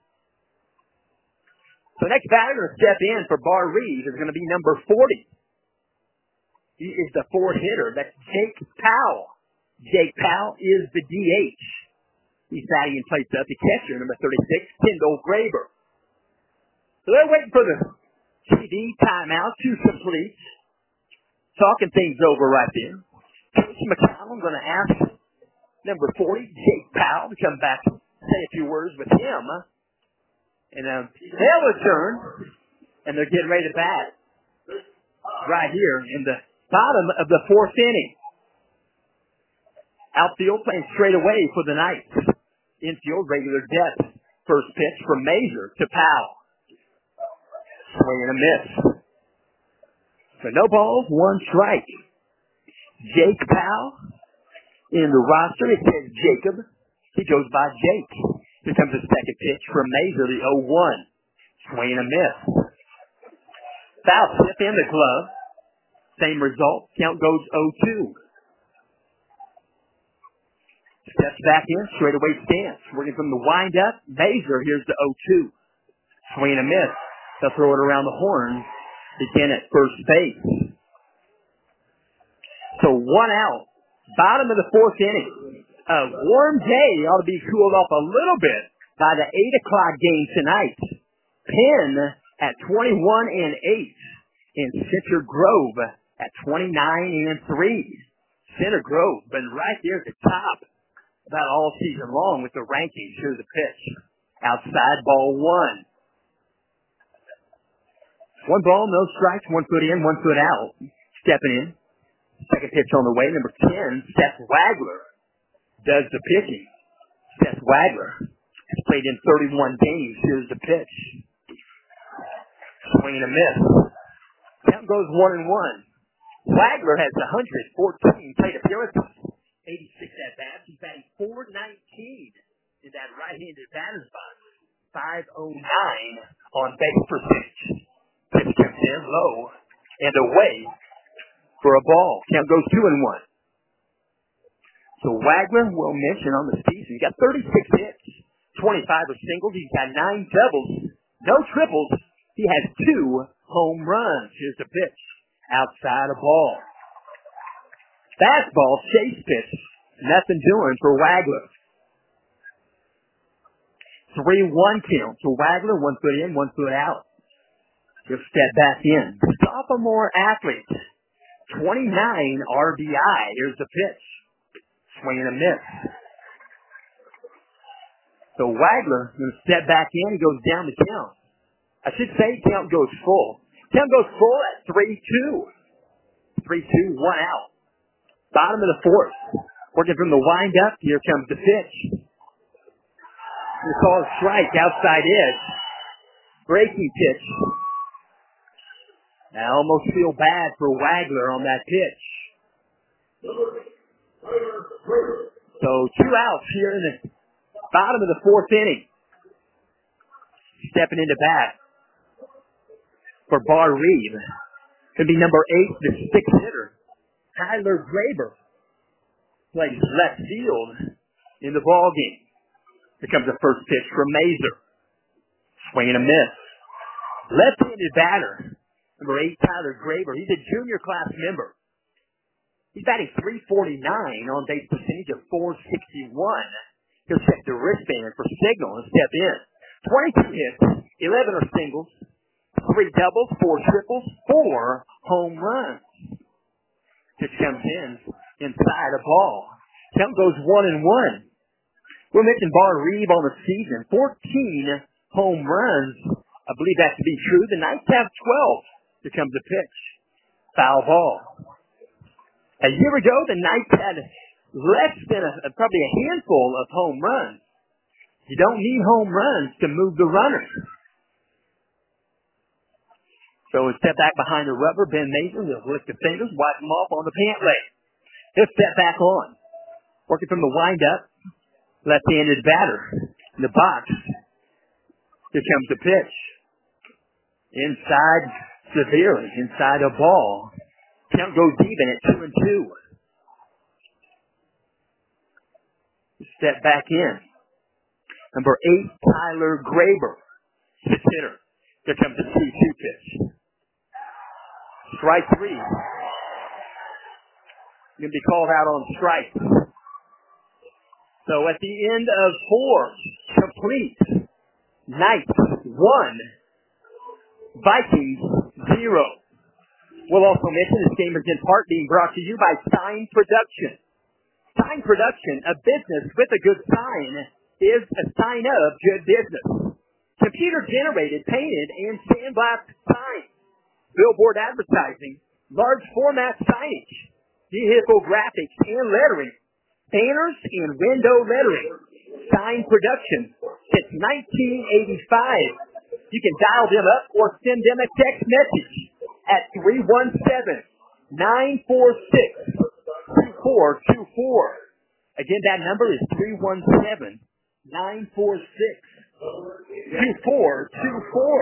So next batter to step in for Bar Reed is going to be number forty. He is the fourth hitter. That's Jake Powell. Jake Powell is the D H. He's batting in place of the catcher, number thirty-six, Kendall Graber. So they're waiting for the T V timeout to complete. Talking things over right there. Coach McCollum going to ask number forty, Jake Powell, to come back and say a few words with him. And uh, they'll return, and they're getting ready to bat right here in the bottom of the fourth inning. Outfield playing straight away for the Knights. Infield, regular depth. First pitch from Mazur to Powell. Swing and a miss. So no balls, one strike. Jake Powell in the roster. It says Jacob. He goes by Jake. Here comes the second pitch from Mazur, the oh one. Swing and a miss. Foul tip in the glove. Same result. Count goes oh two. Steps back in, straightaway stance. Working from the windup. Mazur, here's the oh two. Swing and a miss. They'll throw it around the horn. Again at first base. So one out. Bottom of the fourth inning. A warm day ought to be cooled off a little bit by the eight o'clock game tonight. Penn at twenty-one and eight. And Center Grove at twenty-nine and three. Center Grove been right there at the top about all season long with the rankings. Here's the pitch. Outside, ball one. One ball, no strikes, one foot in, one foot out. Stepping in. Second pitch on the way, number ten, Seth Wagler does the pitching. Seth Wagler has played in thirty-one games. Here's the pitch. Swing and a miss. Count goes one and one. Wagler has one hundred fourteen plate appearances, eighty-six at-bats. He's batting four nineteen in that right-handed batter's box. five oh nine on base percentage. Pitch comes in low and away for a ball. Count goes two and one. So Wagler, we'll mention on the season, he got thirty-six hits, twenty-five are singles. He's got nine doubles, no triples. He has two home runs. Here's the pitch. Outside a ball. Fastball, chase pitch. Nothing doing for Wagler. three one count. So Wagler, one foot in, one foot out. He'll step back in. Sophomore athlete. twenty-nine R B I. Here's the pitch. Swing and a miss. So Wagler going to step back in. He goes down the count. I should say count goes full. Count goes full at three two. three two, one out. Bottom of the fourth. Working from the windup. Here comes the pitch. It's called a strike. Outside edge. Breaking pitch. I almost feel bad for Wagler on that pitch. So two outs here in the bottom of the fourth inning. Stepping into bat for Bar Reeve. Could be number eight, the sixth hitter. Tyler Graber plays left field in the ball game. Here comes the first pitch from Mazur. Swing and a miss. Left-handed batter. Number eight, Tyler Graber. He's a junior class member. He's batting three forty-nine on base percentage of four sixty-one. He'll check the wristband for signal and step in. twenty-two hits, eleven are singles, three doubles, four triples, four home runs. Pitch comes in inside a ball. Count goes one and one. We'll mention Bar Reeve on the season. fourteen home runs. I believe that to be true. The Knights have twelve. Here comes the pitch. Foul ball. A year ago, the Knights had less than a, probably a handful of home runs. You don't need home runs to move the runners. So a step back behind the rubber. Ben Mazur will lift the fingers, wipe them off on the pant leg. He'll step back on. Working from the windup. Left-handed batter in the box. Here comes the pitch. Inside severely. Inside a ball. Count goes even at two and two. Step back in. Number eight, Tyler Graber. His hitter. Here comes the two two pitch. Strike three. Going to be called out on strike. So at the end of four, complete. Knights one. Vikings zero. We'll also mention this game is in part being brought to you by Sign Production. Sign Production, a business with a good sign, is a sign of good business. Computer-generated, painted, and sandblasted signs, billboard advertising, large format signage, vehicle graphics, and lettering. banners and window lettering, sign production since nineteen eighty-five. You can dial them up or send them a text message at three one seven, nine four six, two four two four. Again, that number is three one seven, nine four six, two four two four.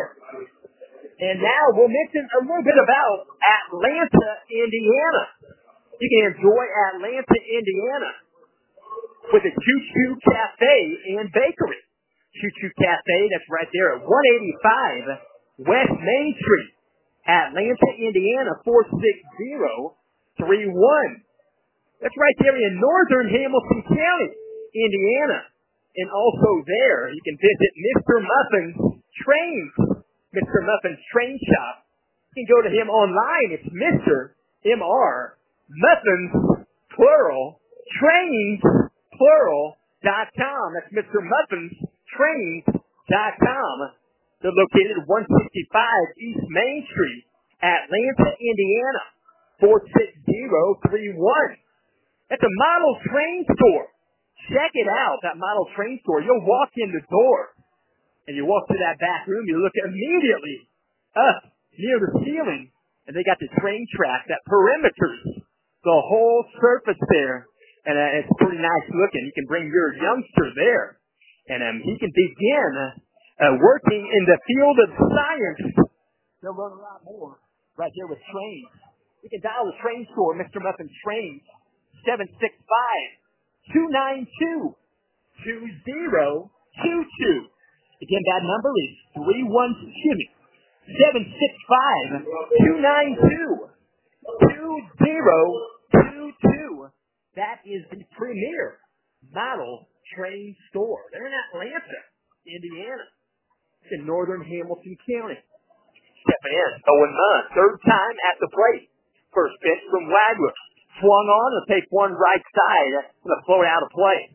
And now we'll mention a little bit about Atlanta, Indiana. You can enjoy Atlanta, Indiana with a Choo Choo Cafe and Bakery. Choo Choo Cafe, that's right there at one eighty-five West Main Street, Atlanta, Indiana, four six zero three one. That's right there in northern Hamilton County, Indiana. And also there, you can visit Mister Muffin's Trains, Mister Muffin's Train Shop. You can go to him online. It's Mister M R Muffins, plural, Trains, plural, dot com. That's Mister Muffins Trains dot com. They're located at one sixty-five East Main Street, Atlanta, Indiana, four six zero three one. That's a model train store. Check it out, that model train store. You'll walk in the door, and you walk to that back room, you look immediately up near the ceiling, and they got the train track, that perimeter, the whole surface there. And uh, it's pretty nice looking. You can bring your youngster there, and um, he can begin uh, working in the field of science. They'll learn a lot more right there with trains. You can dial the train store, Mister Muffin's Trains, seven six five, two nine two, two zero two two. Again, that number is three one two, seven six five, two nine two, two zero two two. That is the premier model train store. They're in Atlanta, Indiana. It's in northern Hamilton County. Stepping in, Owen Munn, third time at the plate. First pitch from Wagler. Swung on to take one right side. Going to float out of play.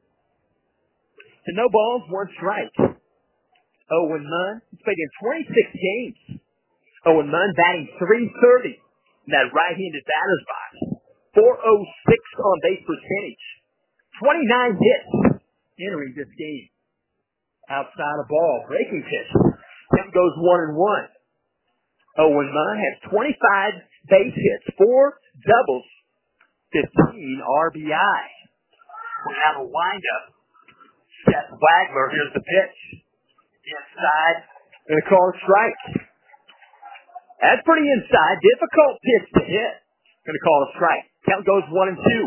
To no balls, one strike. Owen Munn, he's played in twenty-six games. Owen Munn batting three thirty in that right-handed batter's box. four oh six on base percentage. twenty-nine hits entering this game. Outside of ball, breaking pitch. Then goes one and one. Owen Munn has twenty-five base hits, four doubles, fifteen R B I. We have a windup. Seth Wagler, here's the pitch. Inside, going to call a strike. That's pretty inside. Difficult pitch to hit. Going to call a strike. Count goes one and two.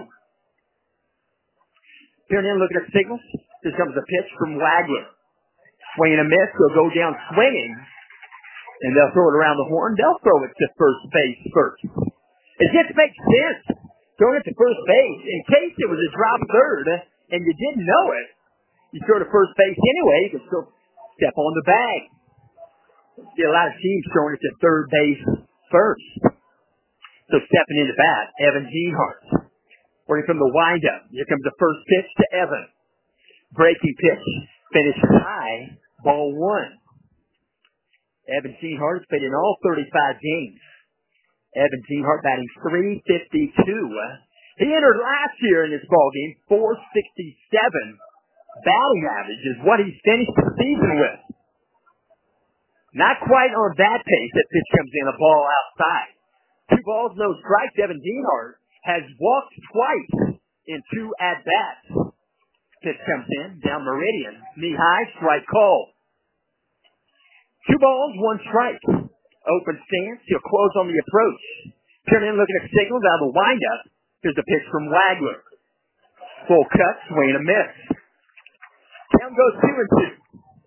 Peering in, looking at signals. Here comes a pitch from Wagler. Swing and a miss. He'll go down swinging. And they'll throw it around the horn. They'll throw it to first base first. It just makes sense. Throwing it to first base. In case it was a drop third and you didn't know it, you throw to first base anyway. You can still step on the bag. See a lot of teams throwing it to third base first. So stepping into bat, Evan Geenhart. Working from the windup. Here comes the first pitch to Evan. Breaking pitch. Finished high. Ball one. Evan Geenhart has played in all thirty-five games. Evan Geenhart batting three fifty-two. He entered last year in this ball game, four sixty-seven. Batting average is what he's finished the season with. Not quite on that pace. That pitch comes in, a ball outside. Two balls, no strikes. Evan Geenhart has walked twice in two at-bats. Pitch comes in, down meridian. Knee high, strike call. Two balls, one strike. Open stance. He'll close on the approach. Turn in, looking at signals out of the windup. Here's a pitch from Wagler. Full cut, swing and a miss. Count goes two and two.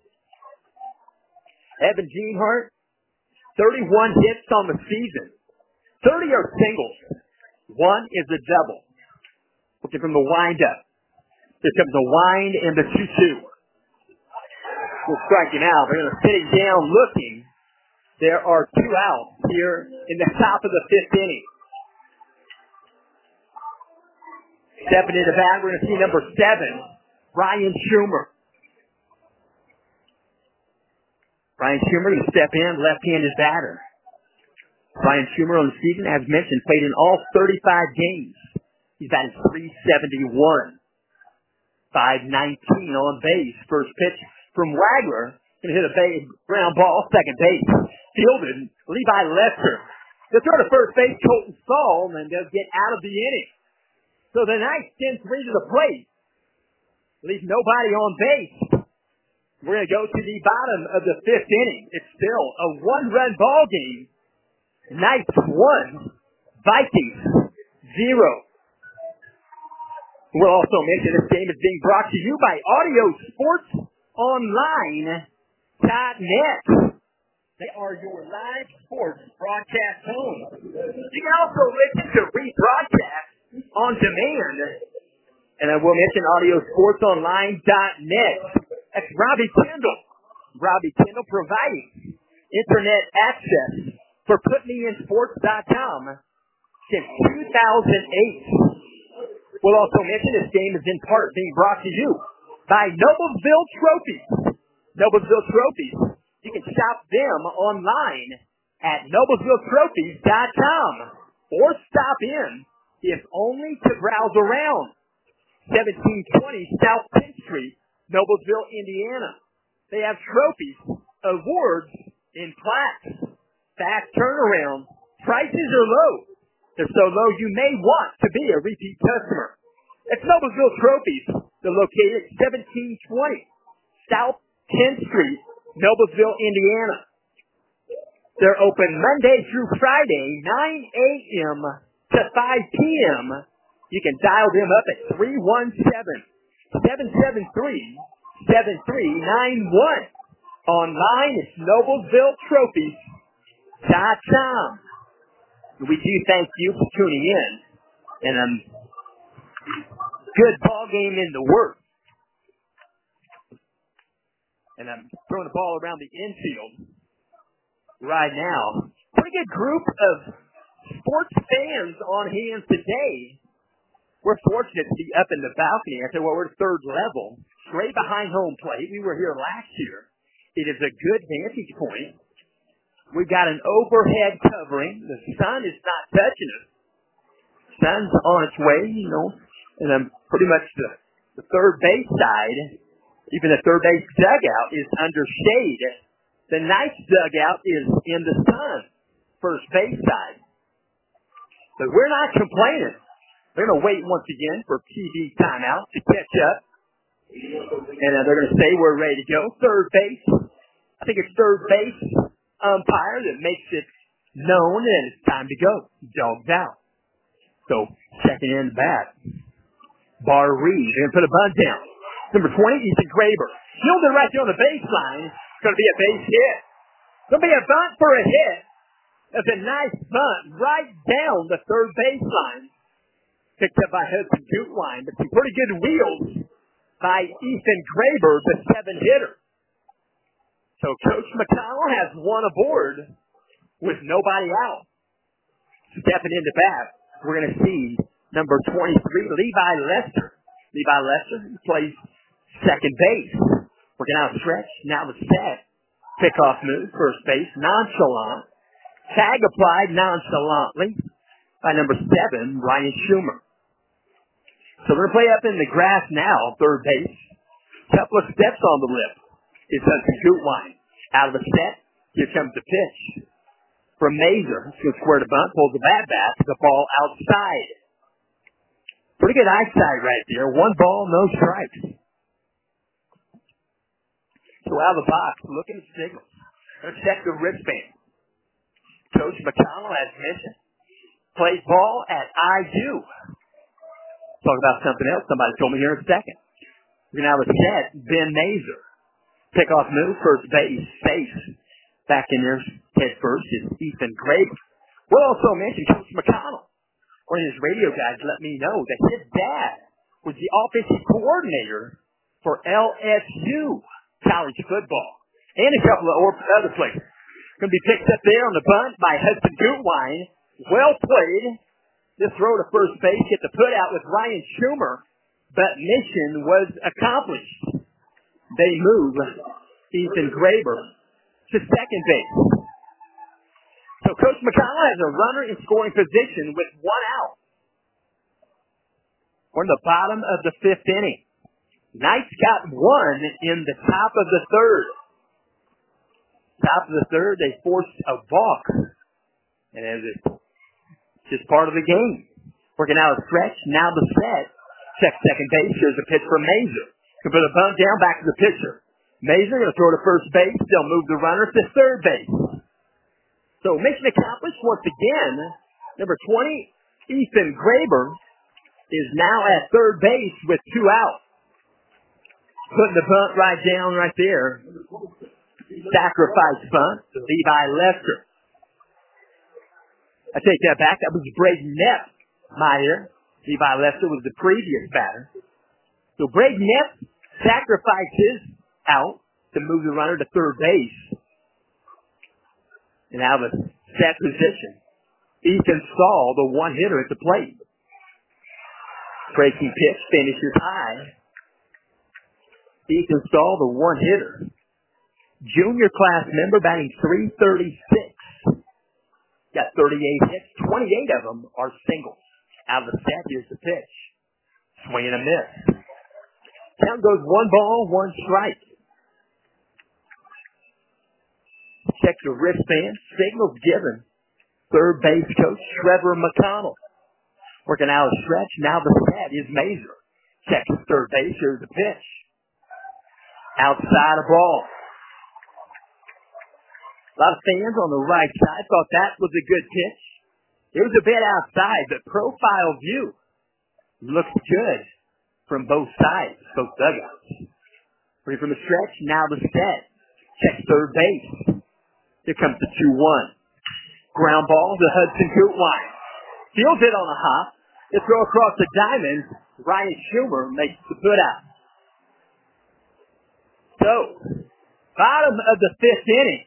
Evan Geenhart, thirty-one hits on the season. thirty are singles. One is a double. Looking from the windup. Here comes the wind and the two two. We're striking out. They're going to sit it down looking. There are two outs here in the top of the fifth inning. Stepping into bat, we're going to see number seven, Ryan Schumer. Ryan Schumer to step in, left-handed batter. Ryan Schumer on the season, as mentioned, played in all thirty-five games. He's batting three seventy-one. five nineteen on base. First pitch from Wagler. Going to hit a base, ground ball, second base. Fielded. Levi Lester. The throw to first base, Colton Saul, and they'll get out of the inning. So the Knights send three to the plate. Leave nobody on base. We're going to go to the bottom of the fifth inning. It's still a one-run ball game. Knights one, Vikings zero. We'll also mention this game is being brought to you by Audio Sports Online dot net. They are your live sports broadcast home. You can also listen to rebroadcast on demand. And I will mention Audio Sports Online dot net. That's Robbie Kendall. Robbie Kendall providing internet access for put me in sports dot com since two thousand eight. We'll also mention this game is in part being brought to you by Noblesville Trophies. Noblesville Trophies. You can shop them online at Noblesville Trophies dot com or stop in, if only to browse around. seventeen twenty South tenth Street, Noblesville, Indiana. They have trophies, awards, and plaques. Fast turnaround. Prices are low. They're so low you may want to be a repeat customer. It's Noblesville Trophies. They're located at seventeen twenty South tenth Street, Noblesville, Indiana. They're open Monday through Friday, nine a.m. to five p.m. You can dial them up at three one seven, seven seven three, seven three nine one. Online, it's Noblesville Trophies dot com. We do thank you for tuning in. And a um, good ball game in the works. And I'm throwing the ball around the infield right now. Pretty good group of sports fans on hand today. We're fortunate to be up in the balcony. I said, well, we're third level, straight behind home plate. We were here last year. It is a good vantage point. We've got an overhead covering. The sun is not touching us. Sun's on its way, you know, and I'm pretty much the, the third base side. Even the third base dugout is under shade. The Knights dugout is in the sun, first base side. But we're not complaining. They're going to wait once again for T V timeout to catch up. And uh, they're going to say we're ready to go. Third base. I think it's third base umpire that makes it known that it's time to go. Dogs out. So, second in the bat. Bar Reed. They're going to put a bunt down. Number twenty, Ethan Graber. Fielded right there on the baseline. It's going to be a base hit. Going to be a bunt for a hit. That's a nice bunt right down the third baseline. Picked up by Hudson Gutwein, but some pretty good wheels by Ethan Graber, the seven hitter. So Coach McConnell has one aboard with nobody out. Stepping into bat, we're going to see number twenty-three, Levi Lester. Levi Lester plays second base. Working out a stretch. Now the set. Pickoff move, first base, nonchalant. Tag applied nonchalantly by number seven, Ryan Schumer. So we're going to play up in the grass now, third base. Couple of steps on the lip. It's Hudson Gutwein. Out of the set. Here comes the pitch. From Mazer. He's going to square the bunt, pulls the bat back. The ball outside. Pretty good eyesight right there. One ball, no strikes. So out of the box, looking at signals. Going to check the wristband. Coach McConnell, as mentioned, plays ball at I U. Talk about something else. Somebody told me here in a second. We're going to have a set. Ben Mazer. Pickoff move, first base, safe. Back in there, head first is Ethan Graber. We'll also mention Coach McConnell. One of his radio guys let me know that his dad was the offensive coordinator for L S U college football and a couple of other places. Going to be picked up there on the bunt by Hudson Gutwein. Well played. This throw to first base, get the put out with Ryan Schumer, but mission was accomplished. They move Ethan Graber to second base. So Coach McConnell has a runner in scoring position with one out. We're in the bottom of the fifth inning. Knights got one in the top of the third. Top of the third, they forced a balk. And it was just part of the game. Working out a stretch, now the set. Check second base. Here's a pitch from Mazer. Can put a bunt down, back to the pitcher. Mazer going to throw to first base. They'll move the runner to third base. So mission accomplished once again. Number twenty, Ethan Graber, is now at third base with two out. Putting the bunt right down right there. Sacrifice bunt to Levi Lester. I take that back. That was Braden Neff, Meyer. Levi Lester was the previous batter. So Braden Neff sacrifices out to move the runner to third base. And now the set position. Ethan Stahl, the one hitter at the plate. Breaking pitch finishes high. Ethan Stahl, the one hitter. Junior class member batting three thirty-six. Got thirty-eight hits. twenty-eight of them are singles. Out of the set, here's the pitch. Swing and a miss. Count goes one ball, one strike. Check the wristband. Signals given. Third base coach Trevor McConnell. Working out a stretch. Now the set is Mazer. Checks third base. Here's the pitch. Outside a ball. A lot of fans on the right side thought that was a good pitch. It was a bit outside, but profile view looks good from both sides, both dugouts. Free from the stretch. Now the set. Check third base. Here comes the two one. Ground ball to Hudson Gutwein. Fields it on a hop. They throw across the diamond. Ryan Schumer makes the put out. So, bottom of the fifth inning.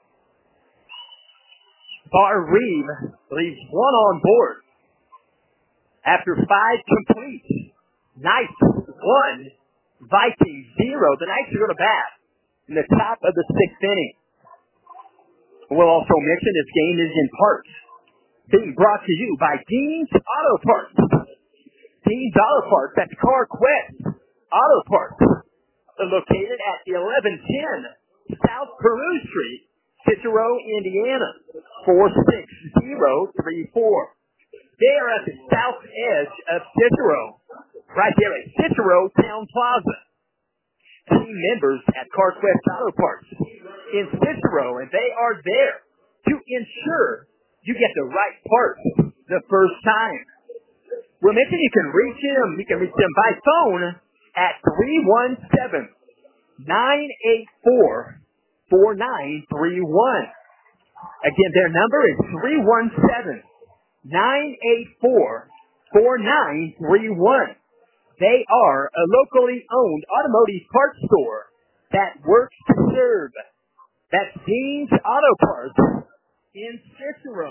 Bar Reeve leaves one on board. After five complete. Knights one. Vikings zero. The Knights are going to bat in the top of the sixth inning. We'll also mention this game is in part being brought to you by Dean's Auto Parts. Dean's Auto Parts, that's CarQuest Auto Parts. They're located at eleven ten South Peru Street, Cicero, Indiana, four six zero three four. They are at the south edge of Cicero, right there at Cicero Town Plaza. Team members at CarQuest Auto Parts in Cicero, and they are there to ensure you get the right parts the first time. We'll mention you can reach them. You can reach them by phone at three one seven, nine eight four, four nine three one. Again, their number is three one seven, nine eight four, four nine three one. They are a locally owned automotive parts store that works to serve. That's Dean's Auto Parts in Cicero.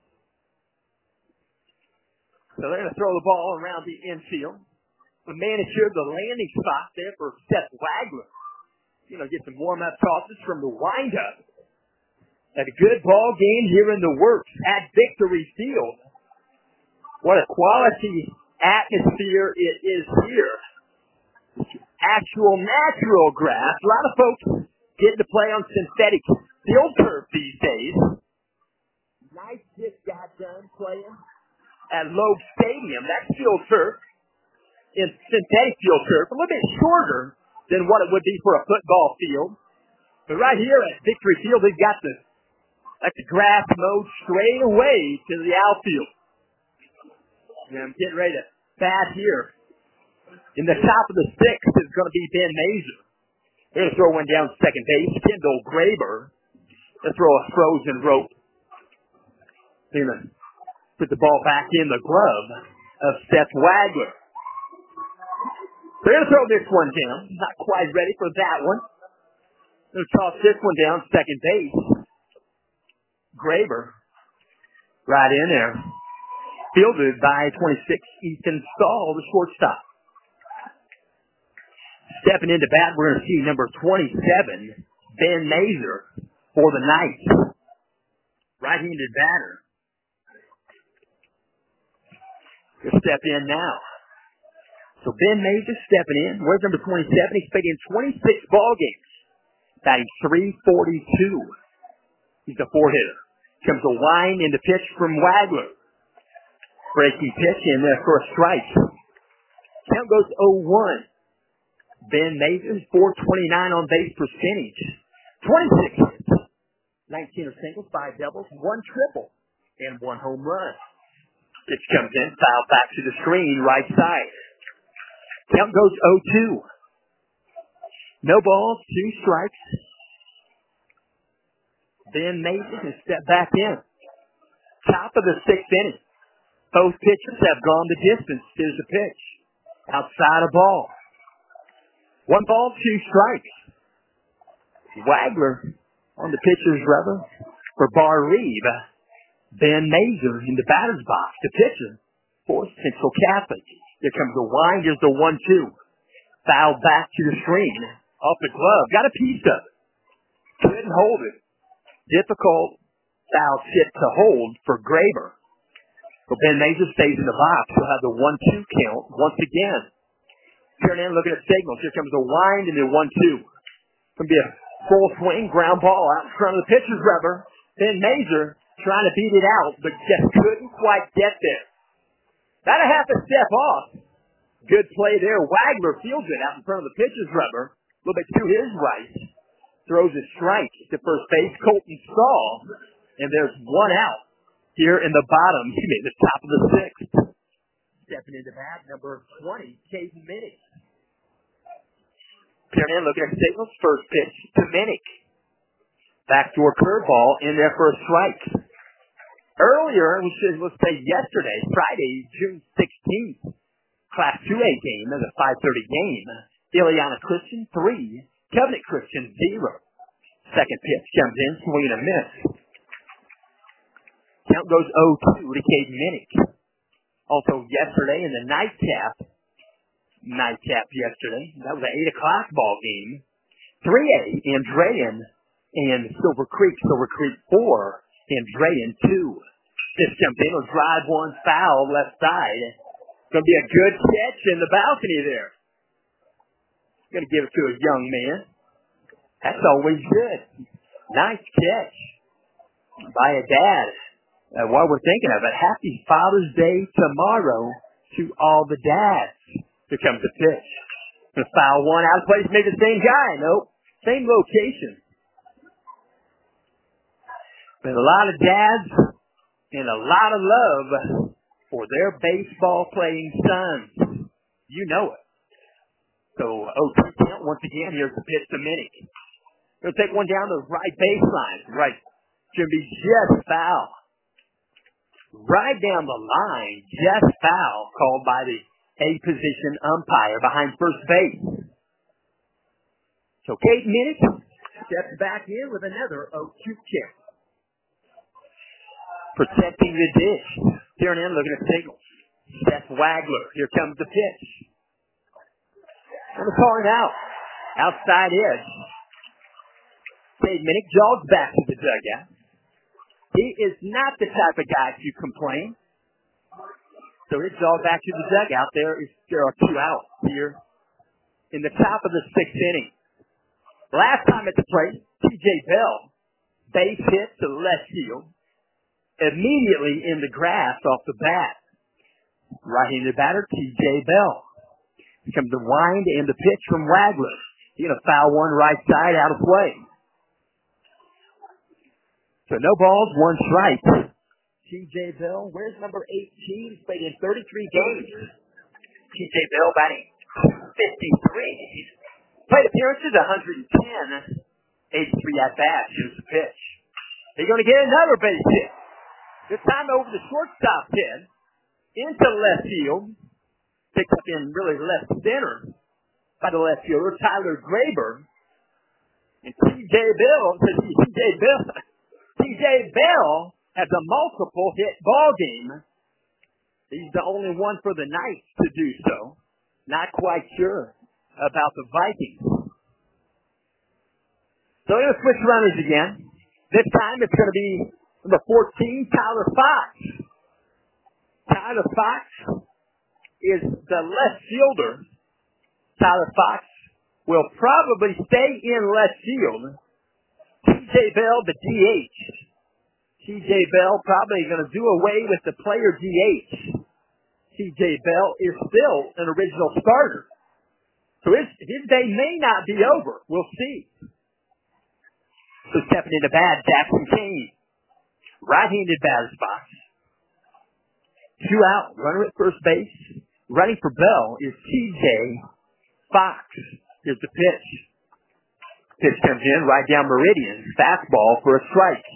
So they're going to throw the ball around the infield. The manager, the landing spot there for Seth Wagler. You know, get some warm-up tosses from the windup. At a good ball game here in the works at Victory Field. What a quality atmosphere it is here. Actual natural grass. A lot of folks getting to play on synthetic field turf these days. Nice just got done playing at Loeb Stadium. That's field turf. In synthetic field turf. A little bit shorter than what it would be for a football field. But right here at Victory Field, they've got the, like the grass mowed straight away to the outfield. And I'm getting ready to bat here. In the top of the sixth is going to be Ben Mazer. They're going to throw one down second base. Kendall Graber. They'll throw a frozen rope. They're going to put the ball back in the glove of Seth Wagler. They're going to throw this one down. Not quite ready for that one. They're going to toss this one down second base. Graber. Right in there. Fielded by twenty-six, Ethan Stahl, the shortstop. Stepping into bat, we're going to see number twenty-seven, Ben Mazer, for the Knights. Right-handed batter. He'll step in now. So Ben Major stepping in. Where's number twenty-seven? He's played in twenty-six ball games. Batting three forty-two. He's a four-hitter. Comes a wind in the pitch from Wagler. Breaking pitch in there for a strike. Count goes oh one. Ben Major, four twenty-nine on base percentage. twenty-six hits. nineteen are singles, five doubles, one triple, and one home run. Pitch comes in, foul back to the screen, right side. Count goes oh two. No balls, two strikes. Ben Major can step back in. Top of the sixth inning. Both pitchers have gone the distance. Here's the pitch. Outside a ball. One ball, two strikes. Wagler on the pitcher's rubber for Bar Reeve. Ben Major in the batter's box, the pitcher for Central Catholic. Here comes the wind. Here's the one two. Foul back to the screen. Off the glove. Got a piece of it. Couldn't hold it. Difficult foul tip to hold for Graber. But Ben Major stays in the box. He'll have the one two count once again. Turning in, looking at signals. Here comes the wind and the one two. It's going to be a full swing, ground ball out in front of the pitcher's rubber. Ben Major trying to beat it out, but just couldn't quite get there. About a half a step off. Good play there. Wagler fields it out in front of the pitcher's rubber. A little bit to his right. Throws a strike to first base. Colton Stahl. And there's one out here in the bottom. He made the top of the sixth. Stepping into bat, number twenty, Caden Minnick. Peering in, looking at signals. First pitch to Minnick. Backdoor curveball in there for a strike. Earlier, we should, let's say yesterday, Friday, June sixteenth, Class two A game, as a five thirty game. Ileana Christian, three. Covenant Christian, zero. Second pitch comes in, swing and a miss. Count goes oh two to Caden Minnick. Also yesterday in the nightcap, nightcap yesterday, that was an eight o'clock ball game. three A, Andrean and Silver Creek. Silver Creek four, Andrean two. This comes in, will drive one foul left side. Going to be a good catch in the balcony there. Going to give it to a young man. That's always good. Nice catch by a dad. Uh, while we're thinking of it, happy Father's Day tomorrow to all the dads. Here comes the pitch. The foul one out of place, maybe the same guy. Nope. Same location. But a lot of dads and a lot of love for their baseball playing sons. You know it. So, oh two count once again. Here's the pitch to Minnick. He'll take one down the right baseline. Right. Should be just foul. Right down the line, just foul called by the A position umpire behind first base. So Kate Minnick steps back in with another oh two kick. Protecting the dish. Peering in, looking at signals. Seth Wagler. Here comes the pitch. And we're calling out. Outside edge. Kate Minnick jogs back to the dugout. He is not the type of guy to complain. So it's all back to the dugout. There is there are two outs here in the top of the sixth inning. Last time at the plate, T J Bell, base hit to left field, immediately in the grass off the bat. Right-handed batter, T J Bell. Here comes the wind and the pitch from Wagler. He's going to foul one right side out of play. So no balls, one strike. T J Bell, where's number eighteen? He's played in thirty-three games. T J Bell batting fifty-three. Plate appearances, one hundred ten. eighty-three at-bats. Here's the pitch. They're going to get another base hit. This time over the shortstop pin. Into left field. Picked up in really left center by the left fielder, Tyler Graber. And T J Bell, T J Bell, T J Bell has a multiple hit ball game. He's the only one for the Knights to do so. Not quite sure about the Vikings. So we're going to switch runners again. This time it's going to be number fourteen, Tyler Fox. Tyler Fox is the left fielder. Tyler Fox will probably stay in left field. T J Bell, the D H. T J Bell probably going to do away with the player D H. T J Bell is still an original starter. So his, his day may not be over. We'll see. So stepping into bat, Jackson Kane. Right-handed batter's box. Two out. Runner at first base. Running for Bell is T J Fox. Here's the pitch. Pitch comes in right down meridian. Fastball for a strike.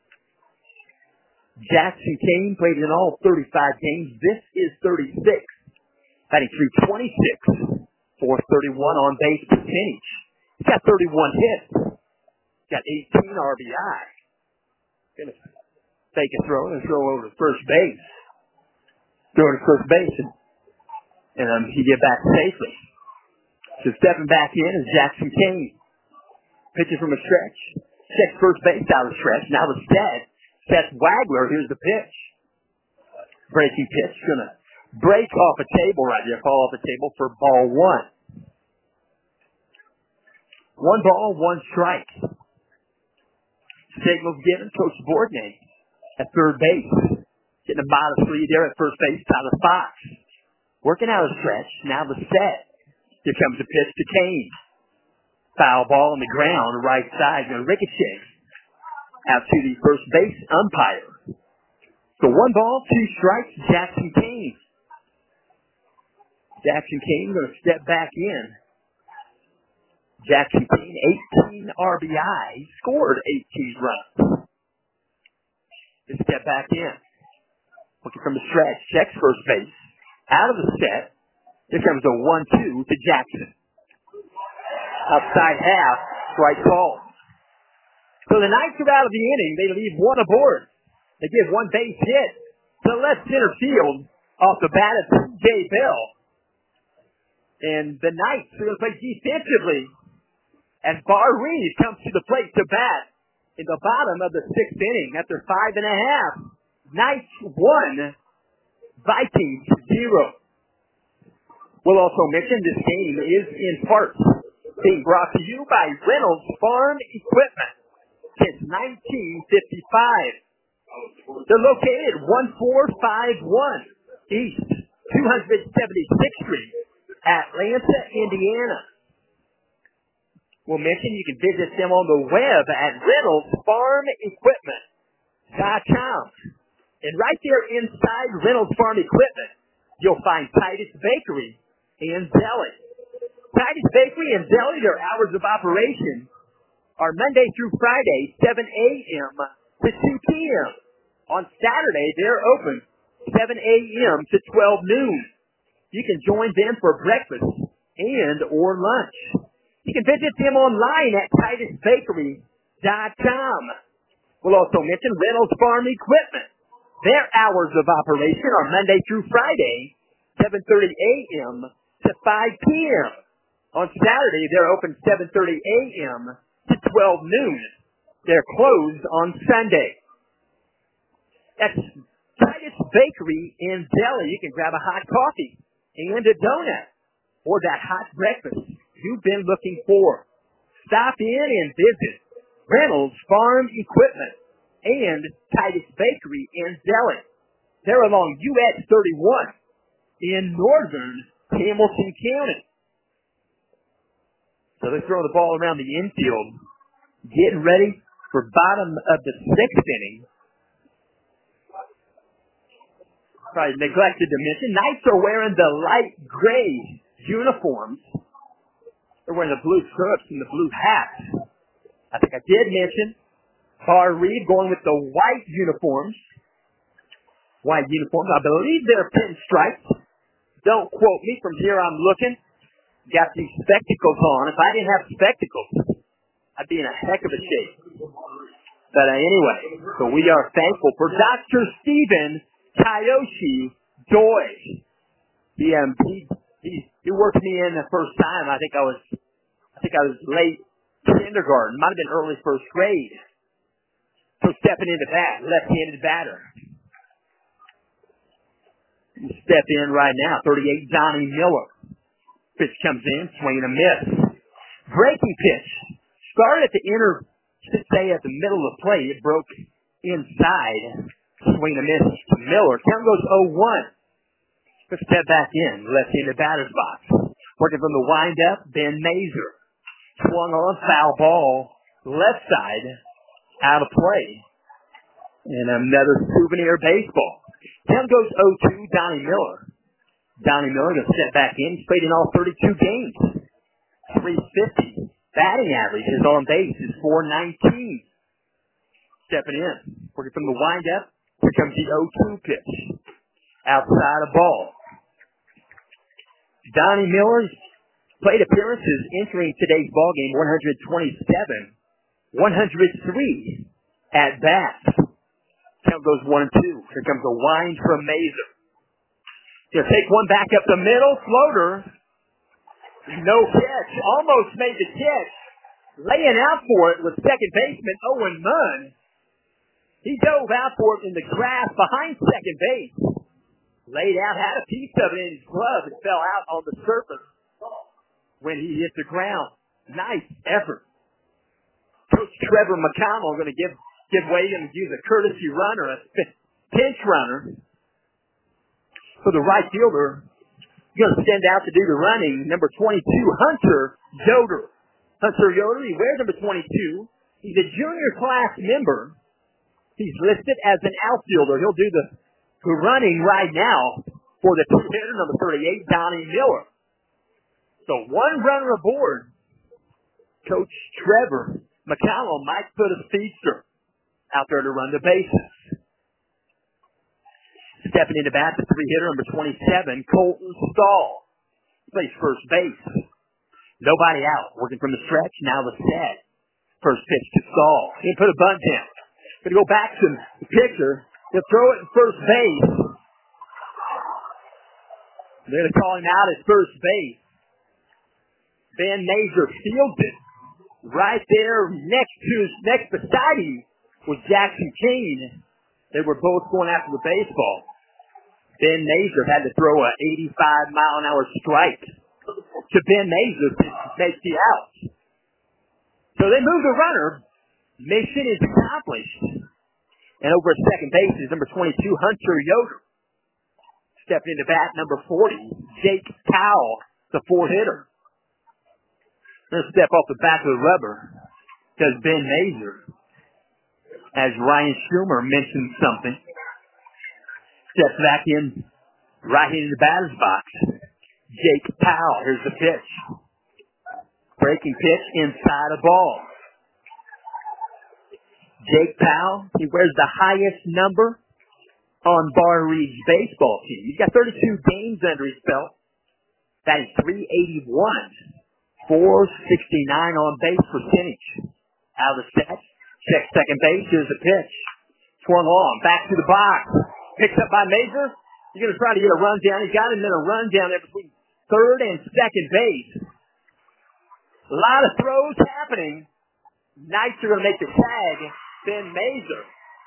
Jackson Kane played in all thirty-five games. This is thirty-six. Batting three twenty-six. four thirty-one on base percentage. He's got thirty-one hits. He's got eighteen R B I. Gonna take a throw and throw over to first base. Throw to first base and, and um, he get back safely. So stepping back in is Jackson Kane. Pitches from a stretch. Checks first base out of the stretch. Now the set. Seth Wagler. Here's the pitch. Breaking pitch. Gonna break off a table right there. Fall off a table for ball one. One ball, one strike. Signals given. Coach Bourdonnais at third base. Getting a modest lead there at first base. Tyler Fox. Working out a stretch. Now the set. Here comes the pitch to Kane. Foul ball on the ground, right side, going to ricochet out to the first base umpire. So one ball, two strikes, Jackson Kane. Jackson Kane going to step back in. Jackson Kane, eighteen R B I, he scored eighteen runs. Just step back in. Looking from the stretch, checks first base. Out of the set. Here comes a one two to Jackson. Outside half, strike call. So the Knights are out of the inning. They leave one aboard. They give one base hit to left center field off the bat of T J Bell. And the Knights are going to play defensively as Bar Reed comes to the plate to bat in the bottom of the sixth inning after five and a half. Knights one, Vikings zero. We'll also mention this game is in part being brought to you by Reynolds Farm Equipment since nineteen fifty-five. They're located at one four five one East two seventy-sixth Street, Atlanta, Indiana. We'll mention you can visit them on the web at reynolds farm equipment dot com. And right there inside Reynolds Farm Equipment, you'll find Titus Bakery and Deli. Titus Bakery and Deli, their hours of operation are Monday through Friday, seven a.m. to two p.m. On Saturday, they're open seven a.m. to twelve noon. You can join them for breakfast and or lunch. You can visit them online at titus bakery dot com. We'll also mention Reynolds Farm Equipment. Their hours of operation are Monday through Friday, seven thirty a.m. to five p.m. On Saturday, they're open seven thirty a.m. to twelve noon. They're closed on Sunday. That's Titus Bakery and Deli. You can grab a hot coffee and a donut or that hot breakfast you've been looking for. Stop in and visit Reynolds Farm Equipment and Titus Bakery and Deli. They're along U S thirty-one in northern Hamilton County. So they're throwing the ball around the infield, getting ready for bottom of the sixth inning. Probably neglected to mention, Knights are wearing the light gray uniforms. They're wearing the blue shirts and the blue hats. I think I did mention Bar Reed going with the white uniforms. White uniforms. I believe they're pinstripes. Don't quote me. From here I'm looking. Got these spectacles on. If I didn't have spectacles, I'd be in a heck of a shape. But uh, anyway, so we are thankful for Doctor Stephen Kayoshi Doi. He, um, he, he, he worked me in the first time. I think I was, I think I was late kindergarten. Might have been early first grade. So stepping into bat, left-handed batter. Step in right now. thirty-eight, Donnie Miller. Pitch comes in, swing and a miss. Breaking pitch. Started at the inner, should say at the middle of the plate. It broke inside. Swing and a miss to Miller. Count goes oh one. Let's step back in. Left-handed batter's box. Working from the windup, Ben Mazer. Swung on, foul ball. Left side. Out of play. And another souvenir baseball. Count goes oh two, Donnie Miller. Donnie Miller going to step back in. He's played in all thirty-two games. three fifty. Batting average, his on base is four nineteen. Stepping in. Working from the windup. Here comes the oh two pitch. Outside of ball. Donnie Miller's plate appearances entering today's ballgame, one twenty-seven. one oh three at bats. Count goes one and two. Here comes a wind from Mazer. He'll take one back up the middle. Floater. No catch. Almost made the catch. Laying out for it was second baseman Owen Munn. He dove out for it in the grass behind second base. Laid out, had a piece of it in his glove. It fell out on the surface when he hit the ground. Nice effort. Coach Trevor McConnell going to give give way and use a courtesy runner, a pinch runner for the right fielder. He's going to send out to do the running. Number twenty-two, Hunter Yoder. Hunter Yoder, he wears number twenty-two. He's a junior class member. He's listed as an outfielder. He'll do the, the running right now for the two-hitter, number thirty-eight, Donnie Miller. So one runner aboard. Coach Trevor McConnell might put a speedster out there to run the bases. Stepping into bat, the three-hitter, number twenty-seven, Colton Stahl. Plays first base. Nobody out. Working from the stretch. Now the set. First pitch to Stahl. He'll put a bunt down. Going to go back to the pitcher. He'll throw it in first base. They're going to call him out at first base. Ben Mazer fields it. Right there next to, next beside him was Jackson Kane. They were both going after the baseball. Ben Mazer had to throw a eighty-five mile an hour strike to Ben Mazer to make the out. So they move the runner. Mission is accomplished. And over at second base is number twenty-two, Hunter Yoder. Stepping into bat, number forty, Jake Powell, the four-hitter. Going to step off the back of the rubber because Ben Mazer, as Ryan Schumer mentioned something, steps back in right into the batter's box. Jake Powell, here's the pitch. Breaking pitch inside a ball. Jake Powell, he wears the highest number on Bar Reed's baseball team. He's got thirty-two games under his belt. That is three eighty-one. four sixty-nine on base percentage. Out of the set. Check second base. Here's the pitch. Swung on. Back to the box. Picked up by Mazer. He's going to try to get a run down. He's got him in a run down there between third and second base. A lot of throws happening. Knights are going to make the tag. Ben Mazer.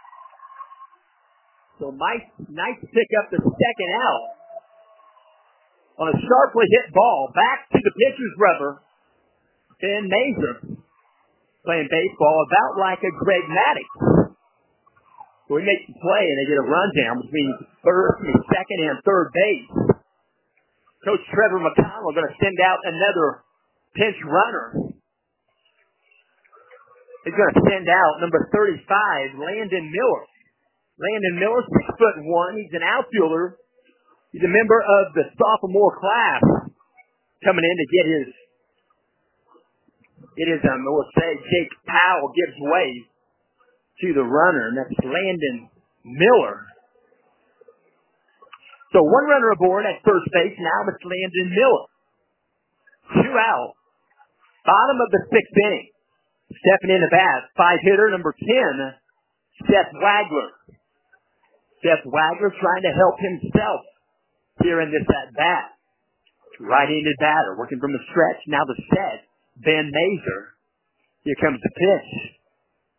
So Mike Knights pick up the second out on a sharply hit ball. Back to the pitcher's rubber. Ben Mazer playing baseball about like a Greg Maddux. So he makes the play and they get a rundown between first and second and third base. Coach Trevor McConnell going to send out another pinch runner. He's going to send out number thirty-five, Landon Miller. Landon Miller, six foot one. He's an outfielder. He's a member of the sophomore class coming in to get his, it is, um, we'll say, Jake Powell gives way to the runner, and that's Landon Miller. So one runner aboard at first base. Now it's Landon Miller. Two out. Bottom of the sixth inning. Stepping in the bat, five hitter, number ten, Seth Wagler. Seth Wagler trying to help himself here in this at-bat. Right-handed batter, working from the stretch. Now the set, Ben Mazer. Here comes the pitch.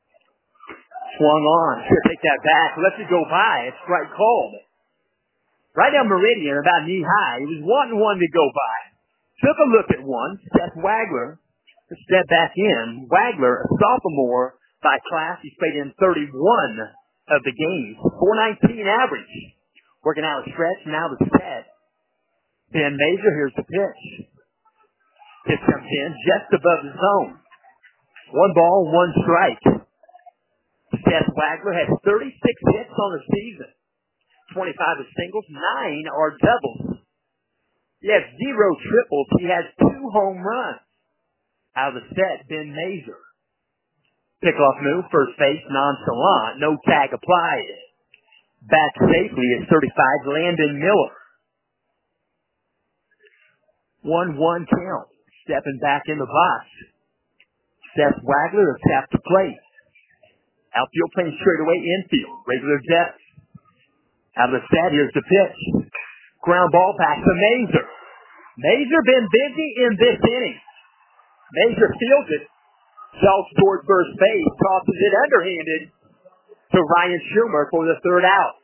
Swung on. Should take that back. Lets it go by. It's strike called. right down Meridian, about knee high. He was wanting one to go by. Took a look at one. Seth Wagler to step back in. Wagler, a sophomore by class. He's played in thirty-one of the games. four nineteen average. Working out a stretch. Now the set. Ben Major, here's the pitch. Pitch comes in just above the zone. One ball, one strike. Seth Wagler has thirty-six hits on the season. twenty-five are singles, nine are doubles. He has zero triples. He has two home runs. Out of the set, Ben Major. Pickoff move, first base, nonchalant, no tag applied. Back safely at thirty-five, Landon Miller. one one count. Stepping back in the box. Seth Wagler is tapped to plate. Outfield playing straight away, infield. Regular depth. Out of the set, here's the pitch. Ground ball back to Major. Major been busy in this inning. Major fields it. Jogs toward first base. Tosses it underhanded to Ryan Schumer for the third out.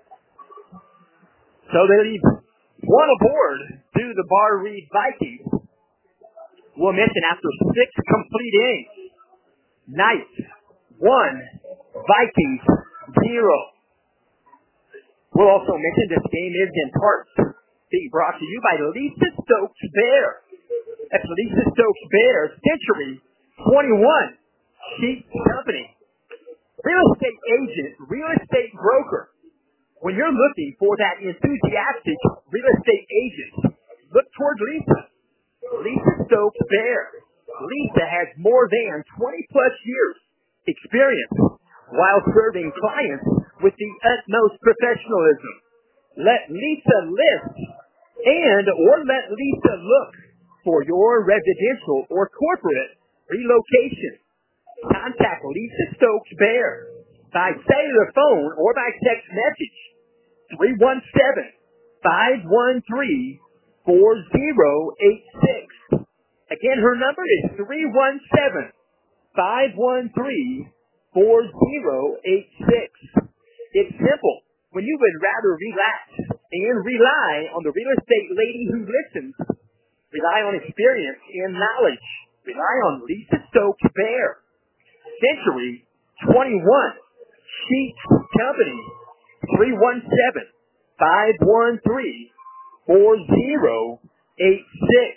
So they leave one aboard to the Bar Reed Vikings. We'll mention after six complete innings. Knights, one. Vikings, zero. We'll also mention this game is in part being brought to you by Lisa Stokes Bear. That's Lisa Stokes Bear, Century twenty-one Sheet Company. Real estate agent, real estate broker. When you're looking for that enthusiastic real estate agent, look toward Lisa. Lisa Stokes Bear. Lisa has more than twenty plus years experience while serving clients with the utmost professionalism. Let Lisa list and or let Lisa look for your residential or corporate relocation. Contact Lisa Stokes Bear by cellular phone or by text message. three one seven, five one three, four zero eight six. Again, her number is three one seven, five one three, four zero eight six. It's simple. When you would rather relax and rely on the real estate lady who listens, rely on experience and knowledge, rely on Lisa Stokes Bear. Century twenty-one Sheet Company, three one seven, five one three, four zero eight six.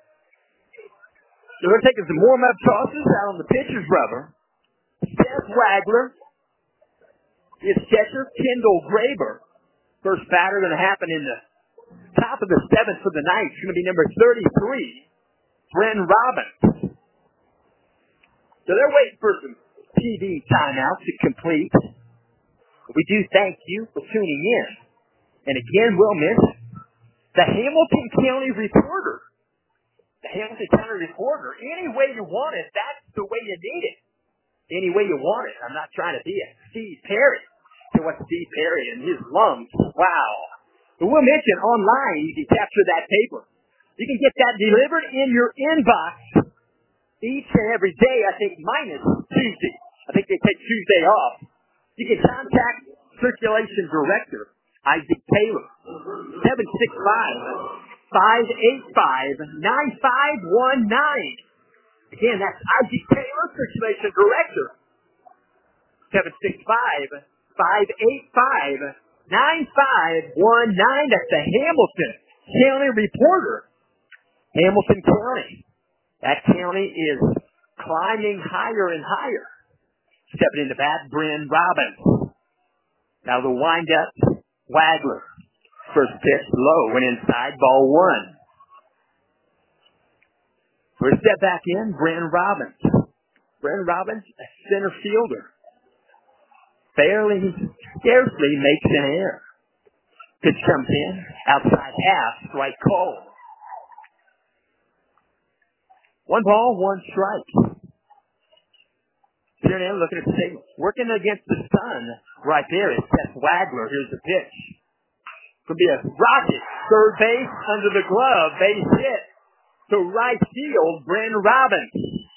So we're taking some warm-up tosses out on the pitcher's rubber. Seth Wagler. His catcher, Kendall Graber. First batter going to happen in the top of the seventh for the night. It's going to be number thirty-three, Bren Robbins. So they're waiting for some T V timeouts to complete. We do thank you for tuning in. And again, we'll miss the Hamilton County Reporter. The Hamilton County Reporter. Any way you want it, that's the way you need it. Any way you want it. I'm not trying to be a Steve Perry. So what's Steve Perry and his lungs? Wow. But we'll mention online you can capture that paper. You can get that delivered in your inbox each and every day, I think, minus Tuesday. I think they take Tuesday off. You can contact Circulation Director Isaac Taylor, seven six five, five eight five, nine five one nine. Again, that's Isaac Taylor, Circulation Director, seven six five, five eight five, nine five one nine. That's the Hamilton County Reporter. Hamilton County. That county is climbing higher and higher. Stepping into bat, Bren Robbins. Now the wind-up, Wagler. First pitch low, went inside, ball one. First step back in, Bren Robbins. Bren Robbins, a center fielder. Barely, scarcely makes an error. Pitch comes in, outside half, strike call. One ball, one strike. Here now, looking at the signal. Working against the sun right there is Seth Wagler. Here's the pitch. Could be a rocket. Third base, under the glove, base hit. To right field, Bren Robbins.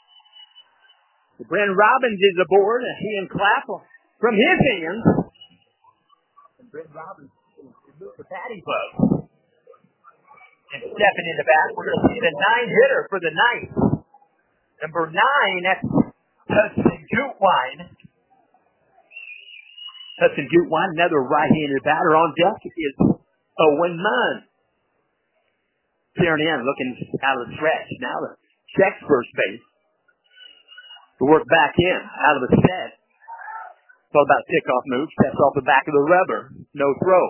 Bren Robbins is aboard. A hand clap from his hands. And Bren Robbins The batting glove. And stepping in the bat, we're going to see the nine-hitter for the night. Number nine, that's Hudson Gutwine. Hudson Gutwine, another right-handed batter on deck, is Owen Munn. Peering in, looking out of the stretch. Now the checks first base. To work back in, out of the set. It's all about pickoff move. Steps off the back of the rubber. No throw.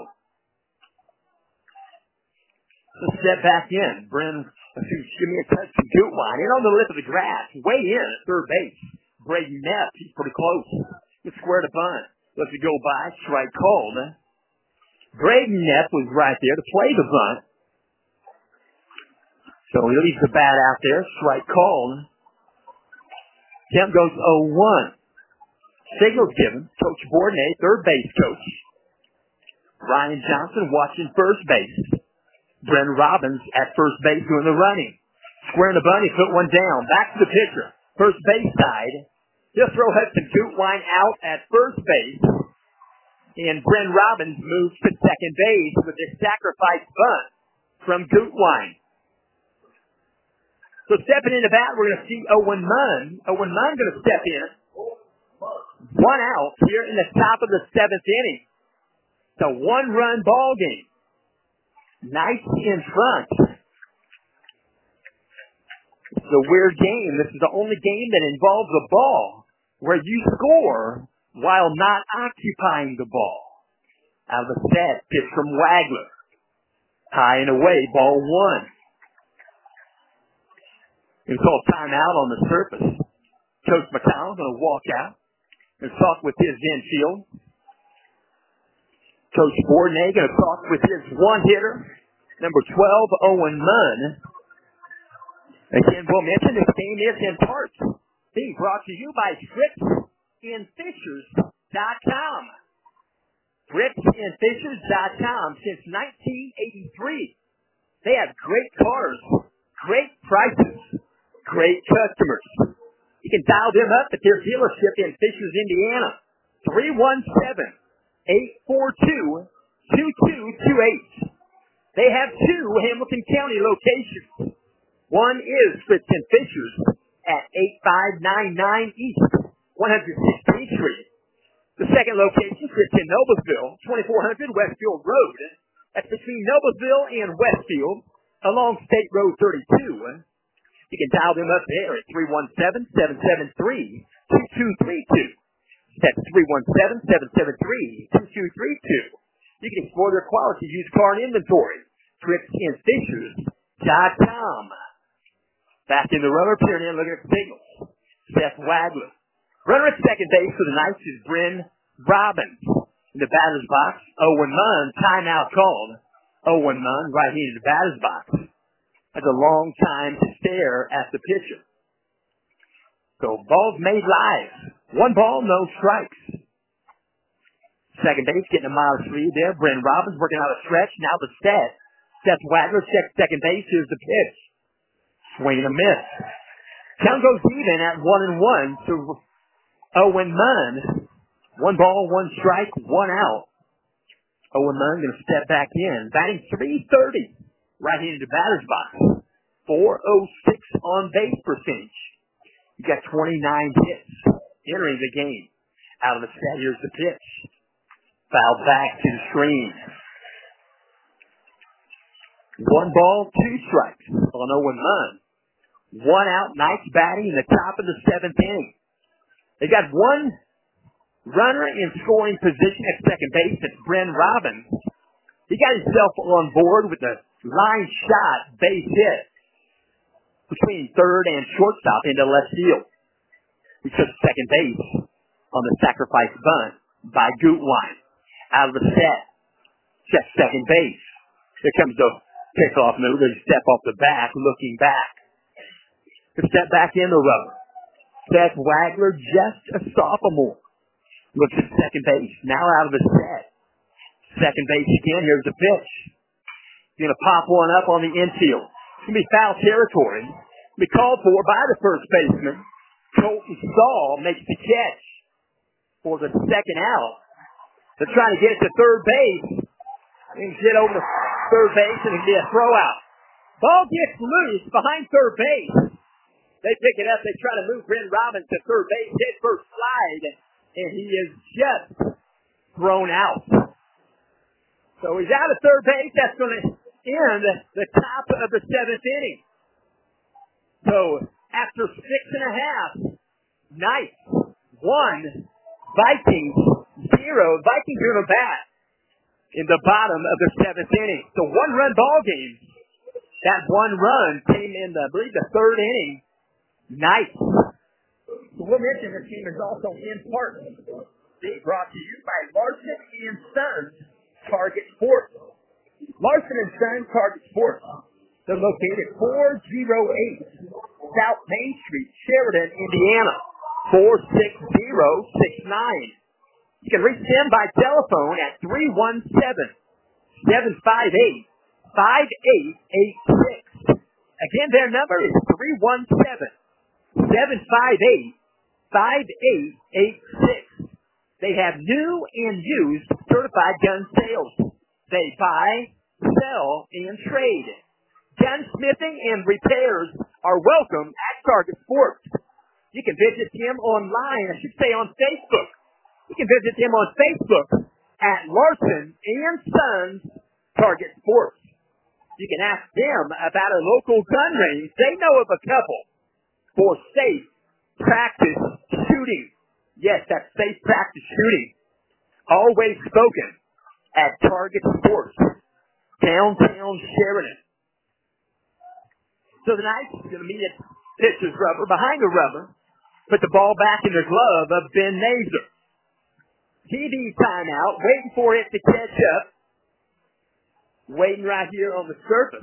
Let's step back in. Bren, give me a touch to Gutwine. In on the lip of the grass. Way in at third base. Braden Neff, he's pretty close. Gets square to bunt. Lets it go by. Strike called. Braden Neff was right there to play the bunt. So he leaves the bat out there. Strike called. Count goes oh one. Signals given. Coach Bourdonnais, third base coach. Ryan Johnson watching first base. Bren Robbins at first base doing the running. Squaring the bunny, put one down. Back to the pitcher. First base side. He'll throw Hudson Gutwine out at first base. And Bren Robbins moves to second base with a sacrifice bunt from Gutwine. So stepping in the bat, we're going to see Owen Munn. Owen Munn going to step in. One out here in the top of the seventh inning. It's a one-run ball game. Knights in front. It's a weird game. This is the only game that involves a ball where you score while not occupying the ball. Out of the set, pitch from Wagler. High and away, ball one. He called timeout on the surface. Coach McCown going to walk out and talk with his infield. Coach Bourdonnais going to talk with his one hitter, number twelve, Owen Munn. Again, we'll mention this game is in part being brought to you by Fritz and Fishers dot com. Fritz and Fishers dot com since nineteen eighty-three. They have great cars, great prices, great customers. You can dial them up at their dealership in Fishers, Indiana. three one seven, eight four two, two two two eight. They have two Hamilton County locations. One is Fritz and Fishers at eighty-five ninety-nine East one hundred sixteenth Street. The second location sits in Noblesville, twenty-four hundred Westfield Road. That's between Noblesville and Westfield along State Road thirty-two. You can dial them up there at three one seven, seven seven three, two two three two. That's three one seven, seven seven three, two two three two. You can explore their quality used car and inventory. Fritz and Fishers dot com. Back in the runner, peering in, looking at the signals. Seth Wagler. Runner at second base for the Knights is Bren Robbins. In the batter's box, Owen Munn, timeout called. Owen Munn, right-handed batter's box. That's a long time to stare at the pitcher. So balls made live. One ball, no strikes. Second base getting a mild lead there. Bren Robbins working out a stretch. Now the set. Seth Wagler checks second base. Here's the pitch. Swing and a miss. Count goes even at one and one to Owen Munn. One ball, one strike, one out. Owen Munn going to step back in. Batting three thirty. Right-handed batter's box. four oh six on base percentage. You got twenty-nine hits entering the game. Out of the set, here's the pitch. Foul back to the screen. One ball, two strikes on Owen Munn. One out, Knights batting in the top of the seventh inning. They got one runner in scoring position at second base. It's Bren Robbins. He got himself on board with the line shot base hit between third and shortstop into left field. He took second base on the sacrifice bunt by Gutwine. Out of the set. Check second base. Here comes the pickoff move. They step off the back, looking back. To step back in the rubber. Seth Wagler, just a sophomore. Looks at second base. Now out of the set. Second base again. Here's the pitch. He's going to pop one up on the infield. It's going to be foul territory. It's going to be called for by the first baseman. Colton Stahl makes the catch for the second out. They're trying to get it to third base. and get over to third base, and it'll be a throw out. Ball gets loose behind third base. They pick it up. They try to move Bryn Robbins to third base. Hit first slide, and he is just thrown out. So he's out of third base. That's going to end the top of the seventh inning. So after six and a half, Knights one, Vikings zero. Vikings are in a bat in the bottom of the seventh inning. It's a one-run ball game. That one run came in, the, I believe, the third inning. Knights. So we'll mention this team is also in part being brought to you by Larson and Sons Target Sports. Larson and Sons Target Sports. They're located four oh eight South Main Street, Sheridan, Indiana. four six zero six nine. You can reach them by telephone at three one seven, seven five eight, five eight eight six. Again, their number is three one seven, seven five eight, five eight eight six. They have new and used certified gun sales. They buy, sell, and trade. Gunsmithing and repairs are welcome at Target Sports. You can visit him online, I should say on Facebook. You can visit him on Facebook at Larson and Sons Target Sports. You can ask them about a local gun range. They know of a couple for safe practice shooting. Yes, that's safe practice shooting. Always spoken at Target Sports, downtown Sheridan. So the Knights are going to meet at pitcher's rubber, behind the rubber, put the ball back in the glove of Ben Nazer. T V timeout, waiting for it to catch up. Waiting right here on the surface.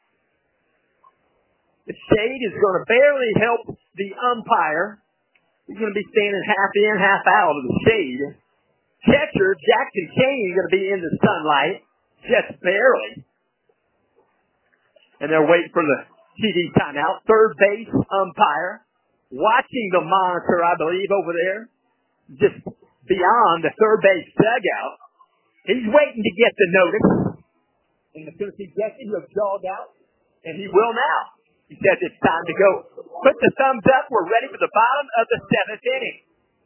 The shade is going to barely help the umpire. He's going to be standing half in, half out of the shade. Catcher, Jackson Kane, is going to be in the sunlight, just barely. And they're waiting for the T V timeout. Third base umpire, watching the monitor, I believe, over there, just beyond the third base dugout. He's waiting to get the notice. And as soon as he gets it, he'll jog out. And he will now. He says it's time to go. Put the thumbs up. We're ready for the bottom of the seventh inning.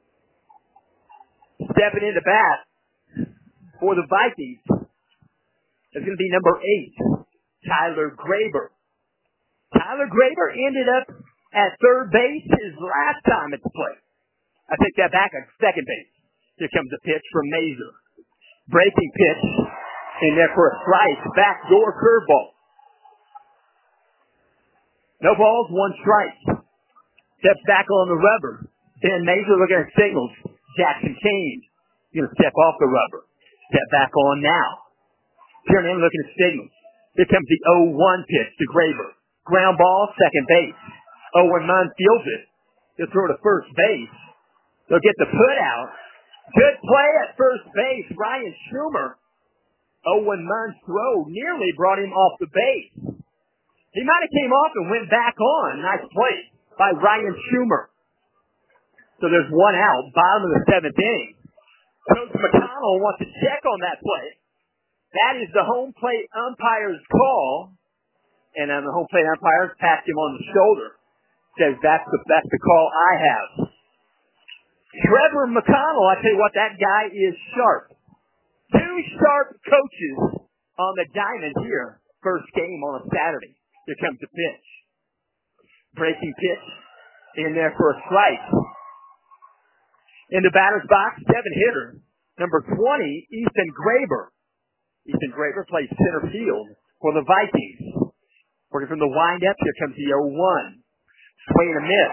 Stepping into bat for the Vikings is going to be number eight, Tyler Graber. Tyler Graber ended up at third base his last time at the plate. I take that back at second base. Here comes a pitch from Mazer. Breaking pitch in there for a strike. Backdoor curveball. No balls, one strike. Steps back on the rubber. Ben Mazer looking at signals. Jackson Kane going to step off the rubber. Step back on now. Turn in looking at signals. Here comes the oh one pitch to Graber. Ground ball, second base. Owen Munn fields it. He'll throw to first base. They'll get the put out. Good play at first base. Ryan Schumer. Owen Munn's throw nearly brought him off the base. He might have came off and went back on. Nice play by Ryan Schumer. So there's one out, bottom of the seventh inning. Coach McConnell wants to check on that play. That is the home plate umpire's call. And then the home plate umpire tapped him on the shoulder. Says that's the, that's the call I have. Trevor McConnell, I tell you what, that guy is sharp. Two sharp coaches on the diamond here. First game on a Saturday. Here comes the pitch. Breaking pitch in there for a strike. In the batter's box, seven hitter, number twenty, Ethan Graber. Ethan Graber plays center field for the Vikings. Working from the windup, here comes the oh one. Swing and a miss.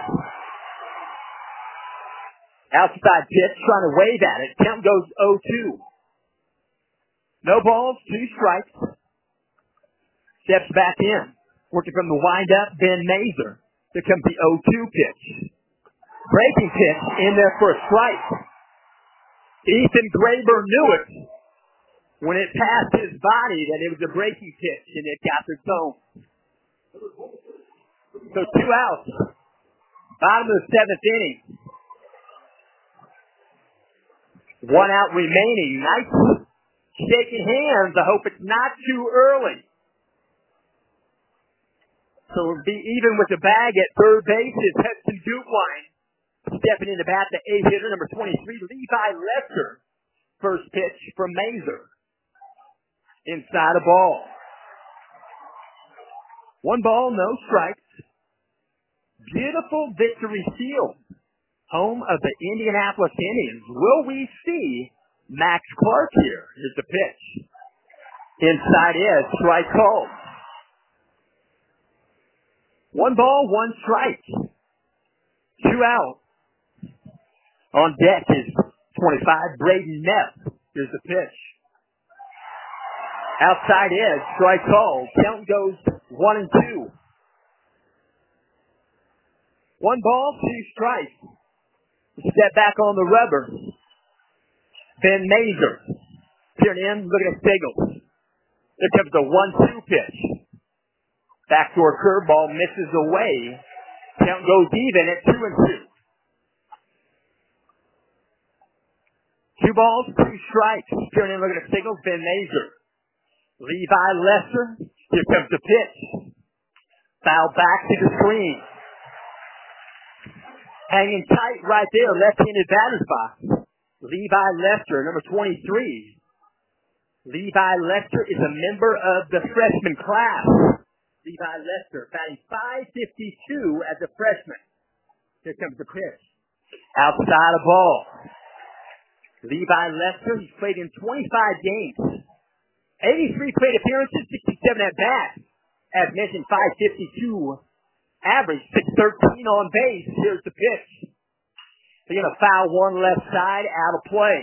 Outside pitch, trying to wave at it. Count goes oh two. No balls, two strikes. Steps back in. Working from the windup, Ben Mazer. Here comes the oh two pitch. Breaking pitch in there for a strike. Ethan Graber knew it when it passed his body that it was a breaking pitch and it got the zone. So two outs. Bottom of the seventh inning. One out remaining. Knights shaking hands. I hope it's not too early. So we'll be even with the bag at third base is Hudson Dupwine. Stepping in to bat, the eighth hitter, number twenty-three, Levi Lester. First pitch from Mazer. Inside a ball. One ball, no strikes. Beautiful Victory Field, home of the Indianapolis Indians. Will we see Max Clark here? Here's the pitch. Inside is strike called. One ball, one strike. Two out. On deck is twenty-five, Braden Neff. Here's the pitch. Outside edge, strike called. Count goes one and two. One ball, two strikes. Step back on the rubber. Ben Mazer. Peering in, looking at Stiggles. There comes the one two pitch. Backdoor curveball misses away. Count goes even at two and two. Two balls, two strikes. Peering in, looking at Stiggles. Ben Mazer. Levi Lester. Here comes the pitch. Foul back to the screen. Hanging tight right there, left-handed batter's box. Levi Lester, number twenty-three. Levi Lester is a member of the freshman class. Levi Lester batting five fifty-two as a freshman. Here comes the pitch. Outside a ball. Levi Lester, he's played in twenty-five games. eighty-three plate appearances, sixty-seven at bat. As mentioned, five fifty-two average, six thirteen on base. Here's the pitch. They're going to foul one left side, out of play.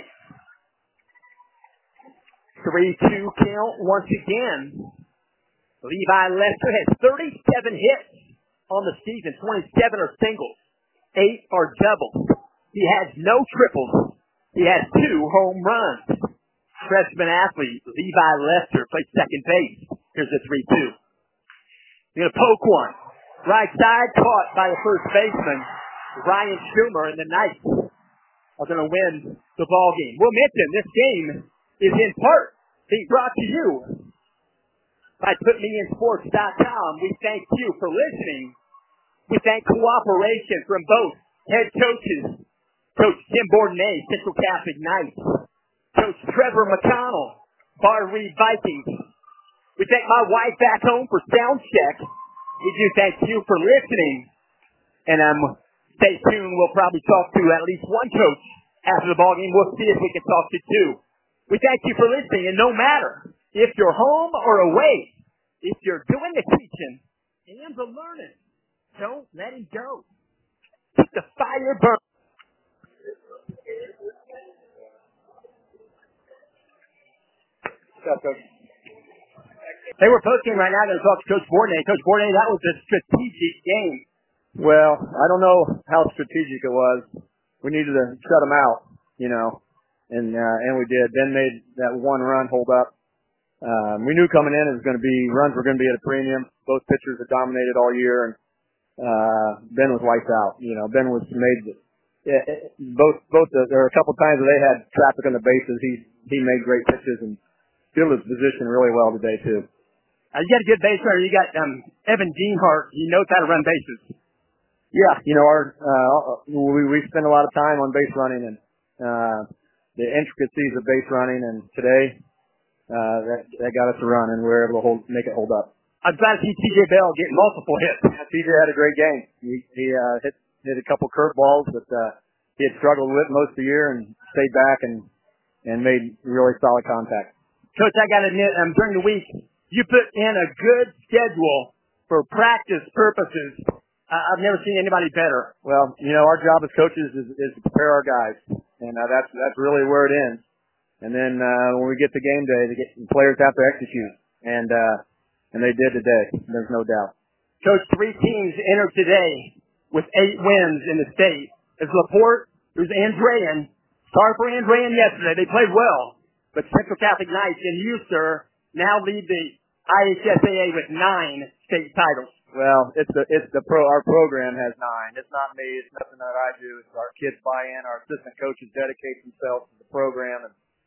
three two count once again. Levi Lester has thirty-seven hits on the season. twenty-seven are singles. eight are doubles. He has no triples. He has two home runs. Freshman athlete, Levi Lester, plays second base. Here's the three two. He's going to poke one. Right side, caught by the first baseman, Ryan Schumer, and the Knights are going to win the ball game. We'll mention this game is in part being brought to you by put me in sports dot com. We thank you for listening. We thank cooperation from both head coaches, Coach Tim Bourdonnais, Central Catholic Knights, Coach Trevor McConnell, Bar Reed Vikings. We thank my wife back home for sound check. We do thank you for listening. And um, stay tuned. We'll probably talk to at least one coach after the ball game. We'll see if we can talk to two. We thank you for listening. And no matter if you're home or away, if you're doing the teaching and the learning, don't let it go. Keep the fire burning. What's up, Coach? Hey, we're posting right now. Going to talk to Coach Bourdonnais. Coach Bourdonnais, that was a strategic game. Well, I don't know how strategic it was. We needed to shut them out, you know, and uh, and we did. Ben made that one run hold up. Um, we knew coming in it was going to be runs were going to be at a premium. Both pitchers had dominated all year, and uh, Ben was lights out. You know, Ben was made. Yeah, both both the, there were a couple times where they had traffic on the bases. He he made great pitches and fielded his position really well today too. Uh, you got a good base runner. You got um, Evan Deanhart. He knows how to run bases. Yeah, you know, our uh, we we spend a lot of time on base running and uh, the intricacies of base running. And today, uh, that that got us to run, and we were able to hold make it hold up. I'm glad to see T J Bell getting multiple hits. T J had a great game. He he uh, hit hit a couple curveballs that uh, he had struggled with most of the year, and stayed back and and made really solid contact. Coach, I got to admit, um, during the week. You put in a good schedule for practice purposes. Uh, I've never seen anybody better. Well, you know, our job as coaches is, is to prepare our guys, and uh, that's that's really where it ends. And then uh, when we get to game day, the, the players have to execute, and uh, and they did today. There's no doubt. Coach, three teams entered today with eight wins in the state. There's LaPorte, there's Andrean. Sorry for Andrean yesterday. They played well. But Central Catholic Knights and you, sir, now lead the I H S A A with nine state titles. Well, it's the it's the pro. Our program has nine. It's not me. It's nothing that I do. It's our kids buy in. Our assistant coaches dedicate themselves to the program, and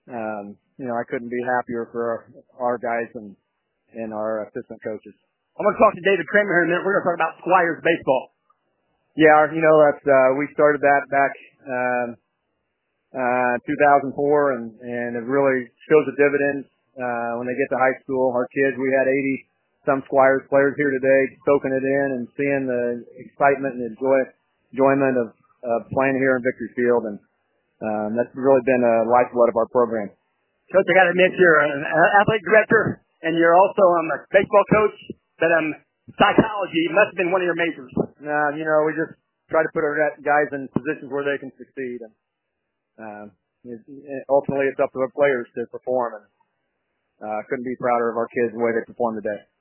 um, you know, I couldn't be happier for our, our guys and, and our assistant coaches. I'm going to talk to David Kramer here in a minute. We're going to talk about Squires baseball. Yeah, you know, that's, uh, we started that back, um, uh, two thousand four, and, and it really shows the dividends, uh, when they get to high school. Our kids, we had eighty some Squires players here today, soaking it in and seeing the excitement and enjoy, enjoyment of, of playing here in Victory Field. And, um, that's really been a lifeblood of our program. Coach, I got to admit, you're an athletic director, and you're also um, a baseball coach, but um, psychology must have been one of your majors. No, you know, we just try to put our guys in positions where they can succeed, and um, it, it, ultimately it's up to our players to perform. And uh, couldn't be prouder of our kids the way they performed today.